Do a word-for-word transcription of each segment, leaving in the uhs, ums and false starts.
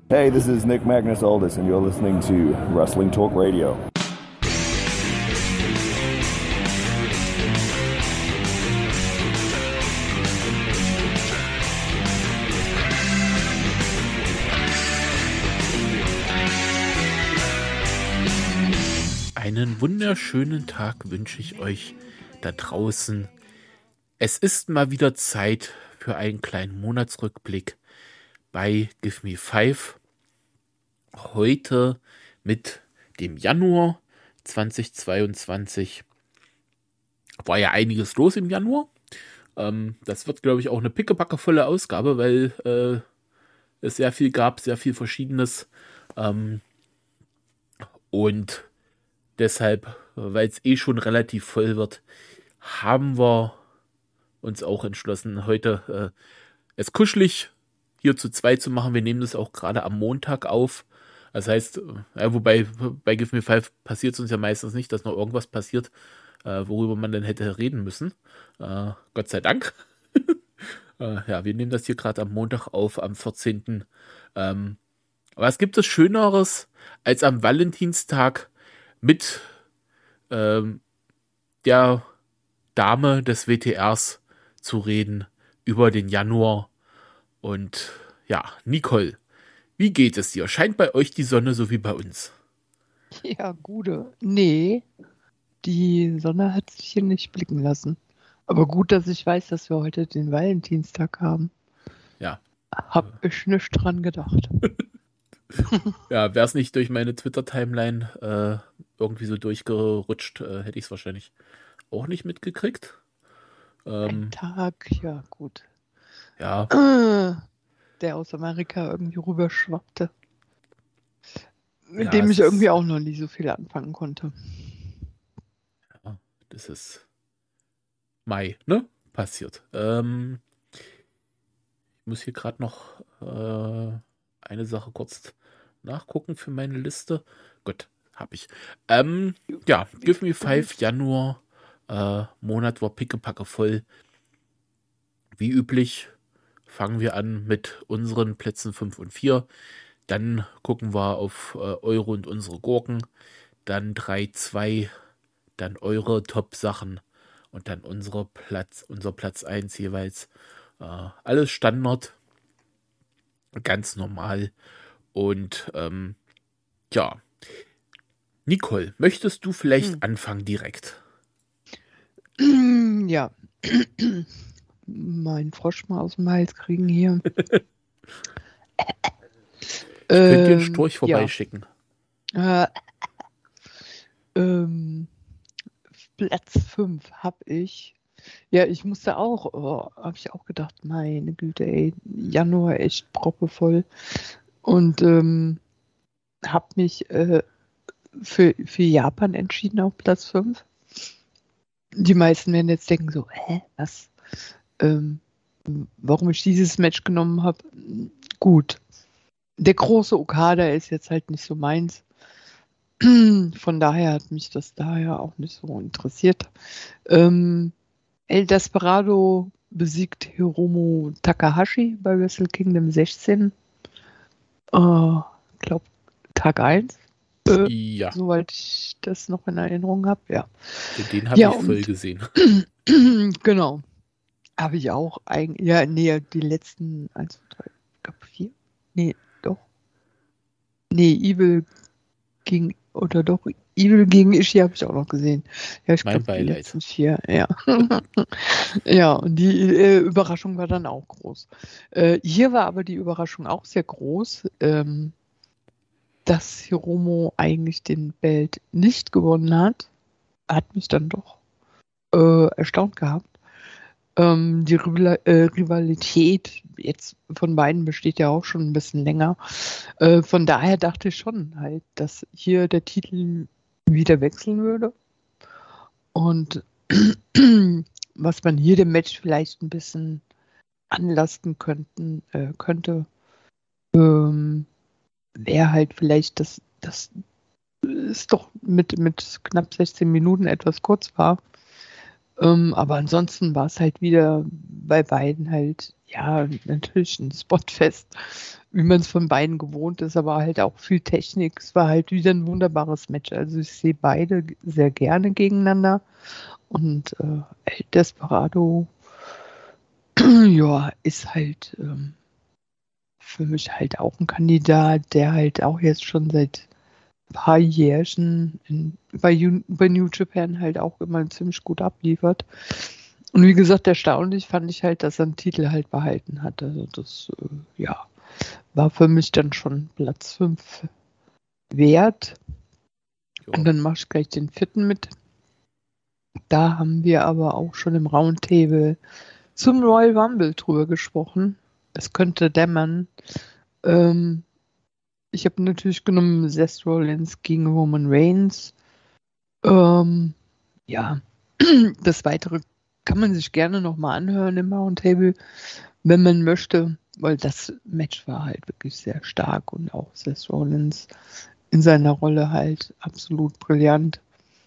Hey, this is Nick Magnus Aldis, and you're listening to Wrestling Talk Radio. Einen wunderschönen Tag wünsche ich euch da draußen. Es ist mal wieder Zeit für einen kleinen Monatsrückblick bei Give Me Five. Heute mit dem Januar zweitausendzweiundzwanzig. War ja einiges los im Januar. Ähm, das wird, glaube ich, auch eine pickepackevolle Ausgabe, weil äh, es sehr viel gab, sehr viel Verschiedenes. Ähm, und deshalb, weil es eh schon relativ voll wird, haben wir uns auch entschlossen, heute äh, es kuschelig hier zu zweit zu machen. Wir nehmen das auch gerade am Montag auf. Das heißt, äh, wobei bei Give Me Five passiert es uns ja meistens nicht, dass noch irgendwas passiert, äh, worüber man dann hätte reden müssen. Äh, Gott sei Dank. äh, ja, wir nehmen das hier gerade am Montag auf, am vierzehnten Ähm, was gibt es Schöneres, als am Valentinstag mit ähm, der Dame des W T Rs zu reden über den Januar. Und ja, Nicole, wie geht es dir? Scheint bei euch die Sonne so wie bei uns? Ja, Gude. Nee, die Sonne hat sich hier nicht blicken lassen. Aber gut, dass ich weiß, dass wir heute den Valentinstag haben. Ja. Hab ich nicht dran gedacht. Ja, wäre es nicht durch meine Twitter-Timeline äh, irgendwie so durchgerutscht, äh, hätte ich es wahrscheinlich auch nicht mitgekriegt. Ähm, Ein Tag, ja gut. Ja. Der aus Amerika irgendwie rüberschwappte. Mit Ja, dem es ich ist- irgendwie auch noch nicht so viel anfangen konnte. Ja, das ist Mai, ne? Passiert. Ähm, ich muss hier gerade noch äh, eine Sache kurz nachgucken für meine Liste. Gut, habe ich. Ähm, ja, Give Me Five, Januar, äh, Monat war pickepacke voll. Wie üblich fangen wir an mit unseren Plätzen fünf und vier. Dann gucken wir auf äh, eure und unsere Gurken. Dann drei, zwei, dann eure Top-Sachen und dann unsere Platz, unser Platz eins jeweils. Äh, alles Standard, ganz normal. Und ähm, ja, Nicole, möchtest du vielleicht Hm. anfangen direkt? Ja. Meinen Frosch mal aus dem Hals kriegen hier. Ich könnte dir einen Ähm, Storch vorbeischicken. Ja. Äh, ähm, Platz fünf habe ich. Ja, ich musste auch, oh, habe ich auch gedacht, meine Güte, ey, Januar echt proppevoll. Und ähm, habe mich äh, für, für Japan entschieden auf Platz fünf. Die meisten werden jetzt denken so, hä, was? Ähm, warum ich dieses Match genommen habe? Gut. Der große Okada ist jetzt halt nicht so meins. Von daher hat mich das daher auch nicht so interessiert. Ähm, El Desperado besiegt Hiromu Takahashi bei Wrestle Kingdom sechzehn. Ich äh, glaube, Tag eins. Äh, Ja, Soweit ich das noch in Erinnerung habe, ja. den habe Ja, ich voll und- gesehen. Genau. Habe ich auch eigentlich. Ja, nee, die letzten eins, zwei, drei, ich glaube vier. Nee, doch. Nee, Evil gegen, oder doch, Evil gegen Ishii habe ich auch noch gesehen. Ja, ich Mein glaube, die Beileid. letzten vier, ja. Ja, und die äh, Überraschung war dann auch groß. Äh, hier war aber die Überraschung auch sehr groß, ähm, dass Hiromo eigentlich den Belt nicht gewonnen hat. Hat mich dann doch äh, erstaunt gehabt. Ähm, die Rival äh, Rivalität jetzt von beiden besteht ja auch schon ein bisschen länger. Äh, von daher dachte ich schon halt, dass hier der Titel wieder wechseln würde. Und was man hier dem Match vielleicht ein bisschen anlasten könnten, äh, könnte, ähm, wäre halt vielleicht, dass das es doch mit, mit knapp sechzehn Minuten etwas kurz war. Ähm, aber ansonsten war es halt wieder bei beiden halt ja, natürlich ein Spotfest, wie man es von beiden gewohnt ist, aber halt auch viel Technik. Es war halt wieder ein wunderbares Match. Also ich sehe beide sehr gerne gegeneinander. Und äh, El Desperado, ja, ist halt ähm, für mich halt auch ein Kandidat, der halt auch jetzt schon seit ein paar Jährchen in, bei, Ju- bei New Japan halt auch immer ziemlich gut abliefert. Und wie gesagt, erstaunlich fand ich halt, dass er einen Titel halt behalten hat. Also das, äh, ja, war für mich dann schon Platz fünf wert. Und Ja. dann mache ich gleich den vierten mit. Da haben wir aber auch schon im Roundtable zum Royal Rumble drüber gesprochen. Es könnte dämmern. Ähm, ich habe natürlich genommen Seth Rollins gegen Roman Reigns. Ähm, ja, das Weitere kann man sich gerne nochmal anhören im Roundtable, wenn man möchte, weil das Match war halt wirklich sehr stark und auch Seth Rollins in seiner Rolle halt absolut brillant.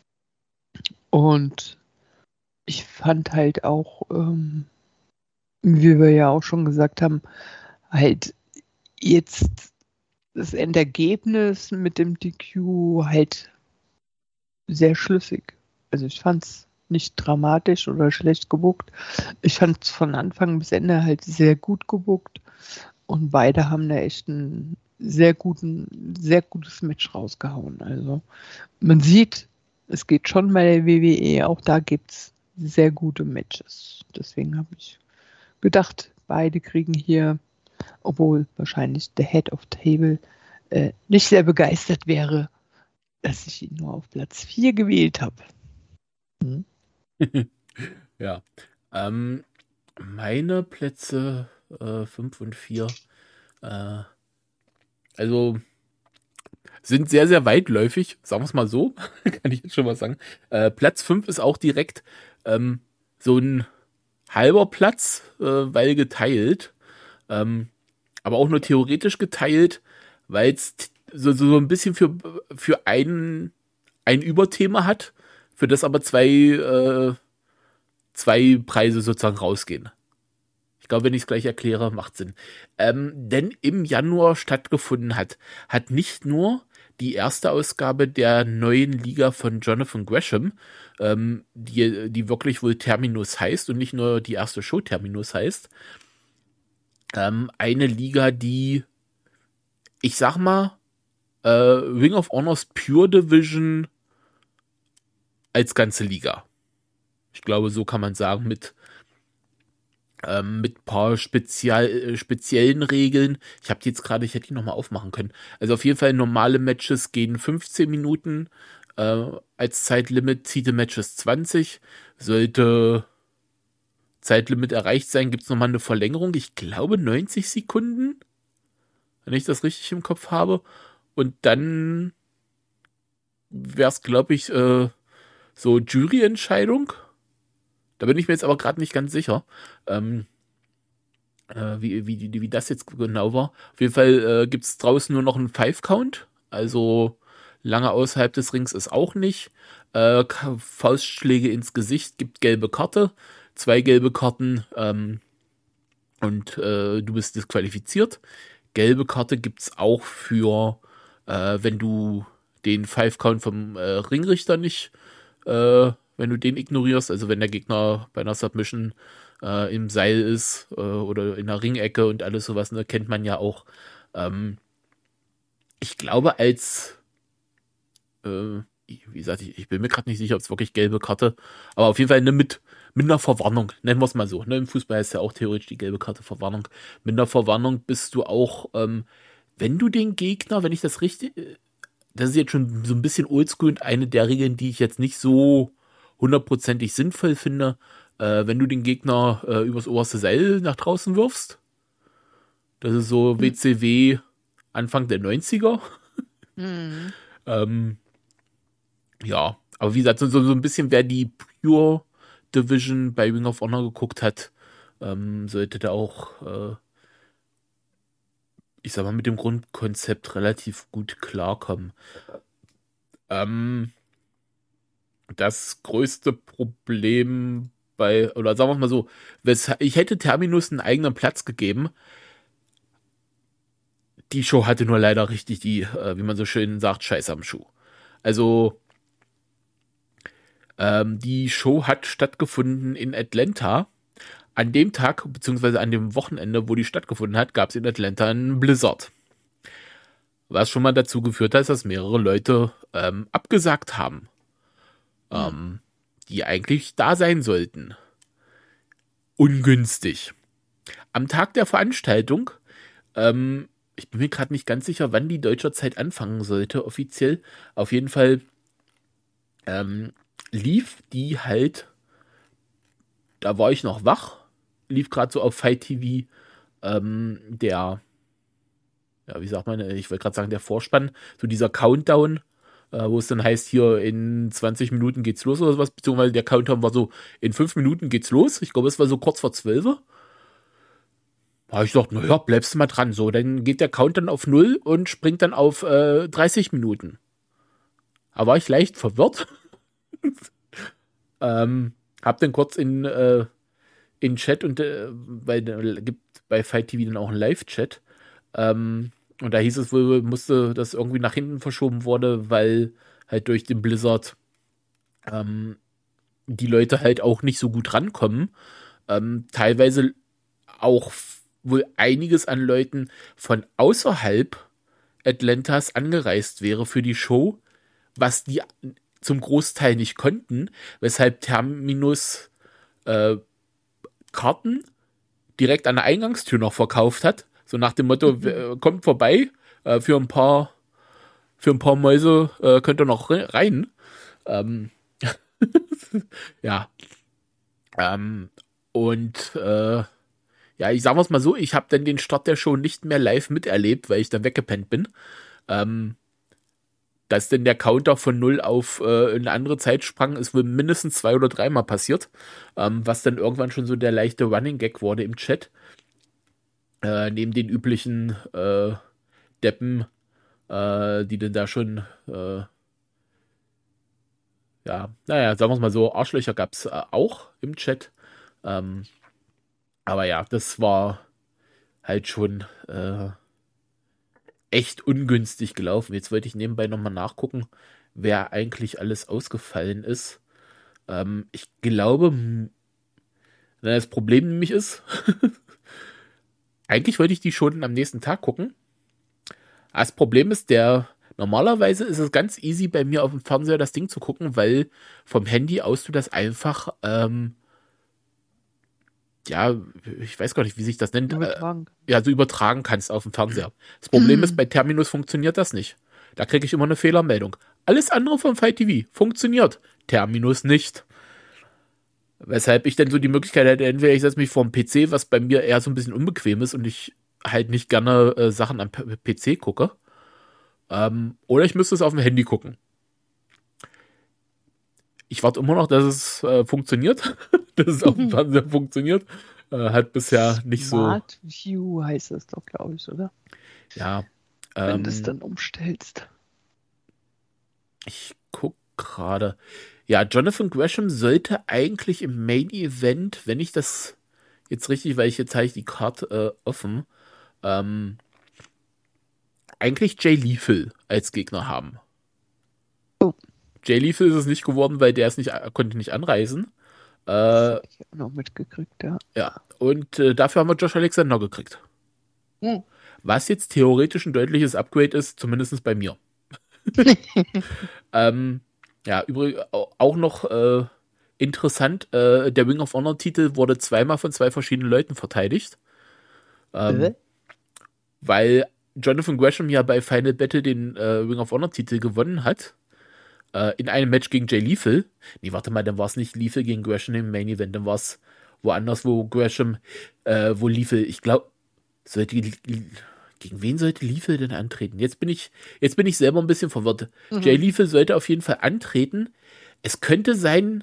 Und ich fand halt auch, ähm, wie wir ja auch schon gesagt haben, halt jetzt das Endergebnis mit dem D Q halt sehr schlüssig. Also ich fand es nicht dramatisch oder schlecht gebuckt. Ich fand es von Anfang bis Ende halt sehr gut gebuckt und beide haben da echt ein sehr guten, sehr gutes Match rausgehauen. Also man sieht, es geht schon bei der W W E, auch da gibt es sehr gute Matches. Deswegen habe ich gedacht, beide kriegen hier, obwohl wahrscheinlich der Head of Table äh, nicht sehr begeistert wäre, dass ich ihn nur auf Platz vier gewählt habe. Hm. Ja. Ähm, meine Plätze äh, fünf und vier, äh, also sind sehr, sehr weitläufig, sagen wir es mal so, kann ich jetzt schon mal sagen. Äh, Platz fünf ist auch direkt ähm, so ein halber Platz, äh, weil geteilt, ähm, aber auch nur theoretisch geteilt, weil es so, so ein bisschen für, für ein, ein Überthema hat, für das aber zwei, äh, zwei Preise sozusagen rausgehen. Ich glaube, wenn ich es gleich erkläre, macht Sinn. Ähm, denn im Januar stattgefunden hat, hat nicht nur die erste Ausgabe der neuen Liga von Jonathan Gresham, ähm, die, die wirklich wohl Terminus heißt und nicht nur die erste Show Terminus heißt, ähm, eine Liga, die, ich sag mal, äh, Ring of Honors Pure Division als ganze Liga. Ich glaube, so kann man sagen, mit Ähm, mit paar spezial, äh, speziellen Regeln. Ich habe die jetzt gerade, ich hätte die nochmal aufmachen können. Also auf jeden Fall normale Matches gehen fünfzehn Minuten. Äh, als Zeitlimit Titel-Matches zwanzig. Sollte Zeitlimit erreicht sein, gibt es nochmal eine Verlängerung. Ich glaube neunzig Sekunden, wenn ich das richtig im Kopf habe. Und dann wäre es, glaube ich, äh, so Juryentscheidung. Da bin ich mir jetzt aber gerade nicht ganz sicher. Ähm, äh, wie, wie, wie das jetzt genau war. Auf jeden Fall äh, gibt es draußen nur noch einen Five-Count. Also lange außerhalb des Rings ist auch nicht. Äh, K- Faustschläge ins Gesicht gibt gelbe Karte. Zwei gelbe Karten ähm, und äh, du bist disqualifiziert. Gelbe Karte gibt es auch für, äh, wenn du den Five-Count vom äh, Ringrichter nicht, äh, wenn du den ignorierst, also wenn der Gegner bei einer Submission äh, im Seil ist äh, oder in der Ringecke und alles sowas, ne, kennt man ja auch. Ähm, ich glaube, als, äh, wie gesagt, ich, ich bin mir gerade nicht sicher, ob es wirklich gelbe Karte, aber auf jeden Fall eine mit, mit einer Verwarnung, nennen wir es mal so. Ne? Im Fußball heißt ja auch theoretisch die gelbe Karte Verwarnung. Mit einer Verwarnung bist du auch, ähm, wenn du den Gegner, wenn ich das richtig, äh, das ist jetzt schon so ein bisschen oldschool und eine der Regeln, die ich jetzt nicht so hundertprozentig sinnvoll finde, äh, wenn du den Gegner äh, übers oberste Seil nach draußen wirfst. Das ist so W C W Anfang der neunziger. Mhm. Ähm, ja, aber wie gesagt, so, so ein bisschen, wer die Pure Division bei Ring of Honor geguckt hat, ähm, sollte da auch, äh, ich sag mal, mit dem Grundkonzept relativ gut klarkommen. Ähm, Das größte Problem bei, oder sagen wir mal so, ich hätte Terminus einen eigenen Platz gegeben. Die Show hatte nur leider richtig die, wie man so schön sagt, Scheiß am Schuh. Also, ähm, die Show hat stattgefunden in Atlanta. An dem Tag, beziehungsweise an dem Wochenende, wo die stattgefunden hat, gab es in Atlanta einen Blizzard. Was schon mal dazu geführt hat, dass mehrere Leute ähm, abgesagt haben. Ja. Ähm, die eigentlich da sein sollten. Ungünstig. Am Tag der Veranstaltung, ähm, ich bin mir gerade nicht ganz sicher, wann die deutsche Zeit anfangen sollte, offiziell. Auf jeden Fall ähm, lief die halt, da war ich noch wach, lief gerade so auf Fight T V ähm, der, ja, wie sagt man, ich wollte gerade sagen, der Vorspann, so dieser Countdown, äh, wo es dann heißt, hier in zwanzig Minuten geht's los oder sowas, beziehungsweise der Countdown war so, in fünf Minuten geht's los. Ich glaube, es war so kurz vor zwölf. Da habe ich gedacht, naja, bleibst du mal dran. So, dann geht der Countdown auf null und springt dann auf äh, dreißig Minuten. Da war ich leicht verwirrt. ähm, hab dann kurz in äh, in Chat und äh, bei gibt bei Fight T V dann auch einen Live-Chat. Ähm, und da hieß es wohl, musste das irgendwie nach hinten verschoben wurde, weil halt durch den Blizzard ähm, die Leute halt auch nicht so gut rankommen. Ähm, teilweise auch wohl einiges an Leuten von außerhalb Atlantas angereist wäre für die Show, was die zum Großteil nicht konnten, weshalb Terminus äh, Karten direkt an der Eingangstür noch verkauft hat, so nach dem Motto, mhm. kommt vorbei, äh, für ein paar für ein paar Mäuse äh, könnt ihr noch rein. Ähm, ja. Ähm, und äh, ja, ich sage es mal so, ich habe dann den Start der Show nicht mehr live miterlebt, weil ich dann weggepennt bin. Ähm, dass denn der Counter von null auf äh, eine andere Zeit sprang, ist wohl mindestens zwei oder dreimal passiert. Ähm, was dann irgendwann schon so der leichte Running Gag wurde im Chat. Äh, neben den üblichen äh, Deppen, äh, die denn da schon, äh, ja, naja, sagen wir es mal so, Arschlöcher gab es äh, auch im Chat. Ähm, aber ja, das war halt schon äh, echt ungünstig gelaufen. Jetzt wollte ich nebenbei nochmal nachgucken, wer eigentlich alles ausgefallen ist. Ähm, ich glaube, na, das Problem nämlich ist, eigentlich wollte ich die schon am nächsten Tag gucken. Das Problem ist, der normalerweise ist es ganz easy bei mir auf dem Fernseher das Ding zu gucken, weil vom Handy aus du das einfach ähm, ja, ich weiß gar nicht, wie sich das nennt. Übertragen. Äh, ja, so übertragen kannst auf dem Fernseher. Das Problem ist, bei Terminus funktioniert das nicht. Da kriege ich immer eine Fehlermeldung. Alles andere vom Fight T V funktioniert. Terminus nicht. Weshalb ich dann so die Möglichkeit hätte, entweder ich setze mich vor dem P C, was bei mir eher so ein bisschen unbequem ist und ich halt nicht gerne äh, Sachen am P C gucke. Ähm, oder ich müsste es auf dem Handy gucken. Ich warte immer noch, dass es äh, funktioniert. dass es auf dem Fernseher funktioniert. Äh, hat bisher nicht Smart so. Smart View heißt das doch, glaube ich, oder? Ja. Wenn ähm, du es dann umstellst. Ich gucke gerade. Ja, Jonathan Gresham sollte eigentlich im Main Event, wenn ich das jetzt richtig, weil ich jetzt habe ich die Karte äh, offen, ähm, eigentlich Jay Lethal als Gegner haben. Oh. Jay Lethal ist es nicht geworden, weil der ist nicht, konnte nicht anreisen. Äh, das habe ich auch noch mitgekriegt, ja. Ja, und äh, dafür haben wir Josh Alexander gekriegt. Hm. Was jetzt theoretisch ein deutliches Upgrade ist, zumindest bei mir. ähm, ja, übrigens auch noch äh, interessant, äh, der Ring of Honor Titel wurde zweimal von zwei verschiedenen Leuten verteidigt. Ähm, äh? Weil Jonathan Gresham ja bei Final Battle den äh, Ring of Honor Titel gewonnen hat. Äh, in einem Match gegen Jay Lethal. Nee, warte mal, dann war es nicht Lethal gegen Gresham im Main Event, dann war es woanders, wo Gresham, äh, wo Lethal, ich glaube, sollte gegen wen sollte Lethal denn antreten? Jetzt bin ich, jetzt bin ich selber ein bisschen verwirrt. Mhm. Jay Lethal sollte auf jeden Fall antreten. Es könnte sein,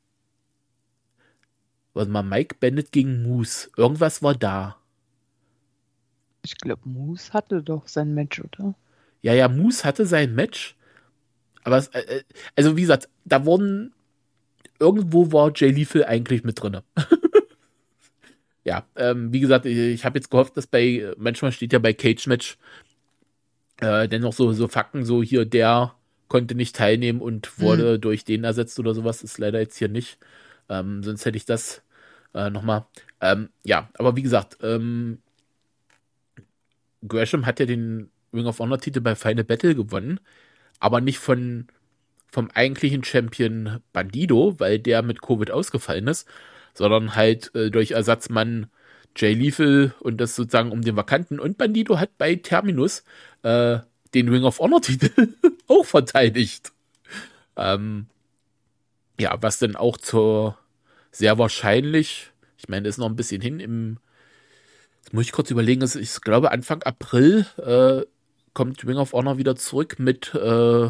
warte mal, Mike Bennett gegen Moose. Irgendwas war da. Ich glaube, Moose hatte doch sein Match, oder? Ja, ja, Moose hatte sein Match. Aber es, äh, also wie gesagt, da wurden irgendwo war Jay Lethal eigentlich mit drin. Ja, ähm, wie gesagt, ich, ich habe jetzt gehofft, dass bei, manchmal steht ja bei Cage Match äh, dennoch so, so Fakten, so hier, der konnte nicht teilnehmen und wurde hm. durch den ersetzt oder sowas, ist leider jetzt hier nicht. Ähm, sonst hätte ich das äh, nochmal. Ähm, ja, aber wie gesagt, ähm, Gresham hat ja den Ring of Honor Titel bei Final Battle gewonnen, aber nicht von vom eigentlichen Champion Bandido, weil der mit Covid ausgefallen ist, sondern halt äh, durch Ersatzmann Jay Lethal und das sozusagen um den Vakanten. Und Bandido hat bei Terminus äh, den Ring of Honor Titel auch verteidigt. Ähm, ja, was dann auch zur sehr wahrscheinlich, ich meine, das ist noch ein bisschen hin, im, das muss ich kurz überlegen, ist, ich glaube Anfang April äh, kommt Ring of Honor wieder zurück mit äh,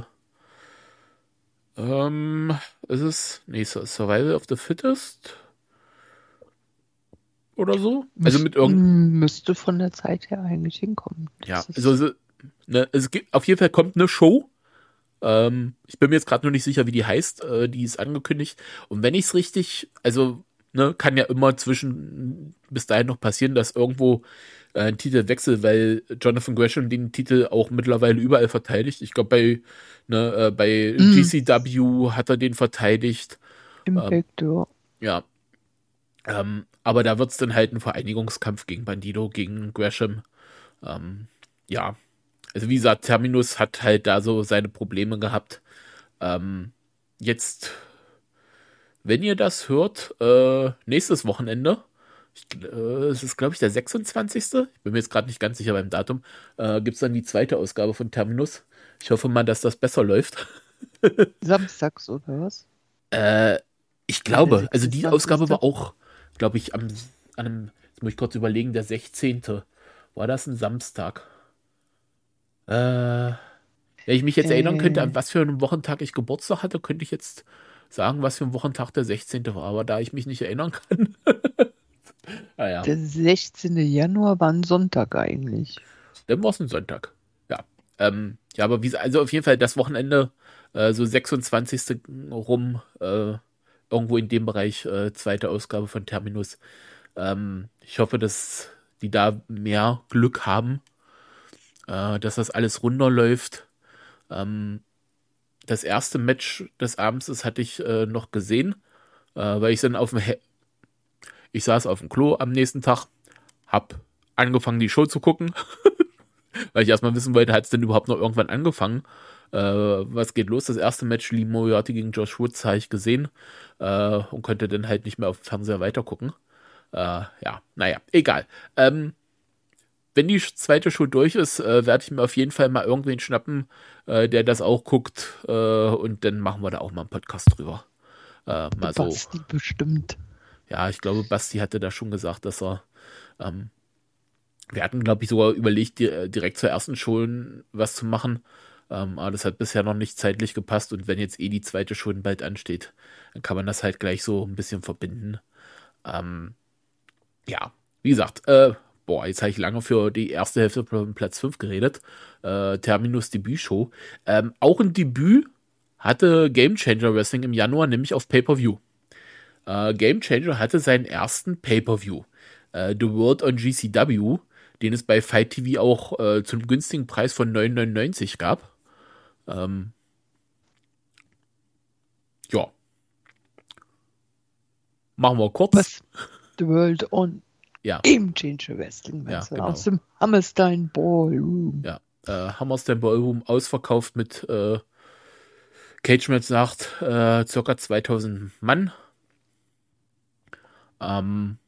ähm, ist es, nee, Survival of the Fittest oder so? Also mit irgendeinem. Müsste von der Zeit her eigentlich hinkommen. Ja, also, also ne, es gibt, auf jeden Fall kommt eine Show. Ähm, ich bin mir jetzt gerade nur nicht sicher, wie die heißt. Äh, die ist angekündigt. Und wenn ich es richtig, also, ne, kann ja immer zwischen bis dahin noch passieren, dass irgendwo äh, ein Titel wechselt, weil Jonathan Gresham den Titel auch mittlerweile überall verteidigt. Ich glaube, bei, ne, äh, bei mm. G C W hat er den verteidigt. Impact, ähm, ja. Ähm, aber da wird es dann halt ein Vereinigungskampf gegen Bandido, gegen Gresham. Ähm, ja. Also wie gesagt, Terminus hat halt da so seine Probleme gehabt. Ähm, jetzt, wenn ihr das hört, äh, nächstes Wochenende, ich, äh, es ist glaube ich der sechsundzwanzigste Ich bin mir jetzt gerade nicht ganz sicher beim Datum, äh, gibt es dann die zweite Ausgabe von Terminus. Ich hoffe mal, dass das besser läuft. Samstags oder was? Äh, ich glaube, also die Ausgabe war auch, glaube ich, am, an einem, jetzt muss ich kurz überlegen, der sechzehnte War das ein Samstag? Äh, wenn ich mich jetzt äh. erinnern könnte, an was für einen Wochentag ich Geburtstag hatte, könnte ich jetzt sagen, was für ein Wochentag der sechzehnte war. Aber da ich mich nicht erinnern kann. ah, ja. Der sechzehnte Januar war ein Sonntag eigentlich. Dann war es ein Sonntag. Ja. Ähm, ja, aber wie, also auf jeden Fall das Wochenende, äh, so sechsundzwanzigste rum, äh, irgendwo in dem Bereich, äh, zweite Ausgabe von Terminus. Ähm, ich hoffe, dass die da mehr Glück haben. Dass das alles runterläuft. Ähm, das erste Match des Abends, das hatte ich äh, noch gesehen, äh, weil ich dann auf dem He- ich saß auf dem Klo am nächsten Tag, hab angefangen die Show zu gucken, weil ich erstmal wissen wollte, hat es denn überhaupt noch irgendwann angefangen? Äh, was geht los? Das erste Match, Lee Moriarty gegen Josh Woods, habe ich gesehen äh, und konnte dann halt nicht mehr auf dem Fernseher weitergucken. Äh, ja, naja, egal. Ähm, Wenn die zweite Show durch ist, äh, werde ich mir auf jeden Fall mal irgendwen schnappen, äh, der das auch guckt. Äh, und dann machen wir da auch mal einen Podcast drüber. Äh, mal so. Basti bestimmt. Ja, ich glaube, Basti hatte da schon gesagt, dass er. Ähm, wir hatten, glaube ich, sogar überlegt, di- direkt zur ersten Show was zu machen. Ähm, aber das hat bisher noch nicht zeitlich gepasst. Und wenn jetzt eh die zweite Show bald ansteht, dann kann man das halt gleich so ein bisschen verbinden. Ähm, ja, wie gesagt, äh, Boah, jetzt habe ich lange für die erste Hälfte von Platz fünf geredet. Äh, Terminus Debütshow. Ähm, auch ein Debüt hatte Game Changer Wrestling im Januar, nämlich auf Pay-Per-View. Äh, Game Changer hatte seinen ersten Pay-Per-View. Äh, The World on G C W, den es bei Fight T V auch äh, zum günstigen Preis von neun neunundneunzig gab. Ähm, ja. Machen wir kurz. Was? The World on Ja. Game Changer Wrestling, Ja, ja, genau. aus dem Hammerstein Ballroom. Ja, äh, Hammerstein Ballroom ausverkauft mit äh, Cage Match sagt äh, ca. zweitausend Mann. Ähm,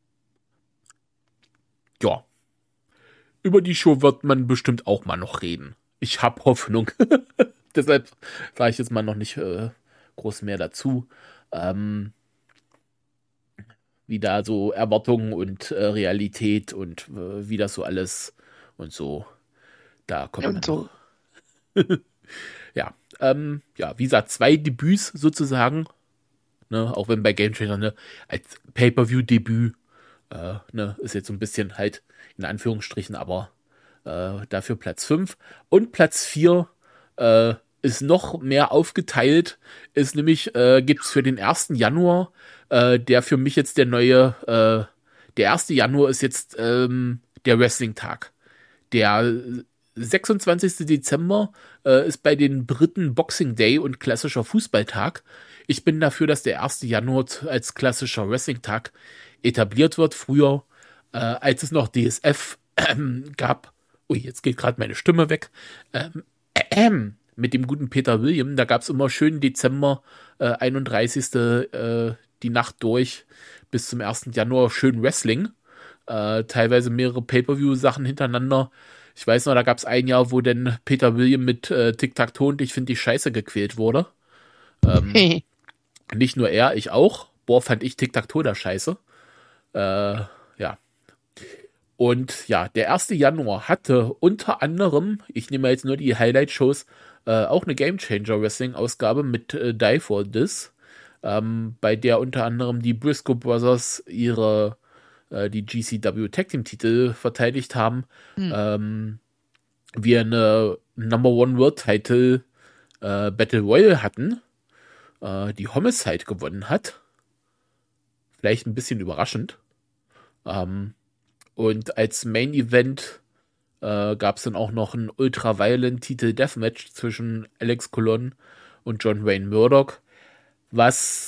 ja. Über die Show wird man bestimmt auch mal noch reden. Ich habe Hoffnung. Deshalb sage ich jetzt mal noch nicht äh, groß mehr dazu. Ähm, wie da so Erwartungen und äh, Realität und äh, wie das so alles und so. Da kommt man Und so. noch. ja, ähm, ja, wie gesagt, zwei Debüts sozusagen. Ne, auch wenn bei Game Changer ne, als Pay-Per-View-Debüt äh, ne, ist jetzt so ein bisschen halt in Anführungsstrichen, aber äh, dafür Platz fünf. Und Platz vier äh, ist noch mehr aufgeteilt, ist nämlich, äh, gibt's für den ersten Januar, äh, der für mich jetzt der neue, äh, der erste Januar ist jetzt ähm, der Wrestling-Tag. Der sechsundzwanzigster Dezember äh, ist bei den Briten Boxing Day und klassischer Fußballtag. Ich bin dafür, dass der erste Januar als klassischer Wrestling-Tag etabliert wird. Früher, äh, als es noch D S F äh, gab, ui, jetzt geht gerade meine Stimme weg, ähm, äh, äh, mit dem guten Peter William, da gab es immer schön Dezember äh, einunddreißigster Äh, die Nacht durch bis zum ersten Januar schön Wrestling. Äh, teilweise mehrere Pay-Per-View-Sachen hintereinander. Ich weiß noch, da gab es ein Jahr, wo denn Peter William mit äh, Tic-Tac-Toe und ich finde die Scheiße gequält wurde. Ähm, nicht nur er, ich auch. Boah, fand ich Tic-Tac-Toe da scheiße. Äh, ja. Und ja, der erste Januar hatte unter anderem, ich nehme jetzt nur die Highlight-Shows, äh, auch eine Game-Changer-Wrestling-Ausgabe mit äh, Die for This, ähm, bei der unter anderem die Briscoe Brothers ihre äh, die G C W Tag Team Titel verteidigt haben. Hm. Ähm, wir eine Number One World Title äh, Battle Royale hatten, äh, die Homicide gewonnen hat. Vielleicht ein bisschen überraschend. Ähm, und als Main Event äh, gab es dann auch noch ein Ultra-Violent Titel Deathmatch zwischen Alex Colon und John Wayne Murdoch, was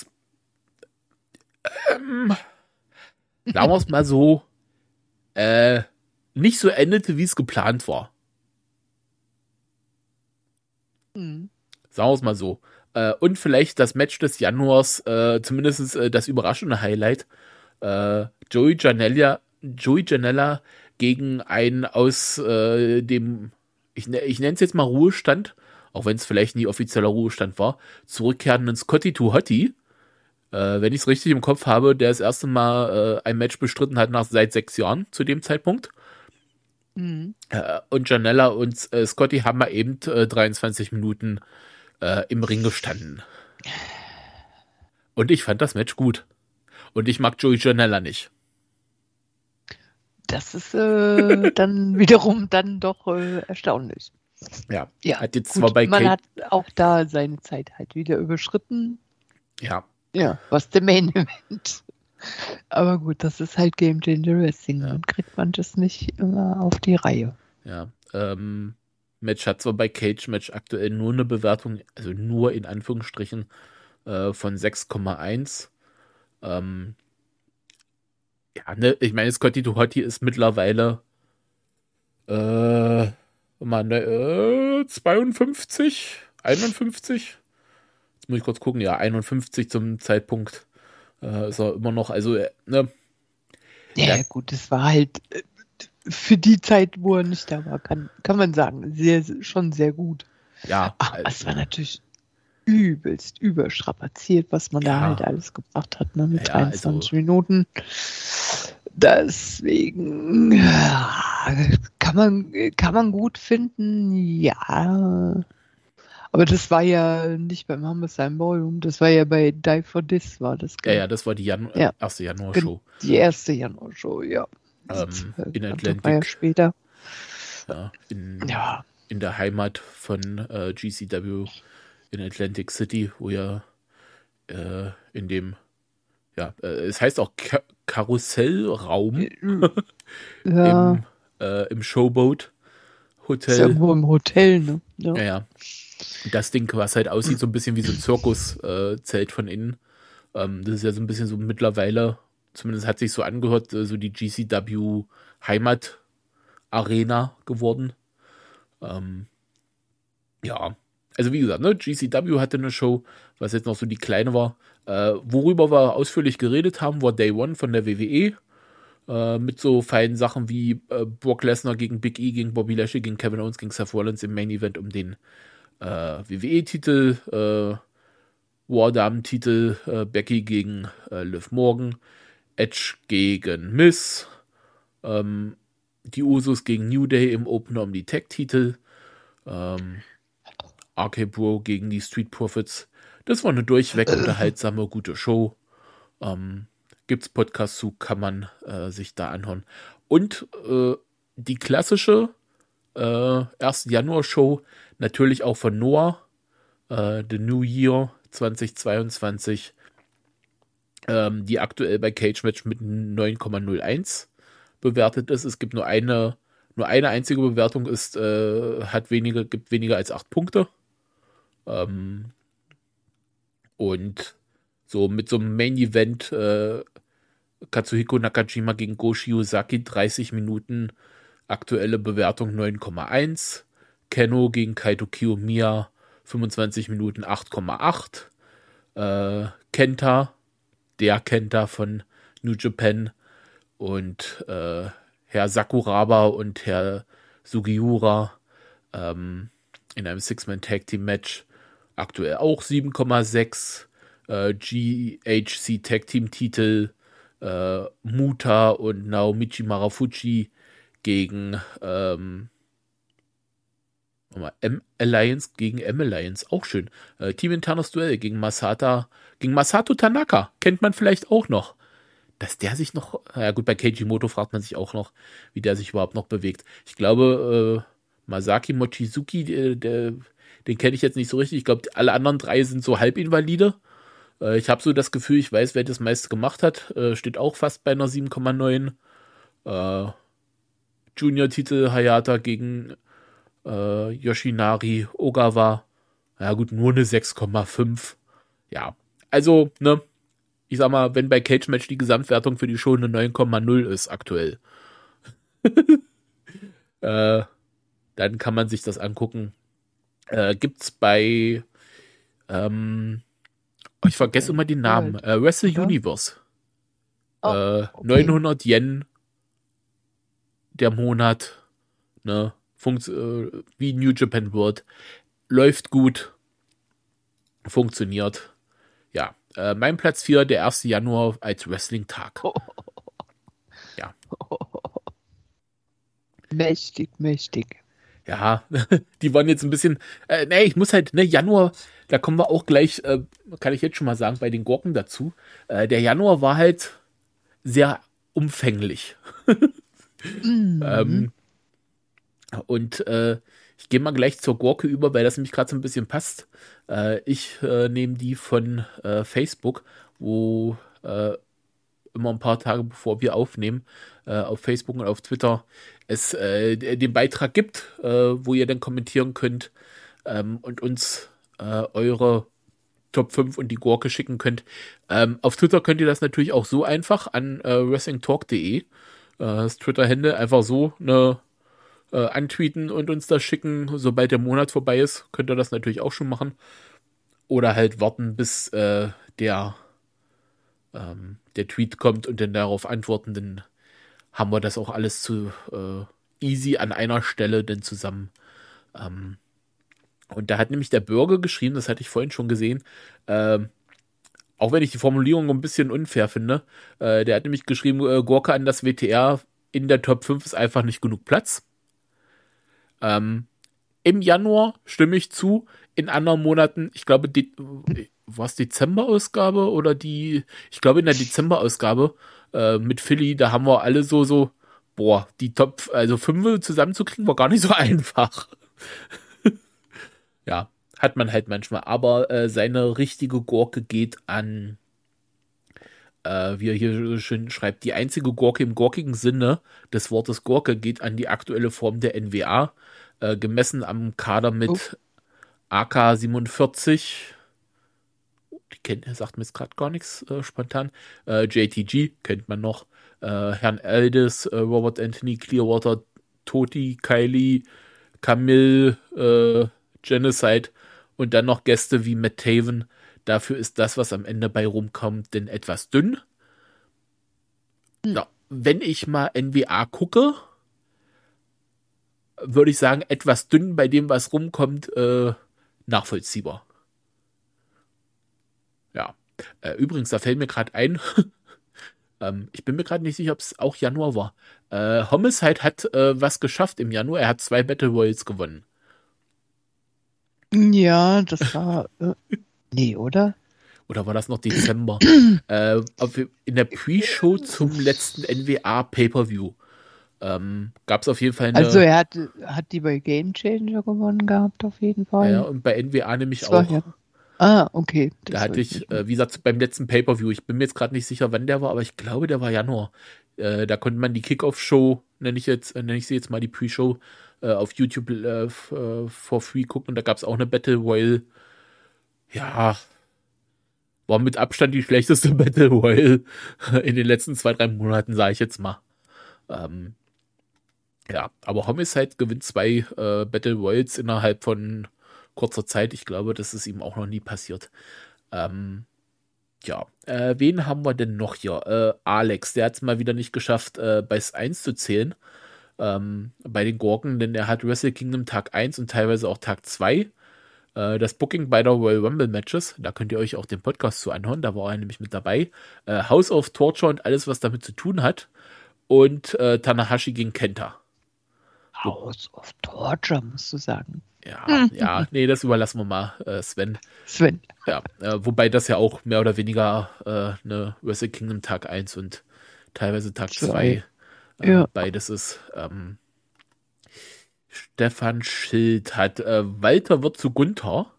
ähm, sagen wir es mal so, äh, nicht so endete, wie es geplant war. Mhm. Sagen wir es mal so. Äh, und vielleicht das Match des Januars, äh, zumindest äh, das überraschende Highlight, äh, Joey Janela, Joey Janela gegen einen aus äh, dem, ich, ich nenne es jetzt mal Ruhestand, auch wenn es vielleicht nie offizieller Ruhestand war, zurückkehrenden Scotty to Hotty. Äh, wenn ich es richtig im Kopf habe, der das erste Mal äh, ein Match bestritten hat nach seit sechs Jahren zu dem Zeitpunkt. Mhm. Äh, und Janela und äh, Scotty haben mal eben äh, dreiundzwanzig Minuten äh, im Ring gestanden. Und ich fand das Match gut. Und ich mag Joey Janela nicht. Das ist äh, dann wiederum dann doch äh, erstaunlich. Ja, ja, hat jetzt gut, zwar bei man Kate hat auch da seine Zeit halt wieder überschritten. Ja. Ja, was der Main Event. Aber gut, das ist halt Game Changer Wrestling. Ja. Dann kriegt man das nicht immer auf die Reihe. Ja, ähm, Match hat zwar bei Cage Match aktuell nur eine Bewertung, also nur in Anführungsstrichen, äh, von sechs Komma eins. Ähm, ja, ne, ich meine, Scotty to Hotty ist mittlerweile äh, mal, ne, äh, zweiundfünfzig, einundfünfzig. Jetzt muss ich kurz gucken, ja, einundfünfzig zum Zeitpunkt äh, ist er immer noch, also, äh, ne. Ja, ja, gut, es war halt äh, für die Zeit, wo er nicht da war, kann, kann man sagen, sehr, schon sehr gut. Ja. Ach, also, es war natürlich übelst überstrapaziert, was man ja. da halt alles gebracht hat, ne, mit ja, dreiundzwanzig also, Minuten. Deswegen ja, kann man, kann man gut finden, ja. Aber das war ja nicht beim Hammersheim Ballroom, das war ja bei Die for This, war das. Ja, ja, das war die Janu- ja. erste Januar-Show. Die erste Januar-Show, ja. Ähm, in Atlantic. War ja später. Ja in, ja. in der Heimat von äh, G C W in Atlantic City, wo ja äh, in dem, ja, äh, es heißt auch Ka- Karussellraum ja. im, äh, im Showboat Hotel. Ist irgendwo im Hotel, ne? Ja, ja. ja. Das Ding, was halt aussieht, so ein bisschen wie so ein Zirkuszelt äh, von innen. Ähm, das ist ja so ein bisschen so mittlerweile, zumindest hat sich so angehört, äh, so die G C W Heimat Arena geworden. Ähm, ja, also wie gesagt, ne, G C W hatte eine Show, was jetzt noch so die kleine war. Äh, worüber wir ausführlich geredet haben, war Day One von der W W E. Äh, mit so feinen Sachen wie äh, Brock Lesnar gegen Big E, gegen Bobby Lashley, gegen Kevin Owens, gegen Seth Rollins im Main Event um den äh, W W E-Titel, äh, War-Damen-Titel, äh, Becky gegen äh, Liv Morgan, Edge gegen Miz, ähm, die Usos gegen New Day im Opener um die Tag-Titel, ähm, R K Bro gegen die Street Profits. Das war eine durchweg unterhaltsame, gute Show. Ähm, gibt's Podcasts zu, kann man äh, sich da anhören. Und äh, die klassische äh, erste Januar-Show, natürlich auch von Noah, äh, The New Year zweitausendzweiundzwanzig, ähm, die aktuell bei Cage Match mit neun Komma null eins bewertet ist. Es gibt nur eine, nur eine einzige Bewertung, ist, äh, hat weniger, gibt weniger als acht Punkte. Ähm, und so mit so einem Main Event, äh, Katsuhiko Nakajima gegen Go Shiozaki, dreißig Minuten, aktuelle Bewertung neun Komma eins. Keno gegen Kaito Kiyomiya, fünfundzwanzig Minuten, acht Komma acht. Äh, Kenta, der Kenta von New Japan und äh, Herr Sakuraba und Herr Sugiura ähm, in einem Six-Man-Tag-Team-Match, aktuell auch sieben Komma sechs. Äh, G H C Tag-Team-Titel, äh, Muta und Naomichi Marufuji gegen ähm, M-Alliance gegen M-Alliance, auch schön. Äh, Team internes Duell gegen Masata, gegen Masato Tanaka, kennt man vielleicht auch noch. Dass der sich noch, ja gut, bei Keiji Moto fragt man sich auch noch, wie der sich überhaupt noch bewegt. Ich glaube, äh, Masaki Mochizuki, der, der, den kenne ich jetzt nicht so richtig. Ich glaube, alle anderen drei sind so Halbinvalide. Äh, ich habe so das Gefühl, ich weiß, wer das meiste gemacht hat. Äh, steht auch fast bei einer sieben Komma neun. Äh, Junior-Titel Hayata gegen äh, Yoshinari Ogawa. Ja gut, nur eine sechs Komma fünf. Ja, also, ne, ich sag mal, wenn bei Cage Match die Gesamtwertung für die Show eine neun Komma null ist aktuell, äh, dann kann man sich das angucken. Äh, gibt's bei, ähm, oh, ich vergesse immer den Namen, äh, Wrestle Oder? Universe. Oh, äh, okay. neunhundert Yen der Monat, ne, funkt, äh, wie New Japan World, läuft gut, funktioniert. Ja, äh, mein Platz vier, der erste Januar als Wrestling-Tag. Oh. Ja. Mächtig, mächtig. Ja, die waren jetzt ein bisschen, äh, nee, ich muss halt, ne, Januar, da kommen wir auch gleich, äh, kann ich jetzt schon mal sagen, bei den Gurken dazu. Äh, der Januar war halt sehr umfänglich. Mhm. ähm, und äh, ich gehe mal gleich zur Gurke über, weil das nämlich gerade so ein bisschen passt. Äh, ich äh, nehme die von äh, Facebook, wo äh, immer ein paar Tage bevor wir aufnehmen, äh, auf Facebook und auf Twitter es äh, den Beitrag gibt, äh, wo ihr dann kommentieren könnt ähm, und uns äh, eure Top fünf und die Gurke schicken könnt. Ähm, auf Twitter könnt ihr das natürlich auch so einfach an äh, wrestlingtalk punkt de, äh, das Twitter-Handle, einfach so eine äh, antweeten und uns das schicken. Sobald der Monat vorbei ist, könnt ihr das natürlich auch schon machen. Oder halt warten, bis äh, der ähm, der Tweet kommt und dann darauf antworten, dann haben wir das auch alles zu äh, easy an einer Stelle dann zusammen. Ähm, und da hat nämlich der Bürger geschrieben, das hatte ich vorhin schon gesehen, äh, auch wenn ich die Formulierung ein bisschen unfair finde, äh, der hat nämlich geschrieben, äh, Gurke an das W T R in der Top fünf ist einfach nicht genug Platz. Ähm, Im Januar stimme ich zu, in anderen Monaten, ich glaube, die, war es Dezember-Ausgabe oder die, ich glaube in der Dezember-Ausgabe äh, mit Philly, da haben wir alle so, so, boah, die Top, also fünf zusammenzukriegen, war gar nicht so einfach. Ja, hat man halt manchmal, aber äh, seine richtige Gurke geht an, äh, wie er hier so schön schreibt, die einzige Gurke im gurkigen Sinne des Wortes Gurke geht an die aktuelle Form der N W A, äh, gemessen am Kader mit Oh. A K siebenundvierzig, die kennt er, sagt mir jetzt gerade gar nichts äh, spontan, äh, J T G kennt man noch, äh, Herrn Aldis, äh, Robert Anthony Clearwater, Toti, Kylie, Camille, äh, Genocide und dann noch Gäste wie Matt Taven. Dafür ist das, was am Ende bei rumkommt, denn etwas dünn. Hm. Ja, wenn ich mal N W A gucke, würde ich sagen, etwas dünn bei dem, was rumkommt, äh, nachvollziehbar. Ja. Äh, übrigens, da fällt mir gerade ein, ähm, ich bin mir gerade nicht sicher, ob es auch Januar war. Äh, Homicide hat äh, was geschafft im Januar. Er hat zwei Battle Royals gewonnen. Ja, das war. Äh, nee, oder? Oder war das noch Dezember? äh, auf, in der Pre-Show zum letzten N W A Pay-Per-View Ähm, Gab es auf jeden Fall eine... Also er hat, hat die bei Game Changer gewonnen gehabt, auf jeden Fall. Ja, und bei N W A nämlich Das war auch. ja- Ah, okay. Da Das hatte weiß ich, nicht äh, wie gesagt, beim letzten Pay-Per-View, ich bin mir jetzt gerade nicht sicher, wann der war, aber ich glaube, der war Januar. Äh, da konnte man die Kickoff-Show, nenne ich jetzt, äh, nenne ich sie jetzt mal die Pre-Show, äh, auf YouTube äh, f- äh, for free gucken und da gab es auch eine Battle Royale. Ja, war mit Abstand die schlechteste Battle Royale in den letzten zwei, drei Monaten, sage ich jetzt mal. Ähm, ja, aber Homicide gewinnt zwei äh, Battle Royals innerhalb von kurzer Zeit. Ich glaube, das ist ihm auch noch nie passiert. Ähm, ja, äh, wen haben wir denn noch hier? Äh, Alex, der hat es mal wieder nicht geschafft, äh, bei S eins zu zählen. Ähm, bei den Gurken, denn er hat Wrestle Kingdom Tag eins und teilweise auch Tag zwei. Äh, das Booking bei der Royal Rumble Matches, da könnt ihr euch auch den Podcast zu anhören, da war er nämlich mit dabei. Äh, House of Torture und alles, was damit zu tun hat. Und äh, Tanahashi gegen Kenta. House of Torture, musst du sagen. Ja, ja, nee, das überlassen wir mal äh, Sven. Sven. Ja, äh, wobei das ja auch mehr oder weniger äh, eine Wrestle Kingdom Tag eins und teilweise Tag Zwei. zwei äh, Ja. beides ist. Ähm, Stefan Schild hat äh, Walter wird zu Gunther.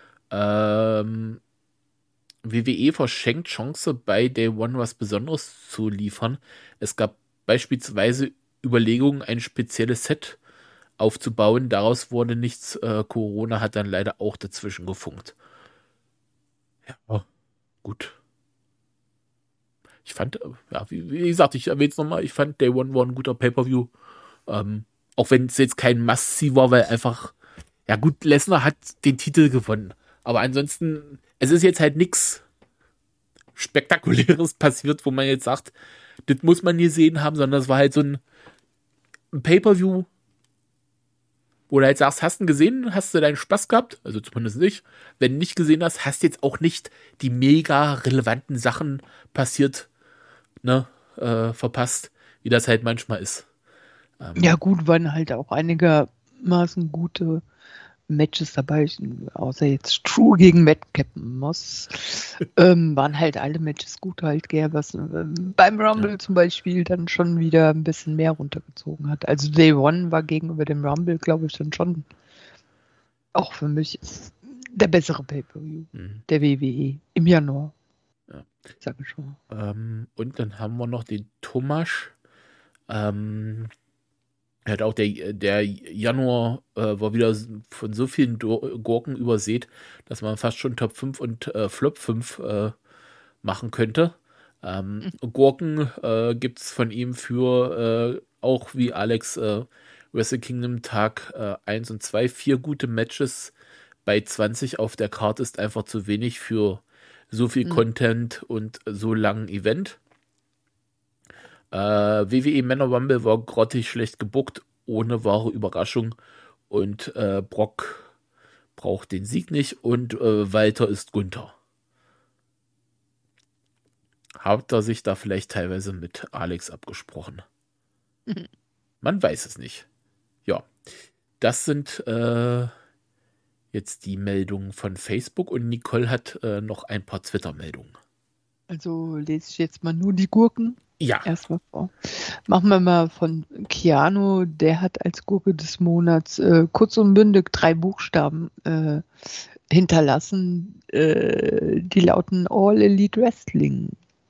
Ähm, W W E verschenkt Chance, bei Day One was Besonderes zu liefern. Es gab beispielsweise Überlegungen, ein spezielles Set aufzubauen. Daraus wurde nichts. Äh, Corona hat dann leider auch dazwischen gefunkt. Ja, gut. Ich fand, äh, ja, wie, wie gesagt, ich erwähne es nochmal, ich fand Day One war ein guter Pay-Per-View. Ähm, auch wenn es jetzt kein Must-See war, weil einfach, ja gut, Lesnar hat den Titel gewonnen. Aber ansonsten, es ist jetzt halt nichts Spektakuläres passiert, wo man jetzt sagt, das muss man gesehen haben, sondern es war halt so ein, ein Pay-Per-View, wo du halt sagst, hast du ihn gesehen, hast du deinen Spaß gehabt? Also zumindest nicht. Wenn du nicht gesehen hast, hast jetzt auch nicht die mega relevanten Sachen passiert, ne, äh, verpasst, wie das halt manchmal ist. Ähm, Ja gut, waren halt auch einigermaßen gute Matches dabei, außer jetzt True gegen Matt Captain Moss, ähm, waren halt alle Matches gut halt, gell, was ähm, beim Rumble Ja. zum Beispiel dann schon wieder ein bisschen mehr runtergezogen hat. Also Day One war gegenüber dem Rumble, glaube ich, dann schon auch für mich der bessere Pay-Per-View mhm. der W W E im Januar. Ja. Sag ich schon. Ähm, und dann haben wir noch den Thomas. Ähm, er hat auch der, der Januar äh, war wieder von so vielen Do- Gurken übersät, dass man fast schon Top fünf und äh, Flop fünf äh, machen könnte. Ähm, Gurken äh, gibt es von ihm für äh, auch wie Alex äh, Wrestle Kingdom Tag äh, eins und zwei, vier gute Matches. Bei zwanzig auf der Karte ist einfach zu wenig für so viel Mhm. Content und so langen Event. Äh, W W E Männer Rumble war grottig schlecht gebuckt, ohne wahre Überraschung. Und äh, Brock braucht den Sieg nicht und äh, Walter ist Gunther. Hat er sich da vielleicht teilweise mit Alex abgesprochen? Mhm. Man weiß es nicht. Ja, das sind äh, jetzt die Meldungen von Facebook und Nicole hat äh, noch ein paar Twitter-Meldungen. Also lese ich jetzt mal nur die Gurken Ja, erstmal vor. Machen wir mal von Keanu, der hat als Gurke des Monats äh, kurz und bündig drei Buchstaben äh, hinterlassen, äh, die lauten All Elite Wrestling.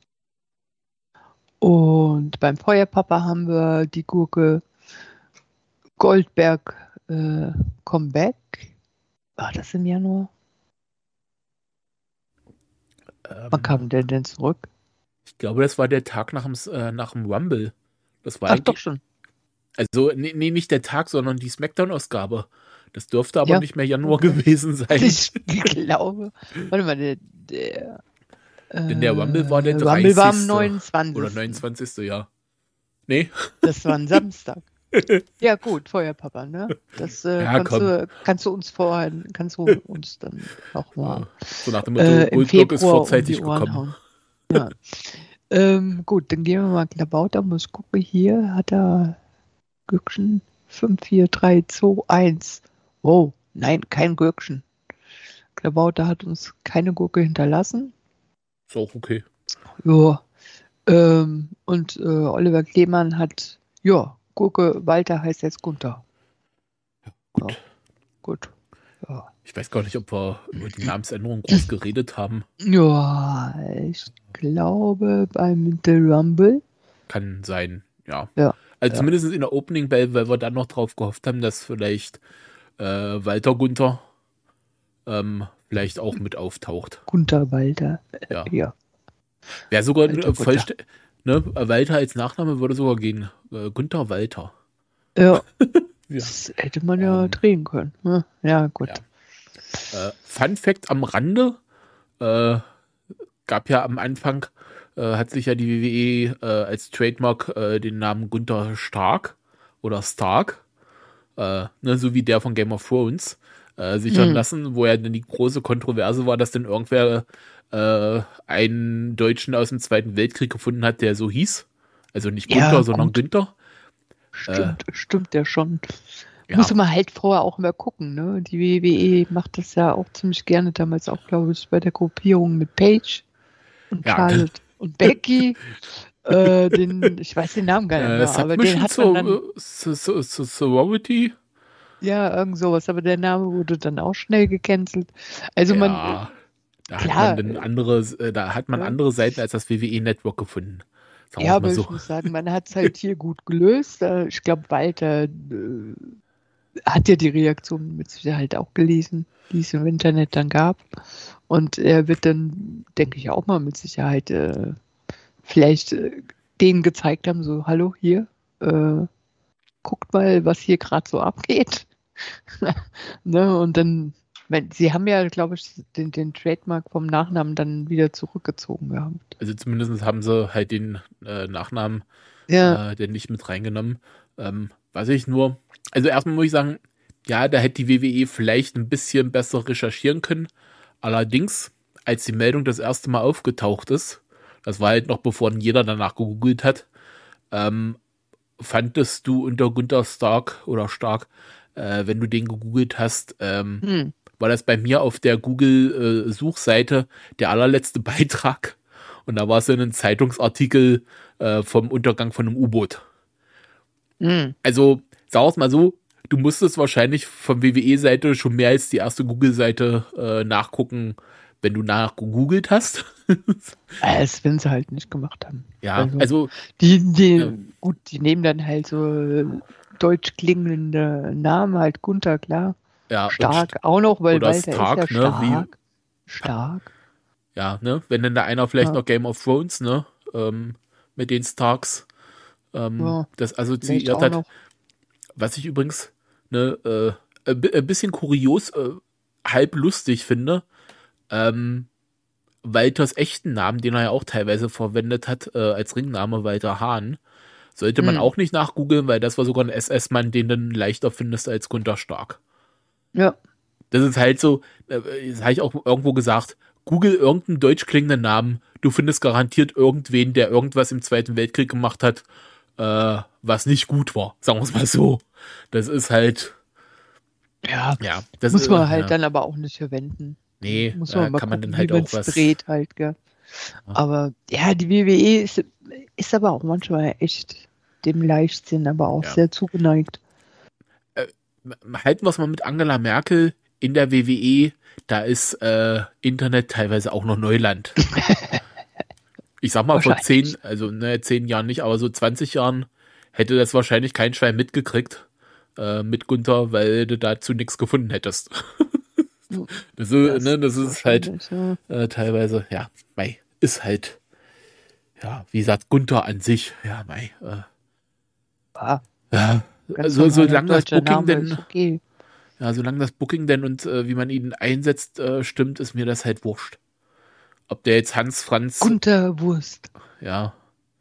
Und beim Feuerpapa haben wir die Gurke Goldberg äh, Comeback. War das im Januar? ähm, Wann kam der denn zurück? ich glaube, das war der Tag nach dem, äh, nach dem Rumble. Das war Ach eigentlich- doch schon. Also, nee, nee, nicht der Tag, sondern die Smackdown-Ausgabe. Das dürfte aber Ja. nicht mehr Januar Okay. gewesen sein. Ich glaube, warte mal, der, der, Denn der Rumble war der äh, Rumble war am dreißigste neunundzwanzigsten Oder neunundzwanzigste Ja. Nee, Das war ein Samstag. Ja gut, Feuerpapa, ne? Das äh, Ja, kannst, komm. du, kannst du uns vorher, kannst du uns dann nochmal so nach dem Motto, äh, im Goldberg ist Februar um vorzeitig die Ohren gekommen. hauen. Ja. ähm, gut, dann gehen wir mal Klabauter, muss gucken, hier hat er Gürkchen fünf, vier, drei, zwei, eins. Wow, nein, kein Gürkchen. Klabauter hat uns keine Gurke hinterlassen. Ist auch okay. Ja. Ähm, und äh, Oliver Klemann hat, ja, gucke, Walter heißt jetzt Gunther. Gut. Ja, gut. Ja. Ich weiß gar nicht, ob wir über die Namensänderung groß geredet haben. Ja, ich glaube beim The Rumble. Kann sein, ja. Ja. Also ja. zumindest in der Opening Bell, weil wir dann noch drauf gehofft haben, dass vielleicht äh, Walter Gunther ähm, vielleicht auch mit auftaucht. Gunther Walter. Ja. ja. Wäre sogar Walter äh, vollst- ne, Walter als Nachname würde sogar gehen. Äh, Gunther Walter. Ja. Ja. Das hätte man ja Ähm, drehen können. Ne? Ja, gut. Ja. Äh, Fun Fact am Rande, äh, gab ja am Anfang, äh, hat sich ja die W W E äh, als Trademark äh, den Namen Gunther Stark oder Stark, äh, ne, so wie der von Game of Thrones, äh, sichern Mhm. lassen, wo ja dann die große Kontroverse war, dass dann irgendwer äh, einen Deutschen aus dem Zweiten Weltkrieg gefunden hat, der so hieß. Also nicht Ja, Gunther, sondern gut. Günther. Stimmt, stimmt ja schon. Ja. Muss man halt vorher auch mal gucken, ne? Die W W E macht das ja auch ziemlich gerne, damals auch, glaube ich, bei der Gruppierung mit Paige und Ja. Charlotte und Becky. äh, den, ich weiß den Namen gar nicht Äh, mehr, aber den Submission hat man dann, so, so, so, so, Sorority. ja, irgend sowas, aber der Name wurde dann auch schnell gecancelt. Also man, Ja, da hat klar, man dann andere, äh, da hat man ja. andere Seiten als das W W E-Network gefunden. Sagen ja, wir aber mal ich so. muss sagen, man hat es halt hier gut gelöst. Äh, Ich glaube, Walter äh, hat ja die Reaktion mit Sicherheit auch gelesen, die es im Internet dann gab. Und er wird dann, denke ich, auch mal mit Sicherheit äh, vielleicht äh, denen gezeigt haben, so, hallo, hier, äh, guckt mal, was hier gerade so abgeht. ne? Und dann, wenn, sie haben ja, glaube ich, den, den Trademark vom Nachnamen dann wieder zurückgezogen gehabt. Also zumindest haben sie halt den äh, Nachnamen Ja, äh, denn nicht mit reingenommen. Ähm, was ich nur, also erstmal muss ich sagen, ja, da hätte die W W E vielleicht ein bisschen besser recherchieren können. Allerdings, als die Meldung das erste Mal aufgetaucht ist, das war halt noch bevor jeder danach gegoogelt hat, ähm, fandest du unter Gunther Stark oder Stark, äh, wenn du den gegoogelt hast, ähm, hm. war das bei mir auf der Google-Suchseite der allerletzte Beitrag. Und da war es ein Zeitungsartikel äh, vom Untergang von einem U-Boot. Hm. Also, sag es mal so, du musstest wahrscheinlich von W W E-Seite schon mehr als die erste Google-Seite äh, nachgucken, wenn du nach gegoogelt hast. Als wenn sie halt nicht gemacht haben. Ja, Also, also, die, die, ja. gut, die nehmen dann halt so äh, deutsch klingende Namen, halt Gunther, klar. ja, und Stark auch noch, weil oder Walter Stark, ist ja ne, wie- stark. Stark. ja, ne, wenn dann da einer vielleicht Ja. noch Game of Thrones, ne, ähm, mit den Starks, ähm, Ja, das Vielleicht assoziiert auch hat. noch. Was ich übrigens ne, äh, ein bi- ein bisschen kurios, äh, halb lustig finde, ähm, Walters echten Namen, den er ja auch teilweise verwendet hat, äh, als Ringname Walter Hahn, sollte man Hm. auch nicht nachgoogeln, weil das war sogar ein S S-Mann, den du leichter findest als Gunther Stark. Ja, Das ist halt so, äh, das habe ich auch irgendwo gesagt, google irgendeinen deutsch klingenden Namen, du findest garantiert irgendwen, der irgendwas im Zweiten Weltkrieg gemacht hat, äh, was nicht gut war, sagen wir es mal so. Das ist halt, ja, ja, das muss ist, man halt ja. dann aber auch nicht verwenden. Nee, Muss da man mal kann man gucken, dann halt wie man's auch was. dreht halt, gell. Ja. Aber ja, die W W E ist, ist aber auch manchmal echt dem Leichtsinn, aber auch Ja. sehr zugeneigt. Halten wir es mal mit Angela Merkel in der W W E, da ist äh, Internet teilweise auch noch Neuland. Ich sag mal, vor Wahrscheinlich. zehn, also ne, zehn Jahren nicht, aber so zwanzig Jahren hätte das wahrscheinlich kein Schwein mitgekriegt äh, mit Gunther, weil du dazu nichts gefunden hättest. Das ist, ne, das ist halt wahrscheinlich, ja. äh, teilweise, ja, mei, ist halt, ja, wie gesagt, Gunther an sich, ja, mei, äh, Ja, ja, ganz also normaler solange das deutscher Booking Name denn, ist okay. ja, solange das Booking denn und äh, wie man ihn einsetzt, äh, stimmt, ist mir das halt wurscht. Ob der jetzt Hans Franz, Gunther Wurst. ja,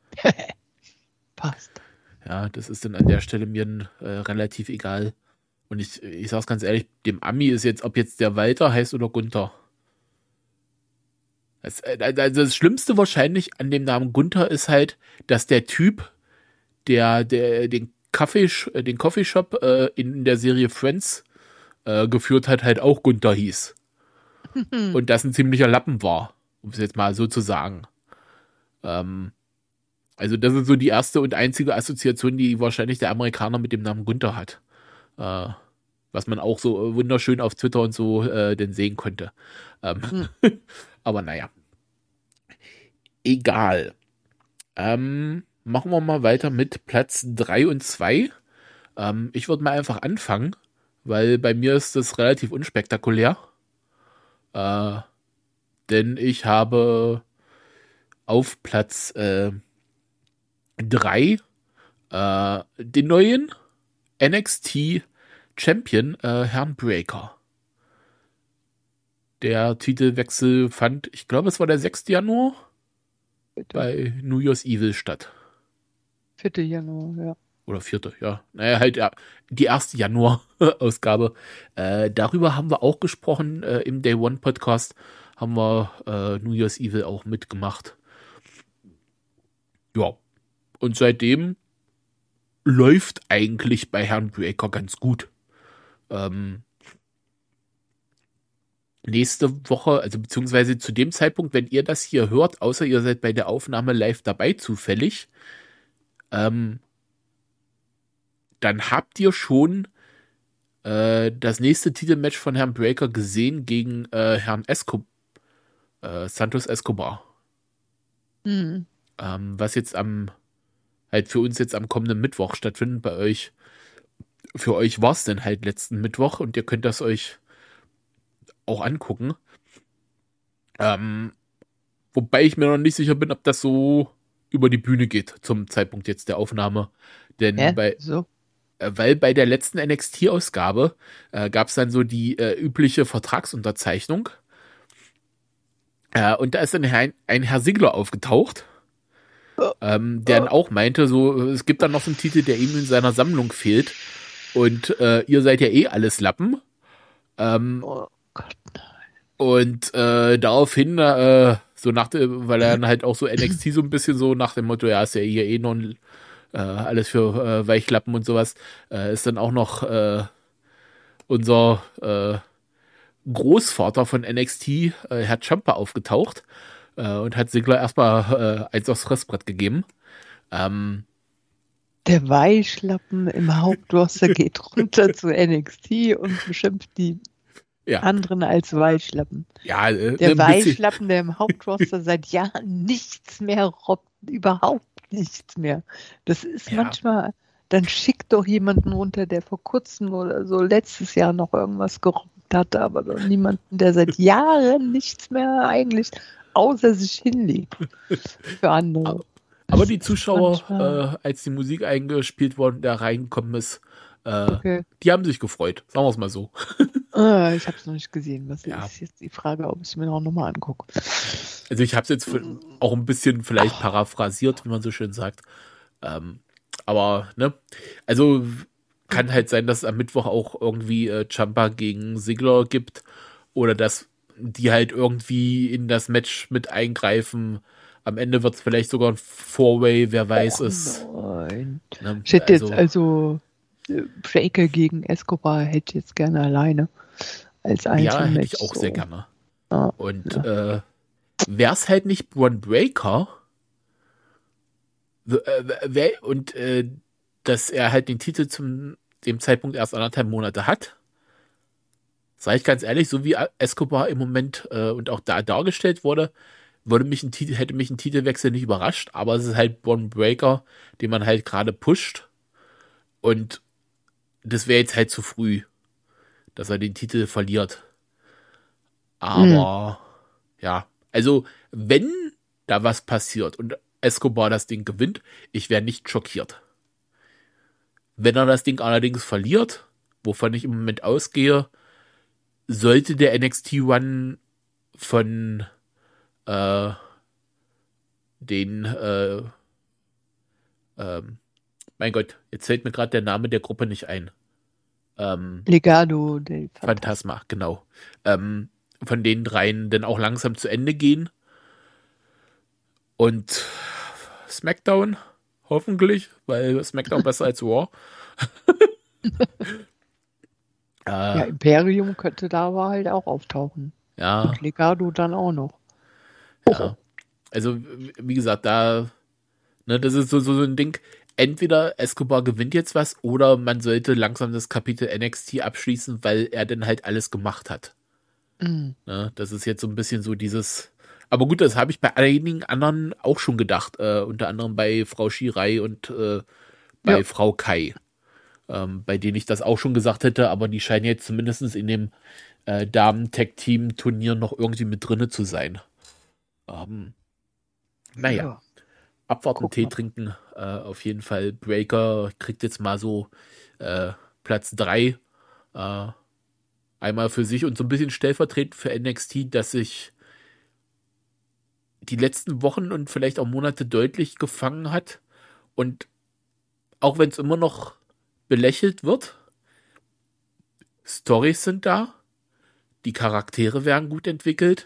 Passt. ja, das ist dann an der Stelle mir äh, relativ egal. Und ich, ich sag's ganz ehrlich, dem Ami ist jetzt, ob jetzt der Walter heißt oder Gunther. Das, äh, also das Schlimmste wahrscheinlich an dem Namen Gunther ist halt, dass der Typ, der, der den Kaffee, den Coffeeshop äh, in der Serie Friends äh, geführt hat, halt auch Gunther hieß. Und das ein ziemlicher Lappen war, um es jetzt mal so zu sagen. Ähm, Also das ist so die erste und einzige Assoziation, die wahrscheinlich der Amerikaner mit dem Namen Gunther hat. Äh, was man auch so wunderschön auf Twitter und so äh, denn sehen konnte. Ähm, hm. Aber naja. Egal. Ähm, machen wir mal weiter mit Platz drei und zwei. Ähm, ich würde mal einfach anfangen, weil bei mir ist das relativ unspektakulär. Äh, denn ich habe auf Platz äh, drei äh, den neuen N X T Champion, äh, Herrn Breaker. Der Titelwechsel fand, ich glaube, es war der sechste Januar Bitte. Bei New Year's Evil statt. vierter Januar, ja. Oder vierte, ja. Naja, halt ja, die erste Januar-Ausgabe. Äh, darüber haben wir auch gesprochen äh, im Day One Podcast. Haben wir äh, New Year's Evil auch mitgemacht. Ja. Und seitdem läuft eigentlich bei Herrn Breaker ganz gut. Ähm, nächste Woche, also beziehungsweise zu dem Zeitpunkt, wenn ihr das hier hört, außer ihr seid bei der Aufnahme live dabei zufällig, ähm, dann habt ihr schon äh, das nächste Titelmatch von Herrn Breaker gesehen gegen äh, Herrn Esco äh, Santos Escobar. Mhm. Ähm, was jetzt am, halt für uns jetzt am kommenden Mittwoch stattfindet. Bei euch, für euch war es dann halt letzten Mittwoch und ihr könnt das euch auch angucken. Ähm, wobei ich mir noch nicht sicher bin, ob das so über die Bühne geht zum Zeitpunkt jetzt der Aufnahme. Denn Hä? bei So? Weil bei der letzten N X T-Ausgabe äh, gab es dann so die äh, übliche Vertragsunterzeichnung. Äh, und da ist dann ein, ein Herr Ziggler aufgetaucht, oh. ähm, der oh. dann auch meinte, so es gibt dann noch so einen Titel, der ihm in seiner Sammlung fehlt. Und äh, ihr seid ja eh alles Lappen. Ähm, oh Gott, nein. Und äh, daraufhin, äh, so nach dem, weil er dann halt auch so N X T so ein bisschen so nach dem Motto, ja, ist ja hier eh noch ein Äh, alles für äh, Weichlappen und sowas, äh, ist dann auch noch äh, unser äh, Großvater von N X T, äh, Herr Ciampa, aufgetaucht äh, und hat Ziggler erstmal äh, eins aufs Fressbrett gegeben. Ähm, Der Weichlappen im Hauptroster geht runter zu N X T und beschimpft die ja. anderen als Weichlappen. Ja, äh, der Weichlappen, der im Hauptroster seit Jahren nichts mehr robbt, überhaupt nichts mehr. Das ist ja. manchmal, dann schickt doch jemanden runter, der vor kurzem oder so letztes Jahr noch irgendwas gerobbt hat, aber doch niemanden, der seit Jahren nichts mehr eigentlich außer sich hinlegt für andere. Aber die Zuschauer, äh, als die Musik eingespielt worden, da reingekommen ist, äh, okay. die haben sich gefreut, sagen wir es mal so. Ah, ich habe es noch nicht gesehen. Was ja. ist jetzt die Frage, ob ich es mir auch nochmal angucke? Also ich habe es jetzt auch ein bisschen vielleicht paraphrasiert, wie man so schön sagt. Ähm, aber, ne, also kann halt sein, dass es am Mittwoch auch irgendwie äh, Ciampa gegen Ziggler gibt oder dass die halt irgendwie in das Match mit eingreifen. Am Ende wird es vielleicht sogar ein Four-Way, wer weiß oh, es. Nein. Ne, ich hätte also, jetzt also Breaker gegen Escobar hätte ich jetzt gerne alleine als Einzelmatch. Ja, hätte ich auch so. sehr gerne. Ah, und ja. äh, wäre es halt nicht Bron Breakker äh, und äh, dass er halt den Titel zum dem Zeitpunkt erst anderthalb Monate hat, sage ich ganz ehrlich, so wie Escobar im Moment äh, und auch da dargestellt wurde, würde mich ein Titel, hätte mich ein Titelwechsel nicht überrascht, aber es ist halt Bron Breakker, den man halt gerade pusht und das wäre jetzt halt zu früh, dass er den Titel verliert. Aber mhm. ja, also wenn da was passiert und Escobar das Ding gewinnt, ich wäre nicht schockiert. Wenn er das Ding allerdings verliert, wovon ich im Moment ausgehe, sollte der N X T-Run von äh, den äh, ähm, mein Gott, jetzt fällt mir gerade der Name der Gruppe nicht ein. Ähm, Legado del Phantasma, Phantasma genau. Ähm, von den dreien dann auch langsam zu Ende gehen. Und SmackDown, hoffentlich, weil SmackDown besser als Raw. äh, ja, Imperium könnte da aber halt auch auftauchen. Ja. Und Legado dann auch noch. Ja. Also, wie gesagt, da Ne, das ist so, so, so ein Ding. Entweder Escobar gewinnt jetzt was oder man sollte langsam das Kapitel N X T abschließen, weil er dann halt alles gemacht hat. Mhm. Ne, das ist jetzt so ein bisschen so dieses. Aber gut, das habe ich bei einigen anderen auch schon gedacht. Äh, unter anderem bei Frau Shirai und äh, bei Ja. Frau Kai. Ähm, bei denen ich das auch schon gesagt hätte, aber die scheinen jetzt zumindest in dem äh, Damen-Tag-Team-Turnier noch irgendwie mit drinne zu sein. Ähm, naja. Ja. Abwarten, Guck Tee mal. trinken, äh, auf jeden Fall. Breaker kriegt jetzt mal so äh, Platz drei. Äh, einmal für sich und so ein bisschen stellvertretend für N X T, dass sich die letzten Wochen und vielleicht auch Monate deutlich gefangen hat. Und auch wenn es immer noch belächelt wird, Storys sind da, die Charaktere werden gut entwickelt.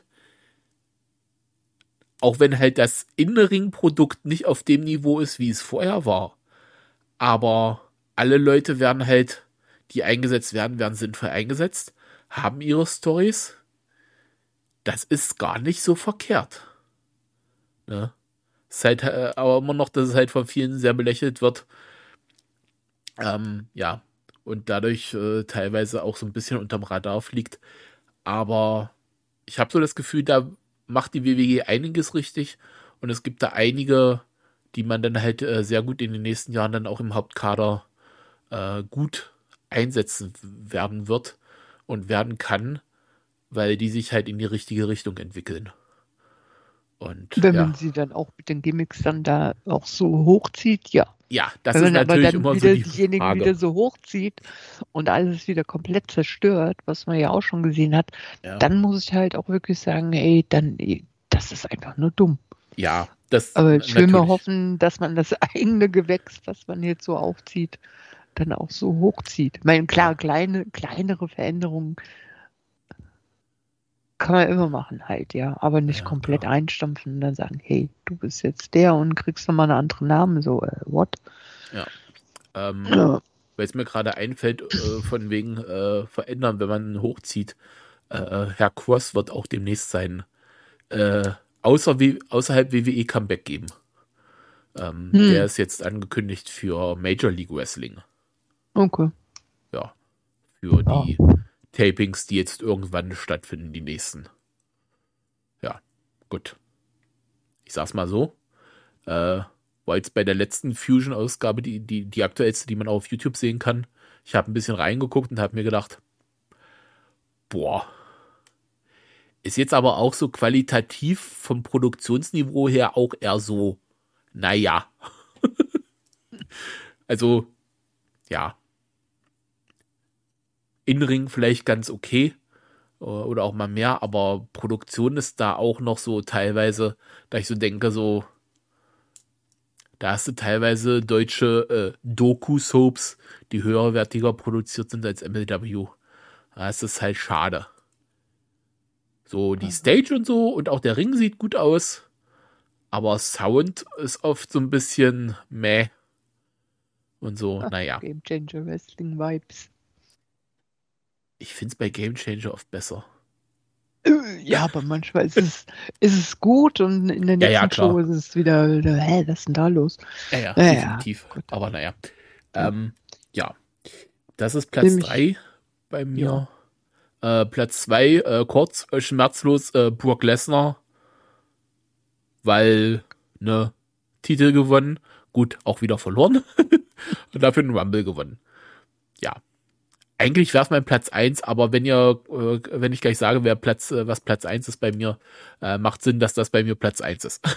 Auch wenn halt das In-Ring-Produkt nicht auf dem Niveau ist, wie es vorher war. Aber alle Leute werden halt, die eingesetzt werden, werden sinnvoll eingesetzt, haben ihre Storys. Das ist gar nicht so verkehrt. Ne? Es ist halt äh, aber immer noch, dass es halt von vielen sehr belächelt wird. Ähm, ja. Und dadurch äh, teilweise auch so ein bisschen unterm Radar fliegt. Aber ich habe so das Gefühl, da macht die W W E einiges richtig und es gibt da einige, die man dann halt äh, sehr gut in den nächsten Jahren dann auch im Hauptkader äh, gut einsetzen werden wird und werden kann, weil die sich halt in die richtige Richtung entwickeln. Und Wenn ja, man sie dann auch mit den Gimmicks dann da auch so hochzieht, ja. ja, das Wenn ist man aber natürlich dann immer so wieder die diejenigen Frage. wieder so hochzieht und alles wieder komplett zerstört, was man ja auch schon gesehen hat, Ja, dann muss ich halt auch wirklich sagen, ey, dann, ey, das ist einfach nur dumm. ja das Aber ich will mal natürlich. hoffen, dass man das eigene Gewächs, was man jetzt so aufzieht, dann auch so hochzieht. Ich meine, klar, Ja. kleine, kleinere Veränderungen kann man immer machen halt, ja. Aber nicht Ja, komplett klar. einstampfen und dann sagen, hey, du bist jetzt der und kriegst nochmal einen anderen Namen. So, äh, what? Ja. Ähm, Ja. weil es mir gerade einfällt, äh, von wegen äh, verändern, wenn man hochzieht. Äh, Herr Cross wird auch demnächst sein äh, außer, außerhalb W W E Comeback geben. Ähm, Hm. Der ist jetzt angekündigt für Major League Wrestling. Okay. Ja. Für Ja. die Tapings, die jetzt irgendwann stattfinden, die nächsten. Ja, gut. Ich sag's mal so. Äh, war jetzt bei der letzten Fusion-Ausgabe die, die, die aktuellste, die man auch auf YouTube sehen kann. Ich habe ein bisschen reingeguckt und habe mir gedacht, boah, ist jetzt aber auch so qualitativ vom Produktionsniveau her auch eher so, naja. Also, ja. In-Ring vielleicht ganz okay oder auch mal mehr, aber Produktion ist da auch noch so teilweise, da ich so denke, so, da hast du teilweise deutsche äh, Doku-Soaps, die höherwertiger produziert sind als M L W. Da ist es halt schade. So, die Stage und so und auch der Ring sieht gut aus, aber Sound ist oft so ein bisschen meh und so, naja. Game Changer Wrestling Vibes. Ich finde es bei Game Changer oft besser. Äh, Ja, aber manchmal ist es, ist es gut und in der Ja, ja, nächsten klar. Show ist es wieder, wieder, hä, was ist denn da los? Ja, ja, Naja, definitiv. gut. Aber naja. Ja. Ähm, ja. Das ist Platz Nämlich- drei bei mir. Äh, Platz zwei, äh, kurz, äh, schmerzlos, äh, Brock Lesnar. Weil, ne, Titel gewonnen. Gut, auch wieder verloren. Und dafür einen Rumble gewonnen. Ja. Eigentlich wäre es mein Platz eins, aber wenn ihr, äh, wenn ich gleich sage, wer Platz, äh, was Platz eins ist bei mir, äh, macht Sinn, dass das bei mir Platz eins ist.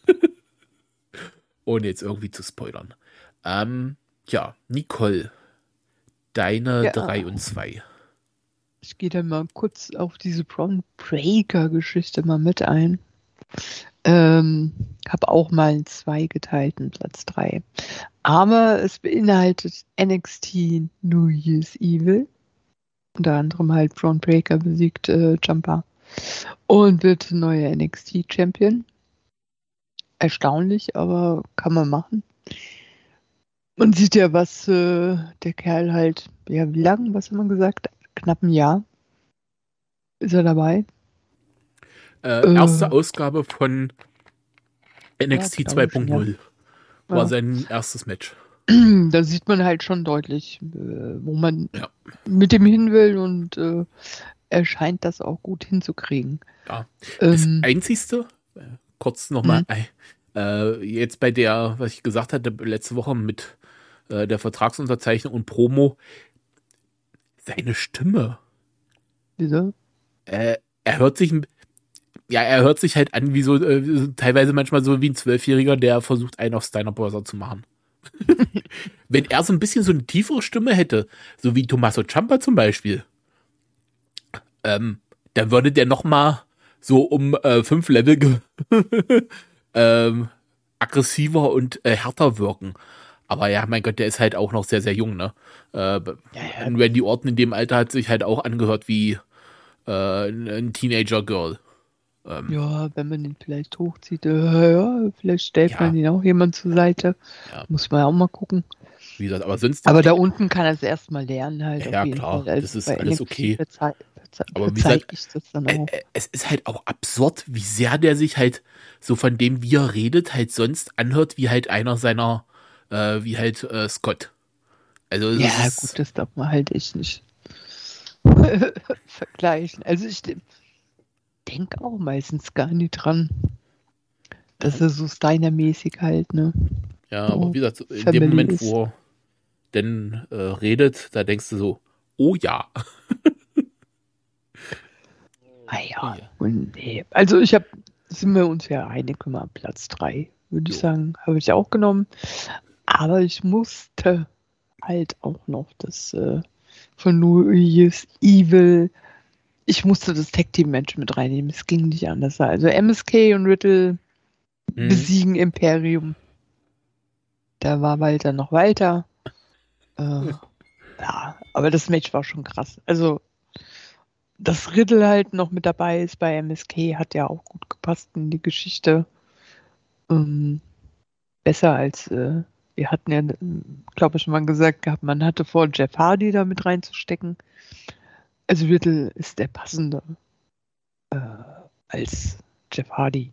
Ohne jetzt irgendwie zu spoilern. Ähm, ja, Nicole, deine Ja. drei und zwei. Ich gehe dann mal kurz auf diese Braun Breaker-Geschichte mal mit ein. Ähm, habe auch mal einen zweigeteilten Platz drei. Aber es beinhaltet N X T New Year's Evil. Unter anderem halt Braun Breaker besiegt äh, Ciampa. Und wird neuer N X T-Champion. Erstaunlich, aber kann man machen. Man sieht ja, was äh, der Kerl halt, ja, wie lang, was hat man gesagt? Knapp ein Jahr ist er dabei. Äh, Äh. erste Ausgabe von N X T Ja, glaub ich, zwei Punkt null. war Ja. sein erstes Match. Da sieht man halt schon deutlich, äh, wo man Ja. mit dem hin will und äh, er scheint das auch gut hinzukriegen. Ja. Das Ähm, Einzigste, äh, kurz nochmal, Mhm. äh, jetzt bei der, was ich gesagt hatte, letzte Woche mit äh, der Vertragsunterzeichnung und Promo, seine Stimme. diese, Äh, er hört sich, ein- ja, er hört sich halt an wie so, äh, so teilweise manchmal so wie ein Zwölfjähriger, der versucht, einen auf Steiner Brother zu machen. Wenn er so ein bisschen so eine tiefere Stimme hätte, so wie Tommaso Ciampa zum Beispiel, ähm, dann würde der noch mal so um äh, fünf Level ge ähm, aggressiver und äh, härter wirken. Aber ja, mein Gott, der ist halt auch noch sehr, sehr jung, ne? Äh, ja, ja, ein Randy Orton in dem Alter hat sich halt auch angehört wie äh, ein Teenager-Girl. Ähm, ja, wenn man ihn vielleicht hochzieht, äh, ja, vielleicht stellt Ja. man ihn auch jemand zur Seite. Ja. Muss man ja auch mal gucken. Wie gesagt, aber sonst. Aber da unten kann er es erstmal lernen halt. Ja, auf ja, jeden klar, Fall. Also das ist bei alles N X T okay. Verzei verze Aber wie verzeih gesagt, ich das dann Ä- auch. ä- es ist halt auch absurd, wie sehr der sich halt so von dem, wie er redet, halt sonst anhört, wie halt einer seiner, äh, wie halt äh, Scott. Also das Ja, ist, gut, das darf man halt echt nicht vergleichen. Also ich denke auch meistens gar nicht dran. Das ist so Steiner-mäßig halt, ne? ja, so aber wie gesagt, in Family dem Moment, ist. wo er denn äh, redet, da denkst du so, oh ja. Ah ja, Ja. und nee. Also ich habe, sind wir uns ja einig, immer Platz drei, würde ich Jo. sagen, habe ich auch genommen. Aber ich musste halt auch noch das äh, von New Year's Evil, ich musste das Tag Team Match mit reinnehmen. Es ging nicht anders. Also M S K und Riddle Hm. besiegen Imperium. Da war Walter noch weiter. Äh, ja, aber das Match war schon krass. Also, dass Riddle halt noch mit dabei ist bei M S K, hat ja auch gut gepasst in die Geschichte. Ähm, besser als, äh, wir hatten ja, glaube ich, schon mal gesagt gehabt, man hatte vor, Jeff Hardy da mit reinzustecken. Also Riddle ist der passende äh, als Jeff Hardy.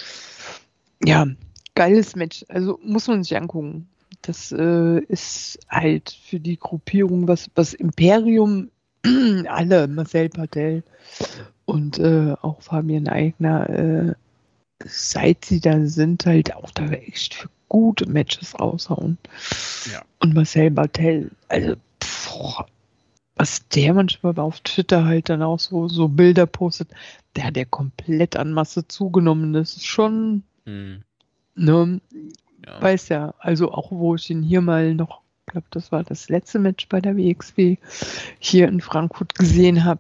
Ja, geiles Match. Also muss man sich angucken. Das äh, ist halt für die Gruppierung, was, was Imperium, alle, Marcel Patel und äh, auch Fabian Eigner, äh, seit sie da sind, halt auch da echt für gute Matches raushauen. Ja. Und Marcel Patel, also pff, was der manchmal auf Twitter halt dann auch so, so Bilder postet, der hat ja komplett an Masse zugenommen. Das ist schon, Hm. ne, Ja. weiß ja, also auch wo ich ihn hier mal noch, ich glaube, das war das letzte Match bei der W X W, hier in Frankfurt gesehen habe.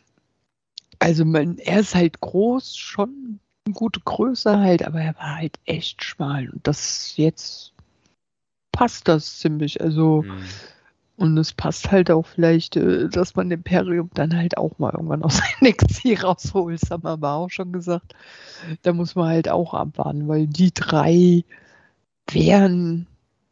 Also man, er ist halt groß, schon eine gute Größe halt, aber er war halt echt schmal. Und das jetzt passt das ziemlich. Also, Hm. und es passt halt auch vielleicht, äh, dass man Imperium dann halt auch mal irgendwann aus N X T rausholt. Das haben wir aber auch schon gesagt. Da muss man halt auch abwarten, weil die drei wären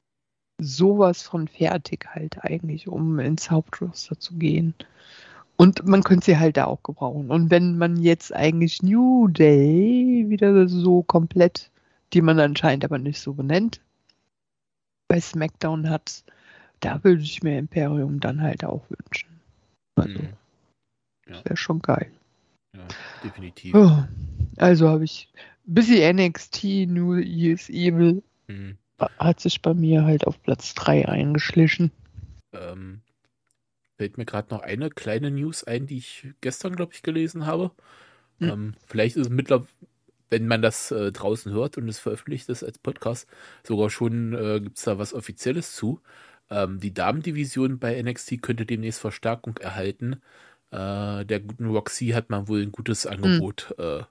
sowas von fertig halt eigentlich, um ins Hauptroster zu gehen. Und man könnte sie halt da auch gebrauchen. Und wenn man jetzt eigentlich New Day wieder so komplett, die man anscheinend aber nicht so benennt, bei SmackDown hat, da würde ich mir Imperium dann halt auch wünschen. Also, Hm. Ja. das wäre schon geil. Ja, definitiv. Oh, also habe ich bis die N X T New Year's Evil Hm. hat sich bei mir halt auf Platz drei eingeschlichen. Ähm, fällt mir gerade noch eine kleine News ein, die ich gestern, glaube ich, gelesen habe. Hm. Ähm, vielleicht ist es mittlerweile, wenn man das äh, draußen hört und es veröffentlicht ist als Podcast, sogar schon äh, gibt es da was Offizielles zu. Ähm, die Damendivision bei N X T könnte demnächst Verstärkung erhalten. Äh, der guten Roxy hat man wohl ein gutes Angebot äh,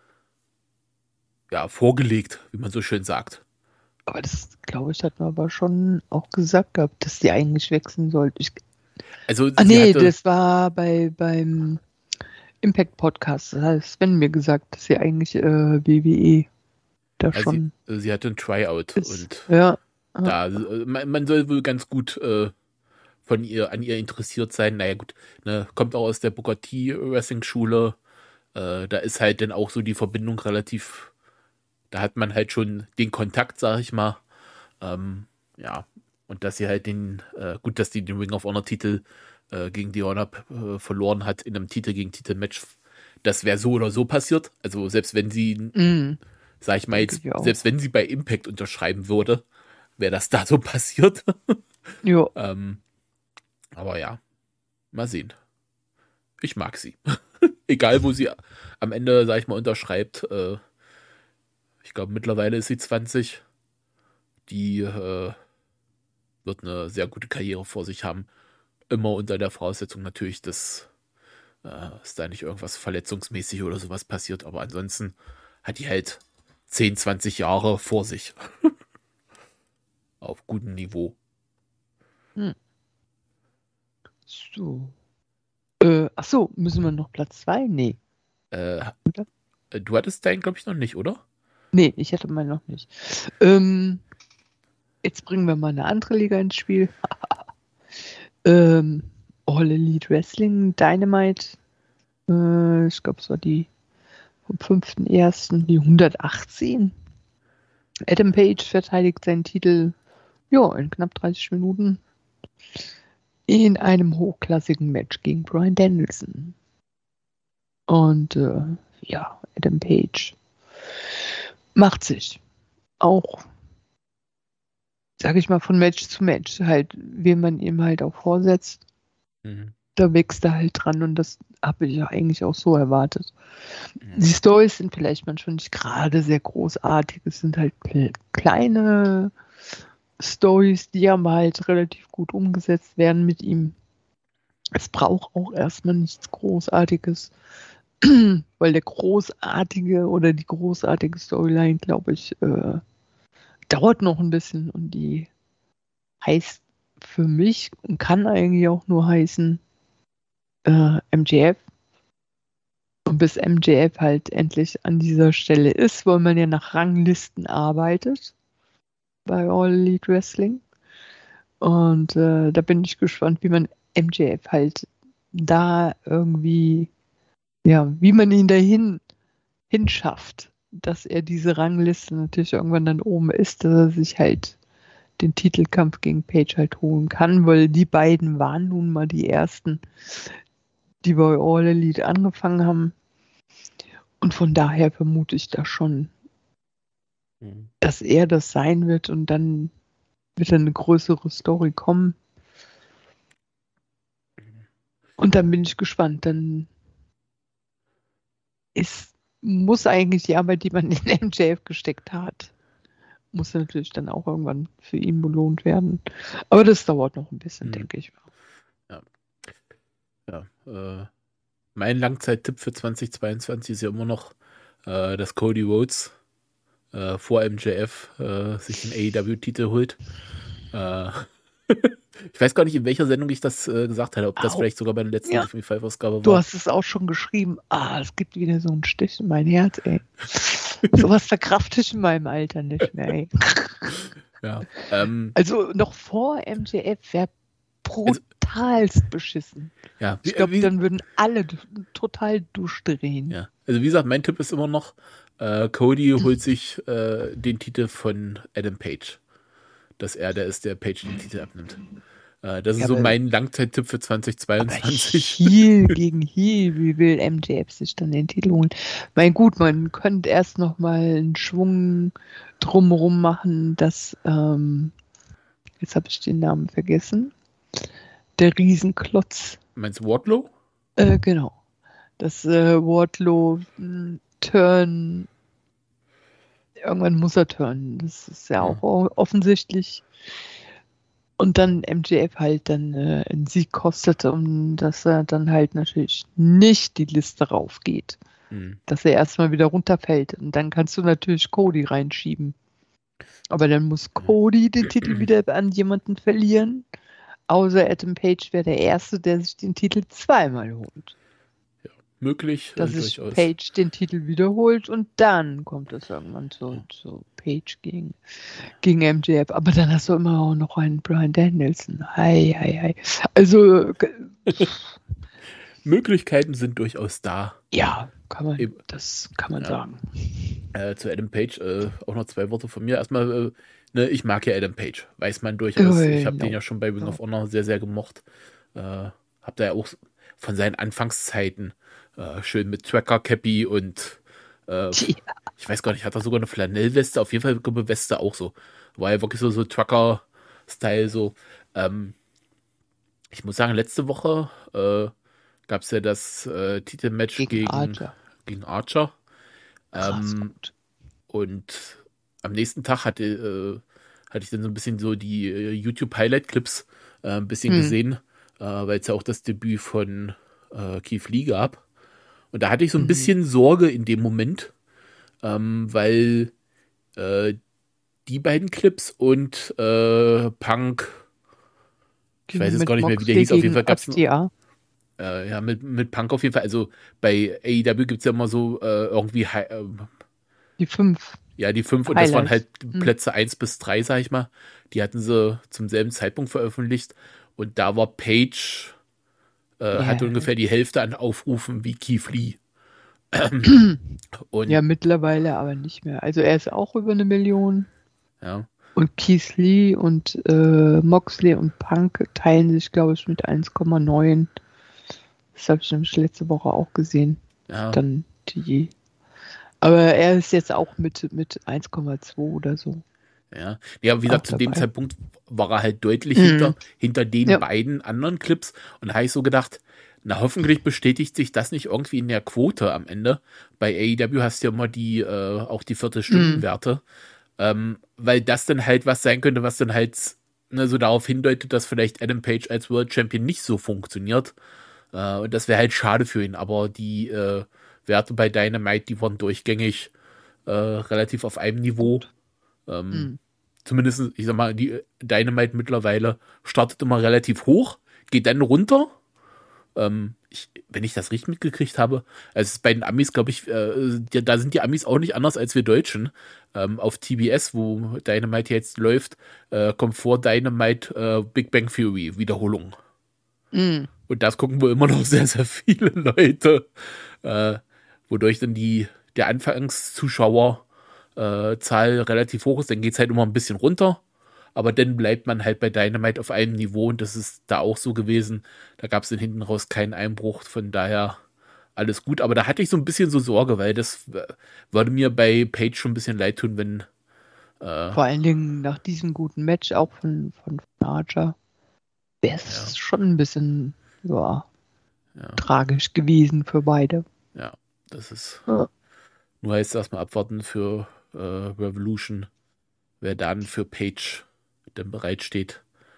ja, vorgelegt, wie man so schön sagt. Aber das, glaube ich, hat man aber schon auch gesagt gehabt, dass die eigentlich wechseln sollte. Ich, Also, ah sie nee, hatte, das war bei beim Impact Podcast. Das hat Sven mir gesagt, dass sie eigentlich äh, B W E da also schon sie, sie hatte ein Tryout ist. und Ja. da, äh, man, man soll wohl ganz gut äh, von ihr, an ihr interessiert sein. Naja, gut, ne, kommt auch aus der Booker T Wrestling Schule. Äh, da ist halt dann auch so die Verbindung relativ, da hat man halt schon den Kontakt, sag ich mal. Ähm, ja, und dass sie halt den, äh, gut, dass die den Ring of Honor Titel äh, gegen Diona äh, verloren hat in einem Titel gegen Titel-Match, das wäre so oder so passiert. Also selbst wenn sie, Mm, sag ich mal denke jetzt, ich auch. selbst wenn sie bei Impact unterschreiben würde, wäre das da so passiert. Ja, ähm, aber ja, mal sehen. Ich mag sie. Egal, wo sie am Ende, sag ich mal, unterschreibt. Äh, ich glaube, mittlerweile ist sie zwanzig. Die äh, wird eine sehr gute Karriere vor sich haben. Immer unter der Voraussetzung natürlich, dass äh, es da nicht irgendwas verletzungsmäßig oder sowas passiert. Aber ansonsten hat die halt zehn, zwanzig Jahre vor sich. Auf gutem Niveau. so. Äh, ach so, müssen wir noch Platz zwei? Nee. Äh, du hattest deinen, glaube ich, noch nicht, oder? Nee, ich hätte meinen noch nicht. Ähm, jetzt bringen wir mal eine andere Liga ins Spiel. ähm, All Elite Wrestling, Dynamite. Äh, ich glaube, es war die vom fünften ersten, die hundertachtzehn. Adam Page verteidigt seinen Titel ja, in knapp dreißig Minuten in einem hochklassigen Match gegen Bryan Danielson. Und äh, ja, Adam Page macht sich auch, sage ich mal, von Match zu Match halt, wie man ihm halt auch vorsetzt, Mhm. da wächst er halt dran und das habe ich ja eigentlich auch so erwartet. Mhm. Die Storys sind vielleicht manchmal nicht gerade sehr großartig, es sind halt kle- kleine Storys, die aber halt relativ gut umgesetzt werden mit ihm. Es braucht auch erstmal nichts Großartiges, weil der großartige oder die großartige Storyline, glaube ich, äh, dauert noch ein bisschen und die heißt für mich und kann eigentlich auch nur heißen äh, M J F. Und bis M J F halt endlich an dieser Stelle ist, weil man ja nach Ranglisten arbeitet bei All Elite Wrestling. Und äh, da bin ich gespannt, wie man M J F halt da irgendwie, ja, wie man ihn dahin hinschafft, dass er diese Rangliste natürlich irgendwann dann oben ist, dass er sich halt den Titelkampf gegen Page halt holen kann, weil die beiden waren nun mal die ersten, die bei All Elite angefangen haben. Und von daher vermute ich da schon, Mhm. dass er das sein wird und dann wird dann eine größere Story kommen. Und dann bin ich gespannt. Dann ist, muss eigentlich die Arbeit, die man in M J F gesteckt hat, muss natürlich dann auch irgendwann für ihn belohnt werden. Aber das dauert noch ein bisschen, Mhm. denke ich. Ja, äh, mein Langzeittipp für zwanzig zweiundzwanzig ist ja immer noch, äh, dass Cody Rhodes äh, vor M J F äh, sich den A E W-Titel holt. Äh, ich weiß gar nicht, in welcher Sendung ich das äh, gesagt hatte, ob das Au. vielleicht sogar bei der letzten Ja. Give Me Five-Ausgabe Du war. hast es auch schon geschrieben. Ah, es gibt wieder so einen Stich in mein Herz, ey. Sowas verkrafte ich in meinem Alter nicht mehr, ey. Ja, ähm, Also noch vor M J F wäre brutalst beschissen. ja, wie, Ich glaube, wie, dann würden alle d- total durchdrehen. ja, also wie gesagt, mein Tipp ist immer noch, äh, Cody holt sich äh, den Titel von Adam Page. Dass er der ist, der Page den Titel abnimmt. Äh, das Ja, ist so aber- mein Langzeittipp für zwanzig Aber zweiundzwanzig. Heel gegen Heel, wie will M J F sich dann den Titel holen? Mein gut, man könnte erst noch mal einen Schwung drumherum machen, dass, ähm, jetzt habe ich den Namen vergessen, der Riesenklotz, Meinst du Wardlow? äh, genau, dass äh, Wardlow mh, turn, irgendwann muss er turnen, das ist ja auch o- offensichtlich. Und dann M J F halt dann äh, einen Sieg kostet und dass er dann halt natürlich nicht die Liste raufgeht. Hm. Dass er erstmal wieder runterfällt. Und dann kannst du natürlich Cody reinschieben. Aber dann muss Cody den Titel wieder an jemanden verlieren. Außer Adam Page wäre der Erste, der sich den Titel zweimal holt. Möglich, äh, Dass sich durchaus. Page den Titel wiederholt und dann kommt es irgendwann zu, zu Page gegen, gegen M J F. Aber dann hast du immer auch noch einen Bryan Danielson. Hei, hei, hei. Also, g- Möglichkeiten sind durchaus da. ja, kann man, Eben. das kann man Ja. sagen. Äh, zu Adam Page äh, auch noch zwei Worte von mir. Erstmal, äh, ne, ich mag ja Adam Page, weiß man durchaus. Genau. Ich habe den ja schon bei Ring of Honor sehr, sehr gemocht. Äh, hab da ja auch von seinen Anfangszeiten äh, schön mit Tracker Cappy und äh, Ja. ich weiß gar nicht, hat er sogar eine Flanellweste? Auf jeden Fall eine Weste auch so. War ja wirklich so, so Trucker-Style so. Ähm, ich muss sagen, letzte Woche äh, gab es ja das äh, Titelmatch Gegen gegen, Archer. gegen Archer. Krass Ähm, gut. und am nächsten Tag hatte, äh, hatte ich dann so ein bisschen so die äh, YouTube-Highlight-Clips äh, ein bisschen Hm. gesehen, äh, weil es ja auch das Debüt von äh, Keith Lee gab. Und da hatte ich so ein Mhm. bisschen Sorge in dem Moment, ähm, weil äh, die beiden Clips und äh, Punk, ich weiß jetzt Mit gar nicht mehr, wie der Moxley hieß, auf jeden gegen Fall gab es F T A. äh, ja, mit, mit Punk auf jeden Fall, also bei A E W gibt es ja immer so äh, irgendwie, hi- äh, Die fünf. ja, die fünf und das waren halt Highlights. Hm. Plätze eins bis drei, sag ich mal. Die hatten sie zum selben Zeitpunkt veröffentlicht und da war Page, äh, Ja. hatte ungefähr die Hälfte an Aufrufen wie Keith Lee. Und Ja, mittlerweile aber nicht mehr. Also er ist auch über eine Million. ja, Und Keith Lee und äh, Moxley und Punk teilen sich, glaube ich, mit eins Komma neun. Das habe ich nämlich letzte Woche auch gesehen. ja, Dann die. Aber er ist jetzt auch mit, mit eins Komma zwei oder so. ja. Ja, wie gesagt, Auch zu dem dabei. Zeitpunkt war er halt deutlich Mhm. hinter, hinter den Ja. beiden anderen Clips. Und da habe ich so gedacht, na, hoffentlich bestätigt sich das nicht irgendwie in der Quote am Ende. Bei A E W hast du ja immer die, äh, auch die Viertelstundenwerte. Ähm, weil das dann halt was sein könnte, was dann halt ne, so darauf hindeutet, dass vielleicht Adam Page als World Champion nicht so funktioniert. Äh, und das wäre halt schade für ihn. Aber die äh, Werte bei Dynamite, die waren durchgängig äh, relativ auf einem Niveau. Ähm, Mhm. Zumindest, ich sag mal, die Dynamite mittlerweile startet immer relativ hoch, geht dann runter. Ähm, ich, wenn ich das richtig mitgekriegt habe, also es ist bei den Amis, glaube ich, äh, die, da sind die Amis auch nicht anders als wir Deutschen. Ähm, auf T B S, wo Dynamite jetzt läuft, äh, kommt vor Dynamite äh, Big Bang Theory Wiederholung. Mhm. Und das gucken wohl immer noch sehr, sehr viele Leute. Äh, wodurch dann die, der Anfangszuschauerzahl äh, Zahl relativ hoch ist. Dann geht es halt immer ein bisschen runter. Aber dann bleibt man halt bei Dynamite auf einem Niveau. Und das ist da auch so gewesen. Da gab es dann hinten raus keinen Einbruch. Von daher alles gut. Aber da hatte ich so ein bisschen so Sorge, weil das äh, würde mir bei Page schon ein bisschen leid tun, wenn äh, Vor allen Dingen nach diesem guten Match auch von, von Archer wäre es Ja. schon ein bisschen ja, ja, tragisch gewesen für beide. ja, das ist Ja. nur heißt erstmal abwarten für äh, Revolution, wer dann für Page dann bereitsteht.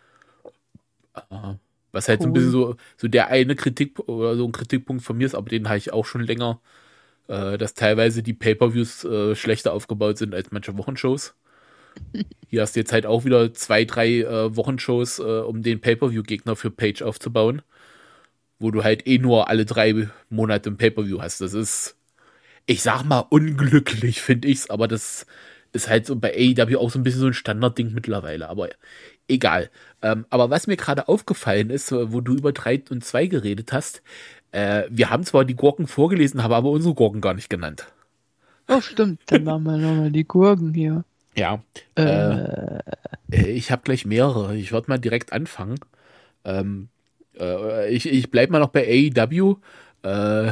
Äh, was halt so ein Cool. bisschen so, so der eine Kritik oder so ein Kritikpunkt von mir ist, aber den habe ich auch schon länger, äh, dass teilweise die Pay-Per-Views äh, schlechter aufgebaut sind als manche Wochenshows. Hier hast du jetzt halt auch wieder zwei, drei äh, Wochenshows, äh, um den Pay-Per-View-Gegner für Page aufzubauen, wo du halt eh nur alle drei Monate ein Pay-Per-View hast. Das ist, ich sag mal, unglücklich, finde ich's, aber das ist halt so bei A E W auch so ein bisschen so ein Standardding mittlerweile, aber egal. Ähm, aber was mir gerade aufgefallen ist, äh, wo du über drei und zwei geredet hast, äh, wir haben zwar die Gurken vorgelesen, haben aber unsere Gurken gar nicht genannt. Oh, stimmt. Dann machen wir nochmal die Gurken hier. Ja, Äh, äh, ich habe gleich mehrere. Ich würde mal direkt anfangen. Ähm, äh, ich, ich bleib mal noch bei A E W. Äh,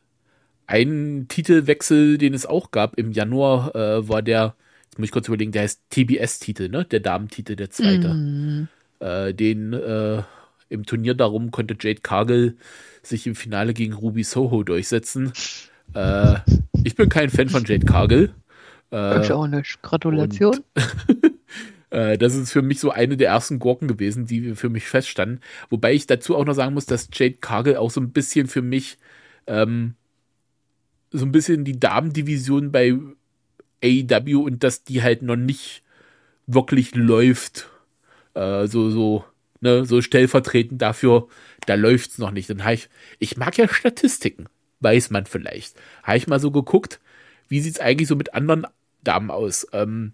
ein Titelwechsel, den es auch gab im Januar, äh, war der, jetzt muss ich kurz überlegen, der heißt T B S-Titel, ne? Der Damentitel, der zweite. mm, Äh, den äh, im Turnier darum konnte Jade Cargill sich im Finale gegen Ruby Soho durchsetzen. Äh, ich bin kein Fan von Jade Cargill. Äh, ich auch nicht. Gratulation. Äh, das ist für mich so eine der ersten Gurken gewesen, die für mich feststanden. Wobei ich dazu auch noch sagen muss, dass Jade Cargill auch so ein bisschen für mich ähm, so ein bisschen die Damendivision bei A E W und dass die halt noch nicht wirklich läuft. Äh, so, so, ne, so stellvertretend dafür, da läuft's noch nicht. Dann habe ich, ich mag ja Statistiken, weiß man vielleicht. Habe ich mal so geguckt, wie sieht's eigentlich so mit anderen Damen aus? Ähm,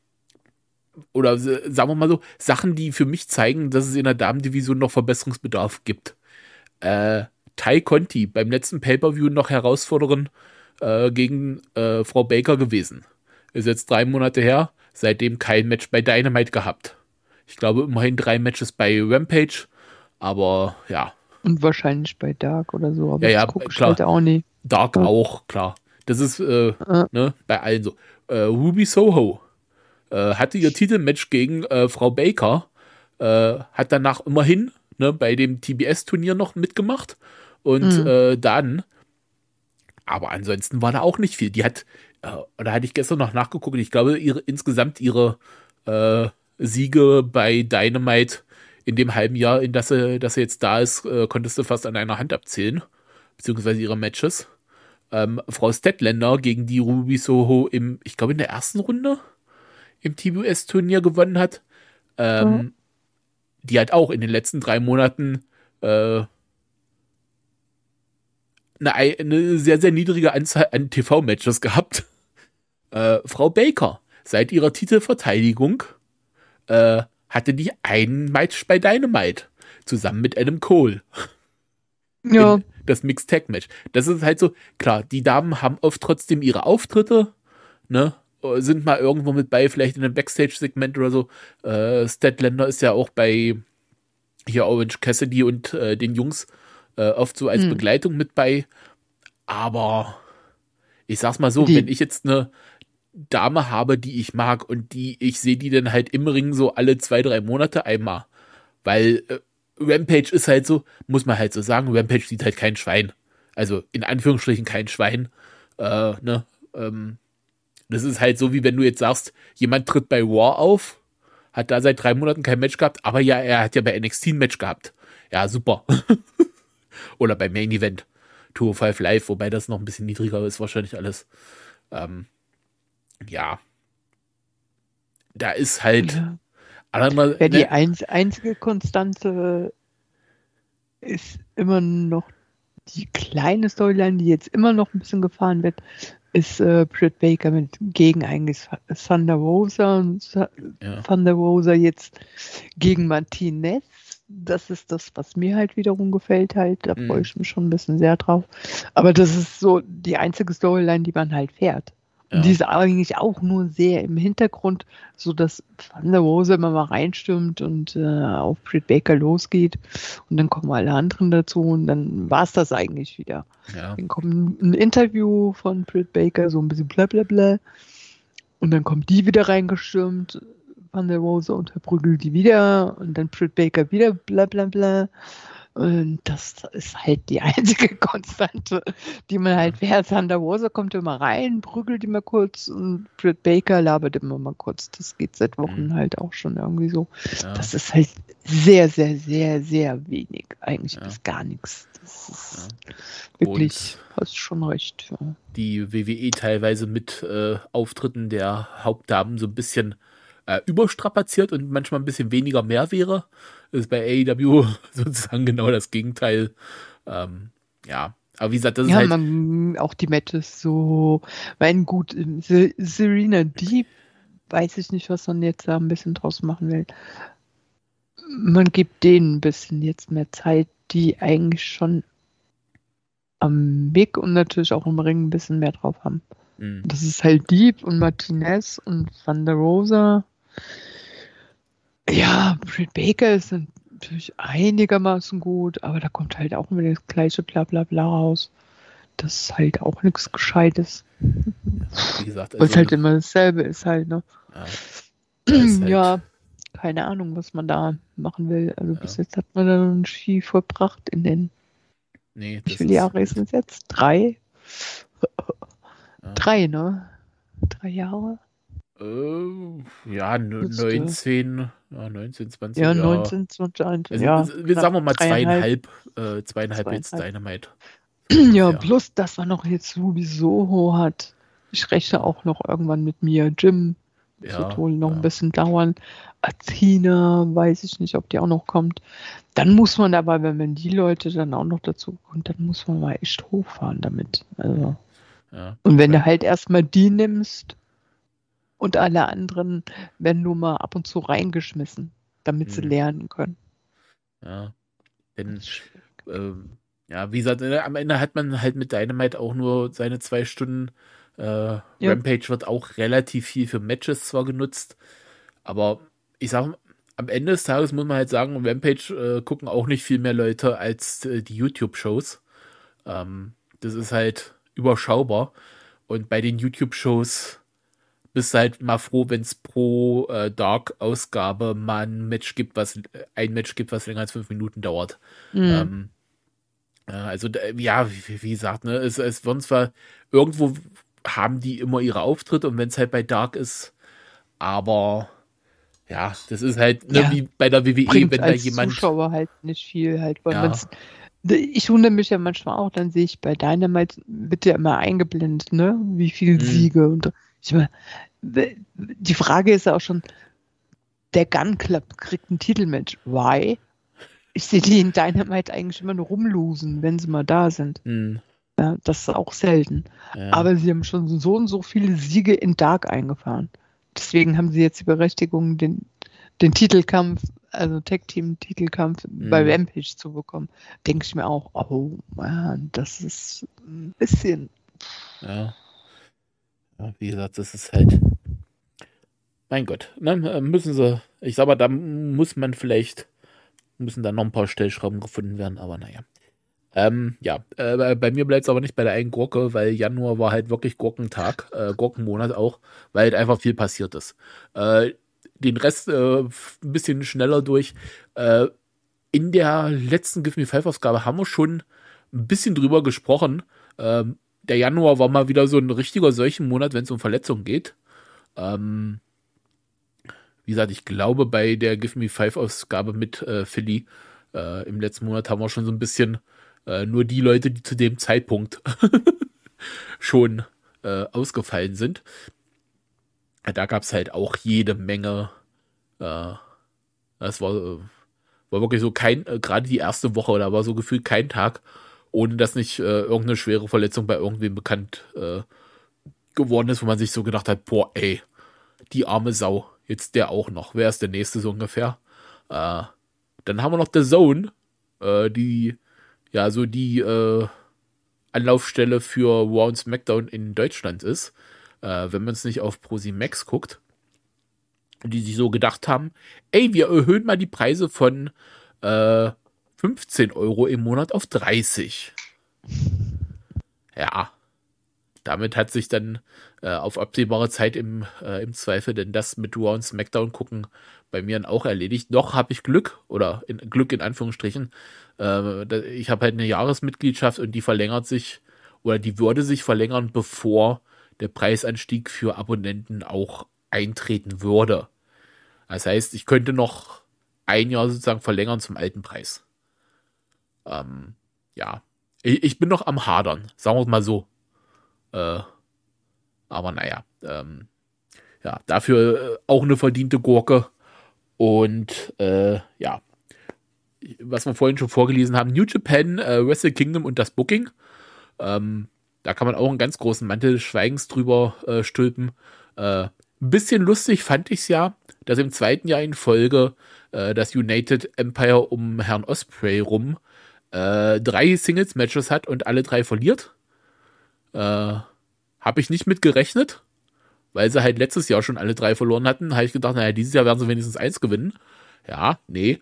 oder äh, sagen wir mal so, Sachen, die für mich zeigen, dass es in der Damendivision noch Verbesserungsbedarf gibt. Äh, Ty Conti beim letzten Pay-Per-View noch Herausforderin äh, gegen äh, Frau Baker gewesen. Ist jetzt drei Monate her, seitdem kein Match bei Dynamite gehabt. Ich glaube immerhin drei Matches bei Rampage, aber ja. Und wahrscheinlich bei Dark oder so, aber ja, ja, das gucke ich klar. halt auch nie. Dark ja. auch, klar. Das ist äh, Ja. ne, bei allen so. Äh, Ruby Soho äh, hatte ihr Titelmatch gegen äh, Frau Baker, äh, hat danach immerhin ne, bei dem T B S-Turnier noch mitgemacht und Mhm. äh, dann, aber ansonsten war da auch nicht viel. Die hat, äh, da hatte ich gestern noch nachgeguckt, ich glaube, ihre, insgesamt ihre äh, Siege bei Dynamite in dem halben Jahr, in das sie, dass sie jetzt da ist, äh, konntest du fast an einer Hand abzählen, beziehungsweise ihre Matches. Ähm, Frau Statlander, gegen die Ruby Soho im, ich glaube in der ersten Runde im T B S-Turnier gewonnen hat, ähm, Mhm. die hat auch in den letzten drei Monaten äh, eine, eine sehr, sehr niedrige Anzahl an T V-Matches gehabt. Äh, Frau Baker, seit ihrer Titelverteidigung, äh, hatte die ein Match bei Dynamite, zusammen mit Adam Cole. Ja. In das Mixed Tag Match. Das ist halt so, klar, die Damen haben oft trotzdem ihre Auftritte, ne, sind mal irgendwo mit bei, vielleicht in einem Backstage-Segment oder so. Äh, Statlander ist ja auch bei hier Orange Cassidy und äh, den Jungs äh, oft so als Hm. Begleitung mit bei. Aber ich sag's mal so, Die- wenn ich jetzt eine Dame habe, die ich mag und die, ich sehe die dann halt im Ring so alle zwei, drei Monate einmal. Weil äh, Rampage ist halt so, muss man halt so sagen, Rampage sieht halt kein Schwein. Also in Anführungsstrichen kein Schwein. Äh, ne? Ähm, das ist halt so, wie wenn du jetzt sagst, jemand tritt bei Raw auf, hat da seit drei Monaten kein Match gehabt, aber ja, er hat ja bei N X T ein Match gehabt. Ja, super. Oder beim Main Event. zweihundertfünf Live, wobei das noch ein bisschen niedriger ist, wahrscheinlich alles. Ähm, ja. Da ist halt. Ja. Andermal, Ja, die ne? einz einzige Konstante ist immer noch die kleine Storyline, die jetzt immer noch ein bisschen gefahren wird, ist äh, Britt Baker mit gegen eigentlich Thunder Rosa und Sa- Ja. Thunder Rosa jetzt gegen Martinez. Das ist das, was mir halt wiederum gefällt halt. Da Mhm. freue ich mich schon ein bisschen sehr drauf. Aber das ist so die einzige Storyline, die man halt fährt. Ja. Und die ist eigentlich auch nur sehr im Hintergrund, so dass Thunder Rosa immer mal reinstimmt und äh, auf Britt Baker losgeht. Und dann kommen alle anderen dazu und dann war es das eigentlich wieder. Ja. Dann kommt ein Interview von Britt Baker, so ein bisschen bla bla bla. Und dann kommt die wieder reingestürmt, Van der Rose, und verprügelt die wieder. Und dann Britt Baker wieder bla bla bla. Und das ist halt die einzige Konstante, die man halt fährt. Van der Rose kommt immer rein, prügelt immer kurz und Britt Baker labert immer mal kurz. Das geht seit Wochen Mhm. halt auch schon irgendwie so. Ja. Das ist halt sehr, sehr, sehr, sehr wenig. Eigentlich Ja. bis gar nichts. Das ist Ja. wirklich, hast schon recht. Ja. Die W W E teilweise mit äh, Auftritten der Hauptdamen so ein bisschen äh, überstrapaziert und manchmal ein bisschen weniger mehr wäre. Das ist bei A E W sozusagen genau das Gegenteil. Ähm, ja, aber wie gesagt, das ist Ja, halt. man, auch die Matches so, mein gut, Se- Serena Deep, weiß ich nicht, was man jetzt da ein bisschen draus machen will. Man gibt denen ein bisschen jetzt mehr Zeit, die eigentlich schon am Weg und natürlich auch im Ring ein bisschen mehr drauf haben. Mh, Das ist halt Deep und Martinez und Van der Rosa. Ja, Britt Baker ist natürlich einigermaßen gut, aber da kommt halt auch immer das gleiche Blablabla raus. Das ist halt auch nichts Gescheites. wie gesagt, Weil es also, halt immer dasselbe ist halt, ne? ja, da ist halt, Ja, keine Ahnung, was man da machen will. Also bis Ja. jetzt hat man da einen Ski vollbracht in den, nee, wie das viele ist Jahre ist es jetzt? Drei? Ja. Drei, ne? Drei Jahre? Äh, ja, n- Müsste. neunzehn, ja, neunzehn, zwanzig, Ja, ja. neunzehn, zwanzig, Also, ja. also, wir knapp sagen wir mal dreieinhalb. zweieinhalb, äh, zweieinhalb jetzt Zweieinhalb. Dynamite. Ja, ungefähr. plus, dass man noch jetzt Ruby Soho hat. Ich rechne auch noch irgendwann mit mir. Jim, das Ja, wird wohl noch ja. ein bisschen dauern. Athena, weiß ich nicht, ob die auch noch kommt. Dann muss man aber, wenn man die Leute dann auch noch dazu kommt, dann muss man mal echt hochfahren damit. Also. Ja. Und wenn du halt erstmal die nimmst und alle anderen werden nur mal ab und zu reingeschmissen, damit sie Mhm. lernen können. Ja. Denn, Das ist schwierig. ähm, ja, wie gesagt, äh, am Ende hat man halt mit Dynamite auch nur seine zwei Stunden Äh, Ja. Rampage wird auch relativ viel für Matches zwar genutzt, aber ich sag, am Ende des Tages muss man halt sagen, Rampage äh, gucken auch nicht viel mehr Leute als äh, die YouTube-Shows. Ähm, das ist halt überschaubar. Und bei den YouTube-Shows bist du halt mal froh, wenn es pro äh, Dark-Ausgabe mal ein Match gibt, was ein Match gibt, was länger als fünf Minuten dauert. Mhm. Ähm, äh, also äh, ja, wie, wie gesagt, ne, es, es werden zwar irgendwo haben die immer ihre Auftritte und wenn es halt bei Dark ist, aber ja, das ist halt ne, Ja, wie bei der W W E, bringt wenn da als jemand Zuschauer halt nicht viel, halt, weil Ja. man's, ich wundere mich ja manchmal auch, dann sehe ich bei Dynamite, wird ja immer eingeblendet, ne, wie viele Mhm. Siege und ich meine, die Frage ist ja auch schon, der Gun Club kriegt ein Titelmatch, why? Ich sehe die in Dynamite eigentlich immer nur rumlosen, wenn sie mal da sind. Hm, Ja, das ist auch selten. ja. Aber sie haben schon so und so viele Siege in Dark eingefahren. Deswegen haben sie jetzt die Berechtigung, den, den Titelkampf, also Tag-Team-Titelkampf bei Mhm. Rampage zu bekommen. Denke ich mir auch, oh man, das ist ein bisschen. Ja. Ja, wie gesagt, das ist halt. Mein Gott, ne, müssen sie. Ich sag mal, da muss man vielleicht. Müssen da noch ein paar Stellschrauben gefunden werden, aber naja. Ähm, ja, äh, bei mir bleibt es aber nicht bei der einen Gurke, weil Januar war halt wirklich Gurkentag, äh, Gurkenmonat auch, weil halt einfach viel passiert ist. Äh, den Rest äh, ein bisschen schneller durch. Äh, in der letzten Give Me Five Ausgabe haben wir schon ein bisschen drüber gesprochen. Ähm, der Januar war mal wieder so ein richtiger solchen Monat, wenn es um Verletzungen geht. Ähm, wie gesagt, ich glaube, bei der Give Me Five Ausgabe mit äh, Philly äh, im letzten Monat haben wir schon so ein bisschen äh, nur die Leute, die zu dem Zeitpunkt schon äh, ausgefallen sind. Da gab es halt auch jede Menge. Äh, das war, äh, war wirklich so kein, äh, gerade die erste Woche, da war so gefühlt kein Tag, ohne dass nicht äh, irgendeine schwere Verletzung bei irgendwem bekannt äh, geworden ist, wo man sich so gedacht hat, boah, ey, die arme Sau, jetzt der auch noch. Wer ist der nächste so ungefähr? Äh, dann haben wir noch The Zone, äh, die ja so die äh, Anlaufstelle für Raw und SmackDown in Deutschland ist, äh, wenn man es nicht auf ProSimax guckt. Die sich so gedacht haben, ey, wir erhöhen mal die Preise von äh, fünfzehn Euro im Monat auf dreißig. Ja, damit hat sich dann äh, auf absehbare Zeit im, äh, im Zweifel denn das mit Raw und SmackDown gucken bei mir dann auch erledigt. Noch habe ich Glück, oder in, Glück in Anführungsstrichen. Äh, da, ich habe halt eine Jahresmitgliedschaft und die verlängert sich, oder die würde sich verlängern, bevor der Preisanstieg für Abonnenten auch eintreten würde. Das heißt, ich könnte noch ein Jahr sozusagen verlängern zum alten Preis. Ähm, ja, ich, ich bin noch am Hadern, sagen wir es mal so. Äh, aber naja, ähm, ja, dafür äh, auch eine verdiente Gurke. Und äh, ja, was wir vorhin schon vorgelesen haben, New Japan, äh, Wrestle Kingdom und das Booking. Ähm, da kann man auch einen ganz großen Mantel des Schweigens drüber äh, stülpen. Äh, ein bisschen lustig fand ich es ja, dass im zweiten Jahr in Folge äh, das United Empire um Herrn Ospreay rum äh, drei Singles-Matches hat und alle drei verliert. Äh, habe ich nicht mit gerechnet, weil sie halt letztes Jahr schon alle drei verloren hatten. Habe ich gedacht, naja, dieses Jahr werden sie wenigstens eins gewinnen. Ja, nee.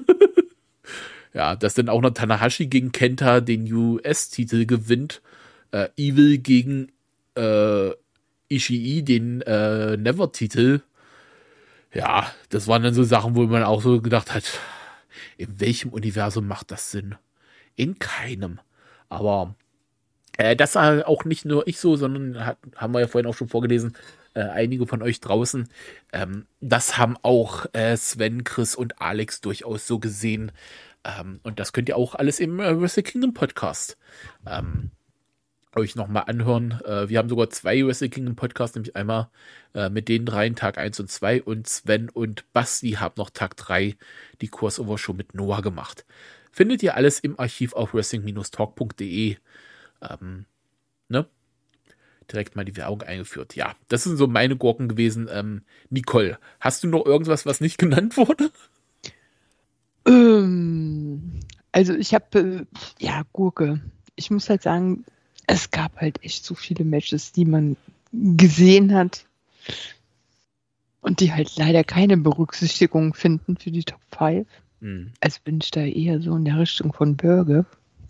Ja, dass dann auch noch Tanahashi gegen Kenta den U S-Titel gewinnt. Äh, Evil gegen äh, Ishii den äh, Never-Titel. Ja, das waren dann so Sachen, wo man auch so gedacht hat, in welchem Universum macht das Sinn? In keinem. Aber äh, das war auch nicht nur ich so, sondern hat, haben wir ja vorhin auch schon vorgelesen, äh, einige von euch draußen. Ähm, das haben auch äh, Sven, Chris und Alex durchaus so gesehen. Ähm, und das könnt ihr auch alles im äh, Wrestle Kingdom Podcast ähm, euch nochmal anhören. Äh, wir haben sogar zwei Wrestle Kingdom Podcasts, nämlich einmal äh, mit den dreien Tag eins und zwei und Sven und Basti haben noch Tag drei die Crossover-Show mit Noah gemacht. Findet ihr alles im Archiv auf wrestling talk punkt de. Ähm, ne? Direkt mal die Werbung eingeführt. Ja, das sind so meine Gurken gewesen. Ähm, Nicole, hast du noch irgendwas, was nicht genannt wurde? Ähm, also ich habe, äh, ja, Gurke. Ich muss halt sagen, es gab halt echt so viele Matches, die man gesehen hat und die halt leider keine Berücksichtigung finden für die Top fünf. Mhm. Also bin ich da eher so in der Richtung von Bürger.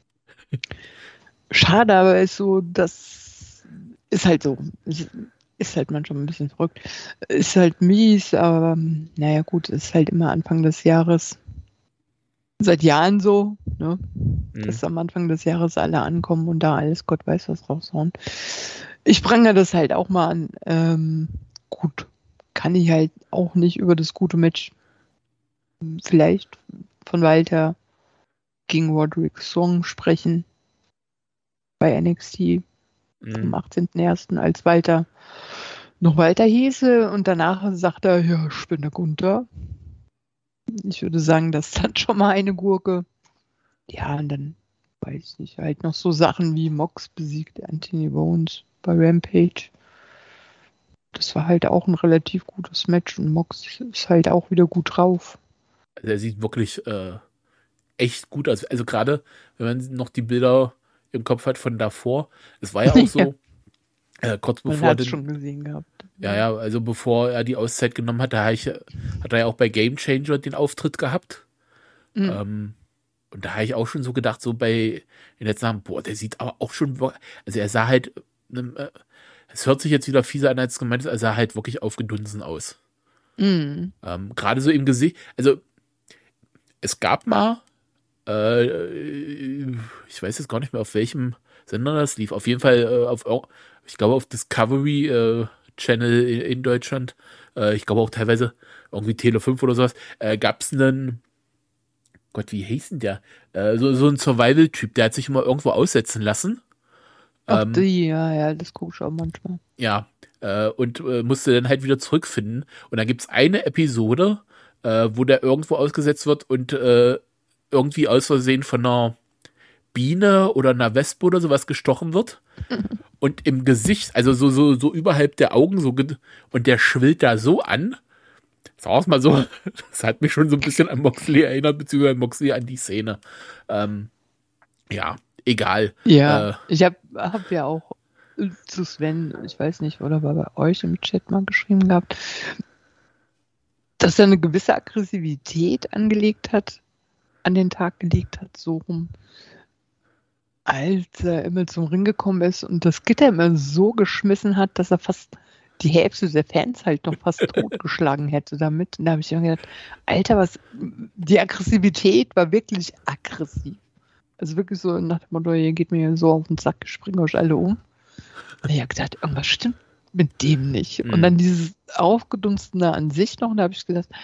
Schade, aber ist so, das ist halt so. Ist, ist halt manchmal ein bisschen verrückt. Ist halt mies, aber naja gut, ist halt immer Anfang des Jahres. Seit Jahren so, ne? Mhm. Dass am Anfang des Jahres alle ankommen und da alles Gott weiß was raushauen. Ich prangere das halt auch mal an. Ähm, gut, kann ich halt auch nicht über das gute Match vielleicht von Walter gegen Roderick Strong sprechen bei N X T vom Mhm. achtzehnten ersten als Walter noch Walter hieße und danach sagt er, ja, ich bin der Gunther. Ich würde sagen, das ist dann schon mal eine Gurke. Ja, und dann weiß ich nicht, halt noch so Sachen wie Mox besiegt Anthony Bones bei Rampage. Das war halt auch ein relativ gutes Match und Mox ist halt auch wieder gut drauf. Also er sieht wirklich äh, echt gut aus. Also gerade, wenn man noch die Bilder im Kopf hat von davor. Es war ja auch so, äh, kurz Man bevor hat es den, schon gesehen gehabt. ja, ja, also bevor er die Auszeit genommen hat, da ich, hat er ja auch bei Game Changer den Auftritt gehabt. Mhm. Ähm, und da habe ich auch schon so gedacht, so bei den letzten Jahren, boah, der sieht aber auch schon, also er sah halt, äh, es hört sich jetzt wieder fieser an, als gemeint ist, er sah halt wirklich aufgedunsen aus. Mhm. Ähm, gerade so im Gesicht, also es gab mal, äh, ich weiß jetzt gar nicht mehr, auf welchem Sender das lief, auf jeden Fall äh, auf, ich glaube auf Discovery äh, Channel in, in Deutschland, äh, ich glaube auch teilweise irgendwie Tele fünf oder sowas, äh, gab es einen, Gott, wie hieß denn der? Äh, so, so ein Survival-Typ, der hat sich immer irgendwo aussetzen lassen. Ach, Ähm, die, ja, ja, das gucke ich auch manchmal. ja, äh, und äh, musste dann halt wieder zurückfinden. Und dann gibt es eine Episode, äh, wo der irgendwo ausgesetzt wird und äh, irgendwie aus Versehen von einer Biene oder einer Wespe oder sowas gestochen wird. Und im Gesicht, also so, so, so überhalb der Augen, so ge- und der schwillt da so an. Sagen wir mal so, das hat mich schon so ein bisschen an Moxley erinnert, beziehungsweise Moxley an die Szene. Ähm, ja, egal. Ja, Äh, ich habe hab ja auch zu Sven, ich weiß nicht, oder war bei euch im Chat mal geschrieben gehabt, dass er eine gewisse Aggressivität angelegt hat, an den Tag gelegt hat, so rum, als er immer zum Ring gekommen ist und das Gitter immer so geschmissen hat, dass er fast die Hälfte der Fans halt noch fast totgeschlagen hätte damit. Und da habe ich mir gedacht, Alter, was, die Aggressivität war wirklich aggressiv. Also wirklich so nach dem Motto, ihr geht mir so auf den Sack, ich springe euch alle um. Und ich habe gedacht, irgendwas stimmt mit dem nicht. Mhm. Und dann dieses Aufgedunstene an sich noch, und da habe ich gedacht,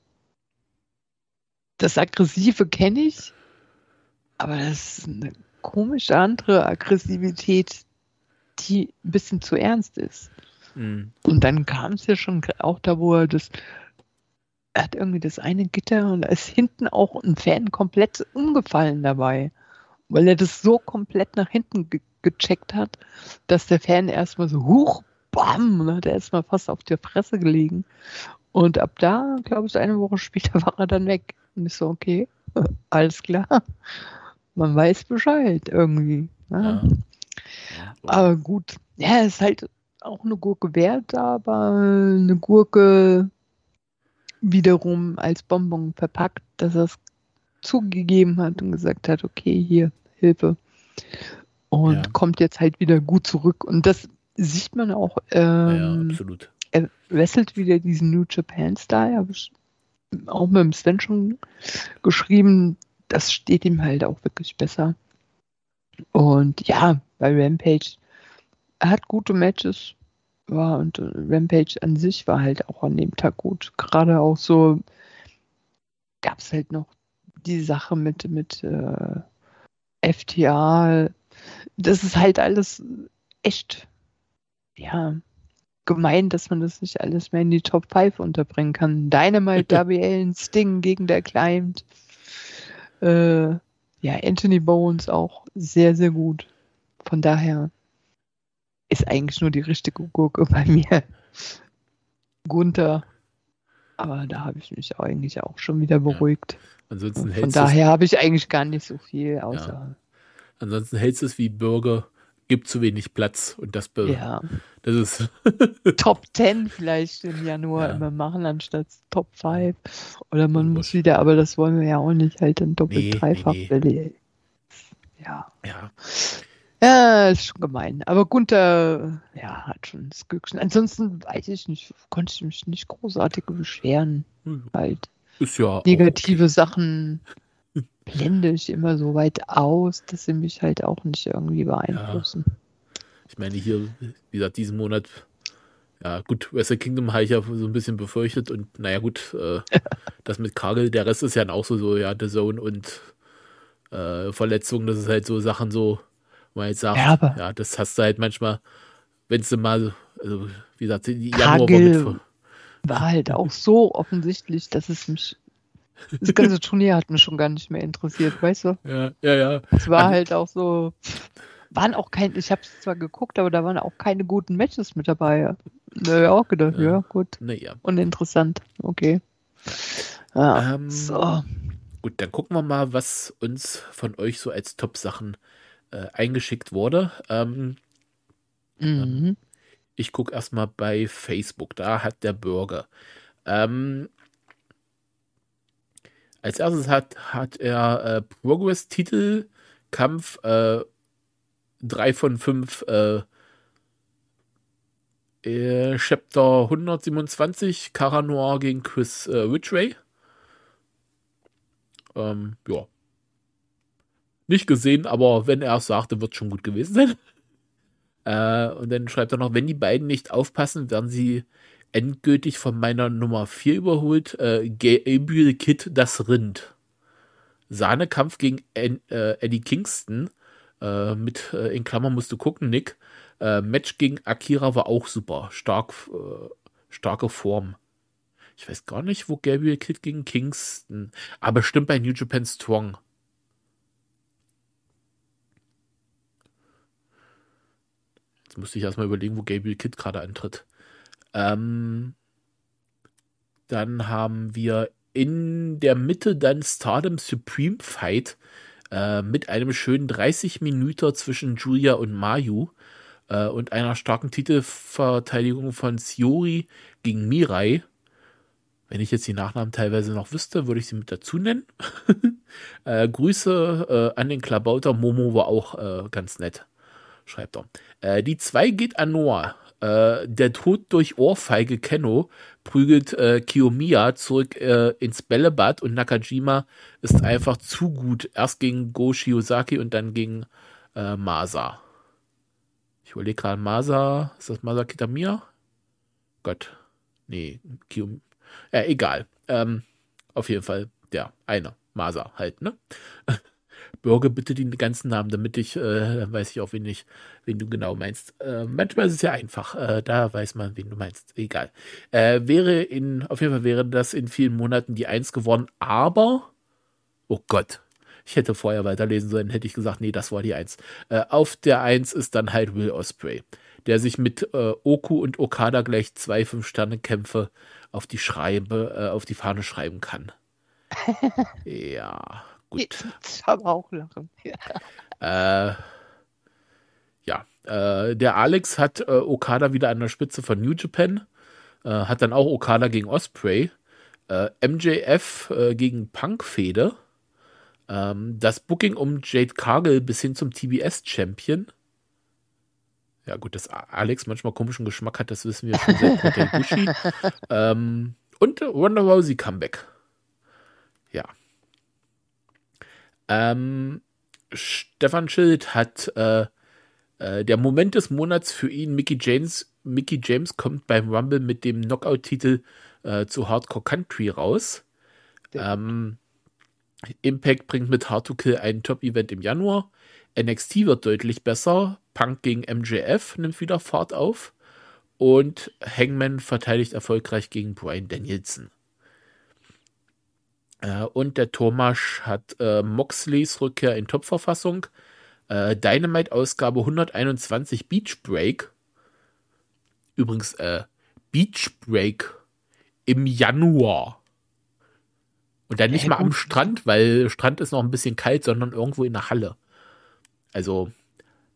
das Aggressive kenne ich, aber das ist eine komische andere Aggressivität, die ein bisschen zu ernst ist. mh, Und dann kam es ja schon auch da, wo er das, er hat irgendwie das eine Gitter und da ist hinten auch ein Fan komplett umgefallen dabei, weil er das so komplett nach hinten ge gecheckt hat, dass der Fan erstmal so, huch, bam, und hat er erstmal fast auf der Fresse gelegen. Und ab da, glaube ich, eine Woche später war er dann weg. Und ich so, okay, alles klar. Man weiß Bescheid irgendwie. Ja. ja. Ja, so. Aber gut, ja, ist halt auch eine Gurke wert, aber eine Gurke wiederum als Bonbon verpackt, dass er es zugegeben hat und gesagt hat, okay, hier, Hilfe. Und Ja. kommt jetzt halt wieder gut zurück. Und das sieht man auch. Ja, ja, Ähm, absolut. er wrestelt wieder diesen New Japan-Style, habe ich auch mit dem Sven schon geschrieben. Das steht ihm halt auch wirklich besser. Und ja, bei Rampage, er hat gute Matches. Ja, und Rampage an sich war halt auch an dem Tag gut. Gerade auch so gab es halt noch die Sache mit, mit äh, F T A. Das ist halt alles echt, ja, gemein, dass man das nicht alles mehr in die Top fünf unterbringen kann. Dynamite, W L, Sting gegen der Client. Äh, ja, Anthony Bones auch sehr, sehr gut. Von daher ist eigentlich nur die richtige Gurke bei mir. Gunther. Aber da habe ich mich eigentlich auch schon wieder beruhigt. Ansonsten Von hältst du es, daher habe ich eigentlich gar nicht so viel, außer. ansonsten hältst du es wie Bürger gibt zu wenig Platz und das, be- Ja, das ist Top zehn vielleicht im Januar Ja. immer machen, anstatt Top fünf. Oder man Also muss was- wieder, aber das wollen wir ja auch nicht, halt dann doppelt, Nee, nee, dreifach. nee. Welle. Ja. ja. Ja, ist schon gemein. Aber Gunther, ja, hat schon das Glückchen. Ansonsten weiß ich nicht, konnte ich mich nicht großartig beschweren. Halt Ist ja auch negative Sachen blende ich immer so weit aus, dass sie mich halt auch nicht irgendwie beeinflussen. Ich meine, hier, wie gesagt, diesen Monat, ja gut, Wrestle Kingdom habe ich ja so ein bisschen befürchtet und naja gut, äh, das mit Kagel, der Rest ist ja dann auch so, so ja, The Zone und äh, Verletzungen, das ist halt so Sachen so, wo man jetzt sagt, Ja, aber- ja, das hast du halt manchmal, wenn du mal, also wie gesagt, die Kagel- Januar war mit ver- War halt auch so offensichtlich, dass es mich. Das ganze Turnier hat mich schon gar nicht mehr interessiert, weißt du? ja, ja, ja. Es war An- halt auch so. Waren auch kein, ich habe es zwar geguckt, aber da waren auch keine guten Matches mit dabei. Da hab ich auch gedacht, ja, Ja. gut. Naja. Uninteressant. Okay. Ja. Ähm, so. Gut, dann gucken wir mal, was uns von euch so als Top-Sachen äh, eingeschickt wurde. Ähm, Mhm. ich gucke erstmal bei Facebook, da hat der Bürger. Ähm, als erstes hat, hat er äh, Progress-Titelkampf äh, drei von fünf äh, äh, Chapter hundertsiebenundzwanzig, Cara Noir gegen Chris äh, Ridgway. Ähm, ja. Nicht gesehen, aber wenn er es sagte, wird schon gut gewesen sein. Äh, und dann schreibt er noch, wenn die beiden nicht aufpassen, werden sie endgültig von meiner Nummer vier überholt. Äh, Gabriel Kidd, das Rind. Sahnekampf gegen An äh, Eddie Kingston. Äh, mit, äh, in Klammern musst du gucken, Nick. Äh, Match gegen Akira war auch super. Stark, äh, starke Form. Ich weiß gar nicht, wo Gabriel Kidd gegen Kingston. Aber bestimmt bei New Japan Strong. Jetzt musste ich erstmal überlegen, wo Gabriel Kidd gerade antritt. Ähm, dann haben wir in der Mitte dann Stardom Supreme Fight äh, mit einem schönen dreißig Minuten zwischen Julia und Mayu äh, und einer starken Titelverteidigung von Shiori gegen Mirai. Wenn ich jetzt die Nachnamen teilweise noch wüsste, würde ich sie mit dazu nennen. äh, Grüße äh, an den Klabauter. Momo war auch äh, ganz nett, schreibt er. Äh, die zwei geht an Noah. Äh, der Tod durch Ohrfeige Kenno prügelt äh, Kiyomiya zurück äh, ins Bällebad und Nakajima ist einfach zu gut. Erst gegen Go Shiozaki und dann gegen äh, Masa. Ich überlege gerade, Masa, ist das Masa Kitamiya? Gott. Nee, Kiyomiya. Ja, egal. Ähm, auf jeden Fall, ja, einer. Masa halt, ne? Bürger, bitte die ganzen Namen, damit ich, äh, dann weiß ich auch, wen, ich, wen du genau meinst. Äh, manchmal ist es ja einfach, äh, da weiß man, wen du meinst. Egal. Äh, wäre in, auf jeden Fall wäre das in vielen Monaten die Eins geworden, aber, oh Gott, ich hätte vorher weiterlesen sollen, hätte ich gesagt, nee, das war die Eins. Äh, auf der Eins ist dann halt Will Ospreay, der sich mit äh, Oku und Okada gleich zwei Fünf-Sterne-Kämpfe auf die Schreibe, äh, auf die Fahne schreiben kann. Ja, gut. Ich habe auch lachen. Äh, ja, äh, der Alex hat äh, Okada wieder an der Spitze von New Japan, äh, hat dann auch Okada gegen Ospreay, äh, M J F äh, gegen Punk-Fehde, ähm, das Booking um Jade Cargill bis hin zum T B S-Champion. Ja gut, dass Alex manchmal komischen Geschmack hat, das wissen wir schon seit Kota Ibushi. ähm, und Ronda Rousey Comeback. Ja. Ähm, Stefan Schild hat äh, äh, der Moment des Monats für ihn, Mickey James, Mickey James kommt beim Rumble mit dem Knockout-Titel äh, zu Hardcore Country raus. Ähm, Impact bringt mit Hard to Kill ein Top-Event im Januar. N X T wird deutlich besser. Punk gegen M J F nimmt wieder Fahrt auf. Und Hangman verteidigt erfolgreich gegen Bryan Danielson. Äh, und der Thomas hat äh, Moxleys Rückkehr in Top-Verfassung. Äh, Dynamite-Ausgabe hunderteinundzwanzig Beach Break. Übrigens, äh, Beach Break im Januar. Und dann nicht Ja, mal am gut. Strand, weil Strand ist noch ein bisschen kalt, sondern irgendwo in der Halle. Also,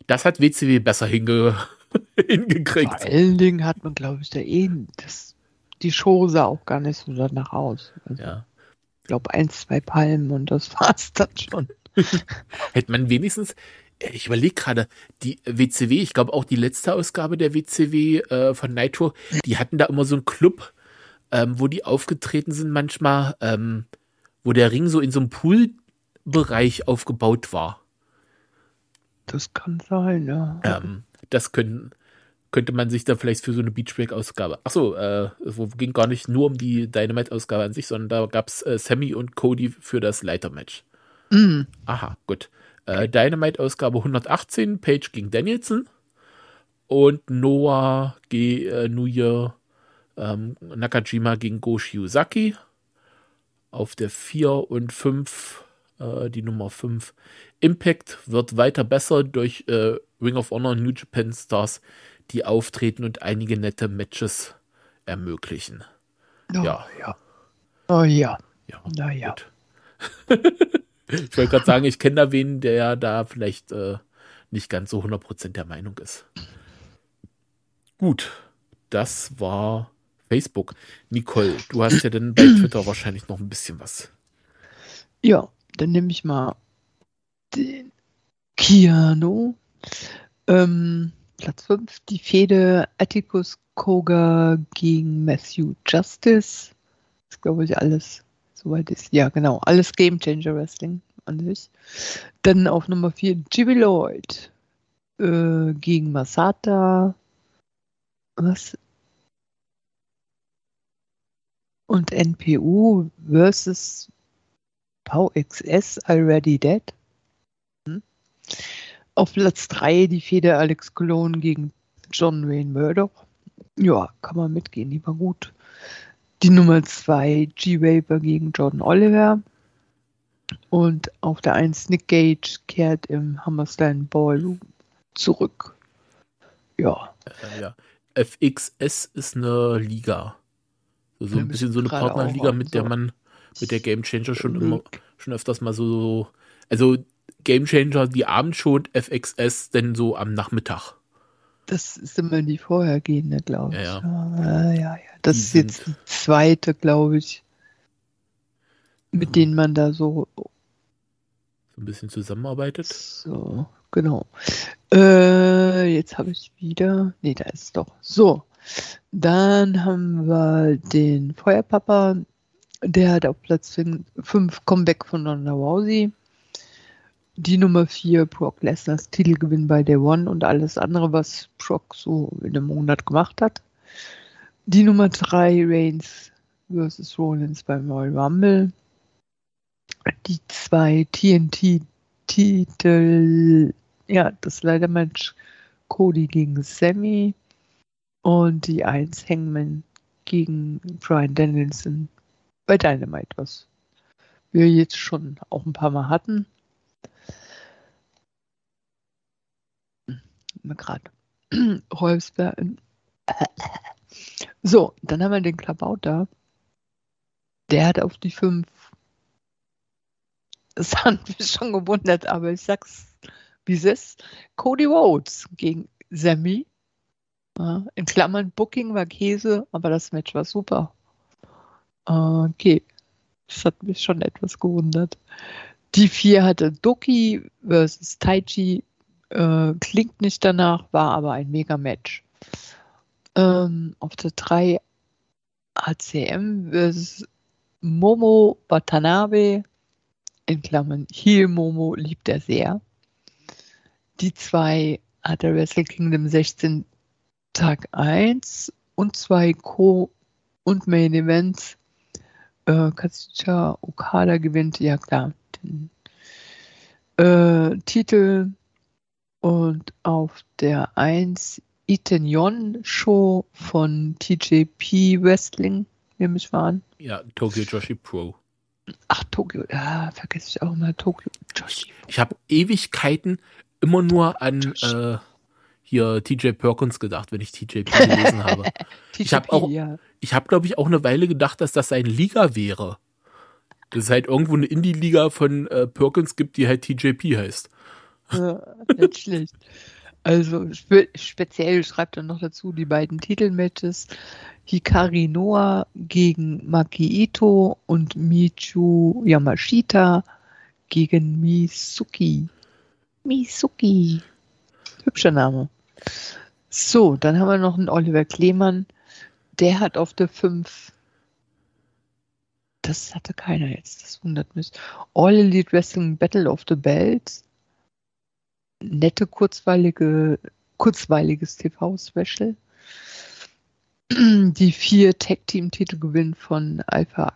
Das hat W C W besser hinge hingekriegt. Vor allen Dingen hat man, glaube ich, da eh, das, die Show sah auch gar nicht so danach aus. Also, Ja. ich glaube, ein, zwei Palmen und das war's dann schon. Hätte man wenigstens, ich überlege gerade, die W C W, ich glaube auch die letzte Ausgabe der W C W äh, von Nitro, die hatten da immer so einen Club, ähm, wo die aufgetreten sind manchmal, ähm, wo der Ring so in so einem Poolbereich aufgebaut war. Das kann sein, ja. Ähm, das können, könnte man sich dann vielleicht für so eine Beachbreak-Ausgabe. Achso, äh, wo ging gar nicht nur um die Dynamite-Ausgabe an sich, sondern da gab es äh, Sammy und Cody für das Leitermatch. Mm. Aha, gut. Äh, Dynamite-Ausgabe hundertachtzehn, Page gegen Danielson und Noah ge, äh, Nuya ähm, Nakajima gegen Go Shiozaki. Auf der vier und fünf, äh, die Nummer fünf. Impact wird weiter besser durch äh, Ring of Honor New Japan Stars, die auftreten und einige nette Matches ermöglichen. Oh, Ja. ja. Oh ja. Ja, Na ja. gut. Ich wollte gerade sagen, ich kenne da wen, der da vielleicht äh, nicht ganz so hundert Prozent der Meinung ist. Gut, das war Facebook. Nicole, du hast ja dann bei Twitter wahrscheinlich noch ein bisschen was. Ja, dann nehme ich mal den Keanu. Ähm, Platz fünf, die Fehde Atticus Koga gegen Matthew Justice. Das glaube ich alles. Soweit ist. Ja, genau. Alles Game Changer Wrestling an sich. Dann auf Nummer vier Jimmy Lloyd äh, gegen Masata. Was? Und N P U versus V X S Already Dead. Hm. Auf Platz drei die Fehde Alex Colon gegen John Wayne Murdoch. Ja, kann man mitgehen, die war gut. Die Nummer zwei G-Vapor gegen Jordan Oliver. Und auf der eins Nick Gage kehrt im Hammerstein Ballroom zurück. Ja. Äh, ja. F X S ist eine Liga. So, so Ja, ein bisschen so eine gerade Partnerliga, auch mit der so. man, mit der Game Changer schon Mhm. immer, schon öfters mal so, also Game Changer die Abendshow und F X S dann so am Nachmittag. Das ist immer die vorhergehende, glaube ich. Ja, Ja, ja, ja. Das Die ist jetzt die zweite, glaube ich, mit Mhm. denen man da so, So ein bisschen zusammenarbeitet. so, genau. Äh, jetzt habe ich wieder, nee, da ist es doch. So, dann haben wir den Feuerpapa, der hat auf Platz fünf Comeback von Ronda Rousey. Die Nummer vier Brock Lesners Titelgewinn bei Day One und alles andere, was Brock so in einem Monat gemacht hat. Die Nummer drei Reigns versus Rollins beim Royal Rumble. Die zwei T N T-Titel, ja, das Leitermatch Cody gegen Sammy und die eins Hangman gegen Bryan Danielson bei Dynamite, was wir jetzt schon auch ein paar Mal hatten. Mal gerade Räusper. So, dann haben wir den Klabauter. Der hat auf die fünf. Das hat mich schon gewundert, aber ich sag's, wie es ist. Cody Rhodes gegen Sammy. Ja, in Klammern Booking war Käse, aber das Match war super. Okay, das hat mich schon etwas gewundert. Die vier hatte Doki versus Taichi. Äh, klingt nicht danach, war aber ein Mega-Match. Ähm, auf der drei A C M versus Momo Watanabe. In Klammern Heel Momo liebt er sehr. Die zwei hat der Wrestle Kingdom sechzehn Tag eins und zwei Co- und Main Events. Äh, Kazuchika Okada gewinnt, ja klar, den äh, Titel. Und auf der eins Iten-Yon Show von T J P Wrestling, nehme ich mal an. Ja, Tokyo Joshi Pro. Ach, Tokyo, ja, vergesse ich auch mal Tokyo Joshi. Ich habe Ewigkeiten immer nur an äh, hier T J Perkins gedacht, wenn ich T J P gelesen habe. Ich habe auch, ja. ich habe, glaube ich, auch eine Weile gedacht, dass das seine Liga wäre. Dass es halt irgendwo eine Indie-Liga von äh, Perkins gibt, die halt T J P heißt. Ja, nicht schlecht. Also spe speziell schreibt er noch dazu die beiden Titelmatches Hikari Noa gegen Maki Ito und Michu Yamashita gegen Misuki. Misuki. Hübscher Name. So, dann haben wir noch einen Oliver Klemann. Der hat auf der fünf. Das hatte keiner jetzt, das wundert mich. All Elite Wrestling Battle of the Belts. Nette, kurzweilige, kurzweiliges T V-Special. Die vier Tag-Team-Titel gewinnen von Alpha,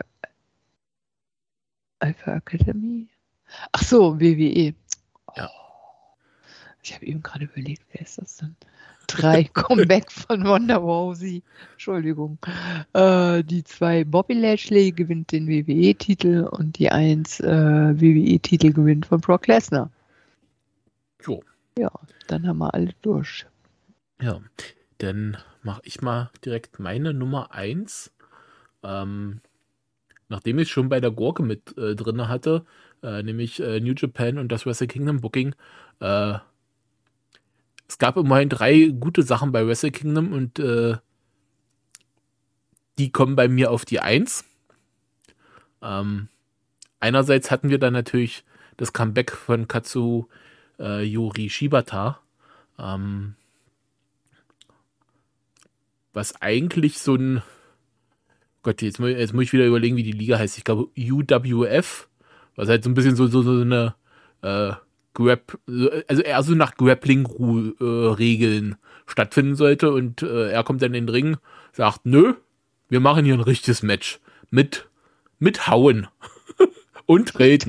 Alpha Academy. Ach so, W W E. Ja. Ich habe eben gerade überlegt, wer ist das denn? Drei Comeback von Wonder Rousey. Entschuldigung. Äh, die zwei Bobby Lashley gewinnt den W W E-Titel und die eins äh, W W E-Titel gewinnt von Brock Lesnar. Jo. Ja, dann haben wir alle durch. Ja, dann mache ich mal direkt meine Nummer eins. Ähm, nachdem ich schon bei der Gurke mit äh, drin hatte, äh, nämlich äh, New Japan und das Wrestle Kingdom Booking, äh, es gab immerhin drei gute Sachen bei Wrestle Kingdom und äh, die kommen bei mir auf die eins. Ähm, einerseits hatten wir dann natürlich das Comeback von Katsu äh, Yuri Shibata, ähm, was eigentlich so ein, Gott, jetzt muss, jetzt muss ich wieder überlegen, wie die Liga heißt. Ich glaube U W F, was halt so ein bisschen so, so, so eine äh, Grab, also eher so nach Grappling-Regeln äh, stattfinden sollte und äh, er kommt dann in den Ring, sagt, nö, wir machen hier ein richtiges Match mit, mit Hauen und Treten.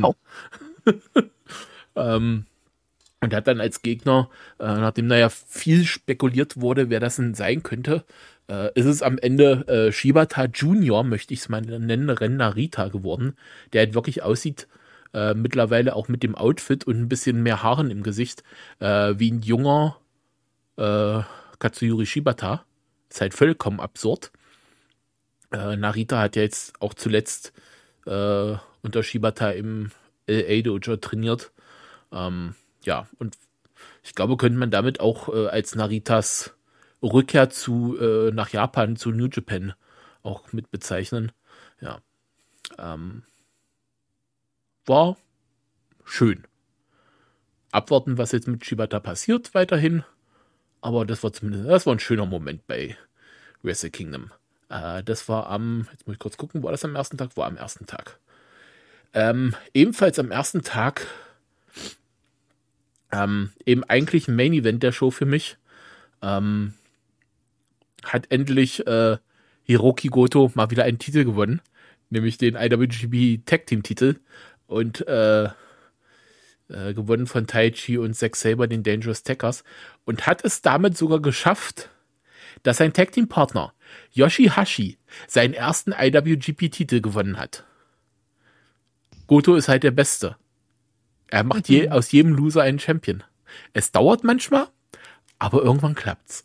ähm, und hat dann als Gegner, äh, nachdem da ja viel spekuliert wurde, wer das denn sein könnte, äh, ist es am Ende äh, Shibata Junior, möchte ich es mal nennen, Ren Narita geworden, der halt wirklich aussieht, äh, mittlerweile auch mit dem Outfit und ein bisschen mehr Haaren im Gesicht, äh, wie ein junger äh, Katsuyori Shibata. Ist halt vollkommen absurd. Äh, Narita hat ja jetzt auch zuletzt äh, unter Shibata im L A Dojo trainiert. Ähm, ja, und ich glaube, könnte man damit auch äh, als Naritas Rückkehr zu äh, nach Japan, zu New Japan auch mit bezeichnen. Ja. Ähm, war schön. Abwarten, was jetzt mit Shibata passiert weiterhin. Aber das war zumindest, das war ein schöner Moment bei Wrestle Kingdom. Äh, das war am, jetzt muss ich kurz gucken, war das am ersten Tag? War am ersten Tag. Ähm, ebenfalls am ersten Tag ähm, eben eigentlich ein Main Event der Show für mich. Ähm, hat endlich äh, Hiroki Goto mal wieder einen Titel gewonnen, nämlich den I W G P Tag Team Titel und äh, äh, gewonnen von Taichi und Zack Sabre, den Dangerous Tekkers, und hat es damit sogar geschafft, dass sein Tag Team Partner Yoshihashi seinen ersten I W G P Titel gewonnen hat. Goto ist halt der Beste. Er macht je, aus jedem Loser einen Champion. Es dauert manchmal, aber irgendwann klappt's.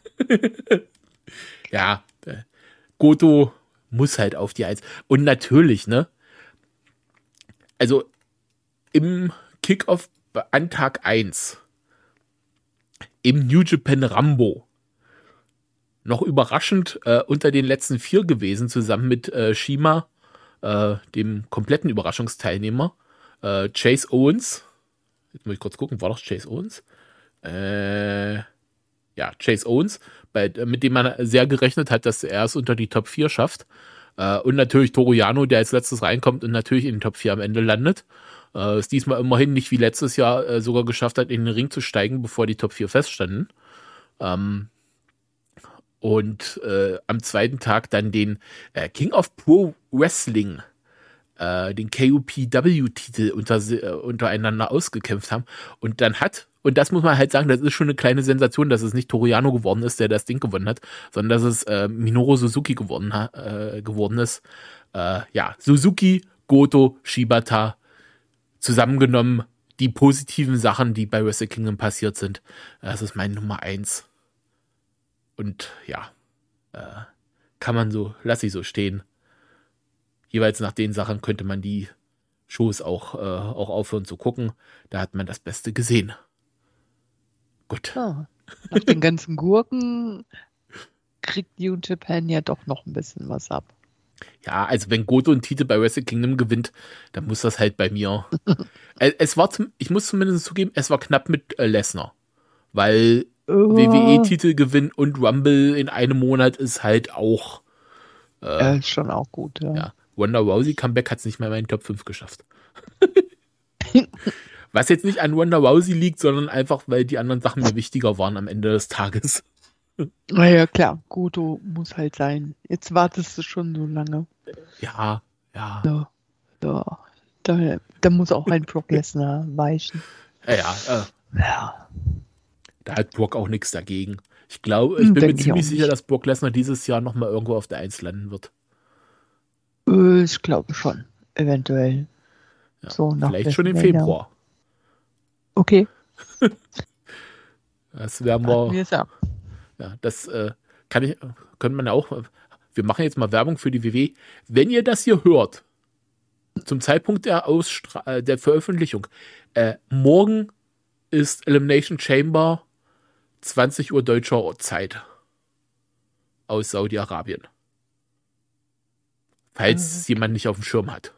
Ja, äh, Goto muss halt auf die Eins. Und natürlich, ne? Also im Kickoff an Tag eins im New Japan Rambo noch überraschend äh, unter den letzten vier gewesen, zusammen mit äh, Shima, äh, dem kompletten Überraschungsteilnehmer, äh, Chase Owens. Jetzt muss ich kurz gucken, war das Chase Owens? Äh, ja, Chase Owens, bei, mit dem man sehr gerechnet hat, dass er es unter die Top vier schafft. Äh, und natürlich Toru Yano, der als letztes reinkommt und natürlich in den Top vier am Ende landet. Äh, es diesmal immerhin nicht wie letztes Jahr äh, sogar geschafft hat, in den Ring zu steigen, bevor die Top vier feststanden. Ähm, und äh, am zweiten Tag dann den äh, King of Pro Wrestling, äh, den K U P W-Titel unter, äh, untereinander ausgekämpft haben. Und dann hat, und das muss man halt sagen, das ist schon eine kleine Sensation, dass es nicht Toru Yano geworden ist, der das Ding gewonnen hat, sondern dass es äh, Minoru Suzuki geworden, äh, geworden ist. Äh, ja, Suzuki, Goto, Shibata, zusammengenommen die positiven Sachen, die bei Wrestle Kingdom passiert sind. Das ist meine Nummer eins. Und ja, äh, kann man so, lass ich so stehen. Jeweils nach den Sachen könnte man die Shows auch, äh, auch aufhören zu gucken. Da hat man das Beste gesehen. Gut. Ja. Nach den ganzen Gurken kriegt New Japan ja doch noch ein bisschen was ab. Ja, also wenn Goto einen Titel bei Wrestle Kingdom gewinnt, dann muss das halt bei mir. Äh, es war, zum, ich muss zumindest zugeben, es war knapp mit äh, Lesnar. Weil Oh. W W E-Titel gewinnen und Rumble in einem Monat ist halt auch. Äh, Ja, ist schon auch gut, ja. ja. Ronda Rousey Comeback hat es nicht mal in meinen Top fünf geschafft. Was jetzt nicht an Ronda Rousey liegt, sondern einfach, weil die anderen Sachen mir wichtiger waren am Ende des Tages. Naja, klar, Goto muss halt sein. Jetzt wartest du schon so lange. Ja, ja. Ja, ja. Da, da muss auch ein Brock Lesnar weichen. Ja, ja äh, Ja. da hat Brock auch nichts dagegen. Ich glaube, ich Hm, bin mir denk ich ziemlich auch sicher, nicht. dass Brock Lesnar dieses Jahr nochmal irgendwo auf der Eins landen wird. Äh, Ich glaube schon, eventuell. Ja, So, nach vielleicht schon im WrestleMania. Februar. Okay, Das werden warten wir wir. es ab. Ja, das äh, kann ich, könnte man ja auch. Wir machen jetzt mal Werbung für die W W. Wenn ihr das hier hört, zum Zeitpunkt der, Ausstra äh, der Veröffentlichung, äh, morgen ist Elimination Chamber zwanzig Uhr deutscher Zeit aus Saudi-Arabien. Falls Mhm. jemand nicht auf dem Schirm hat.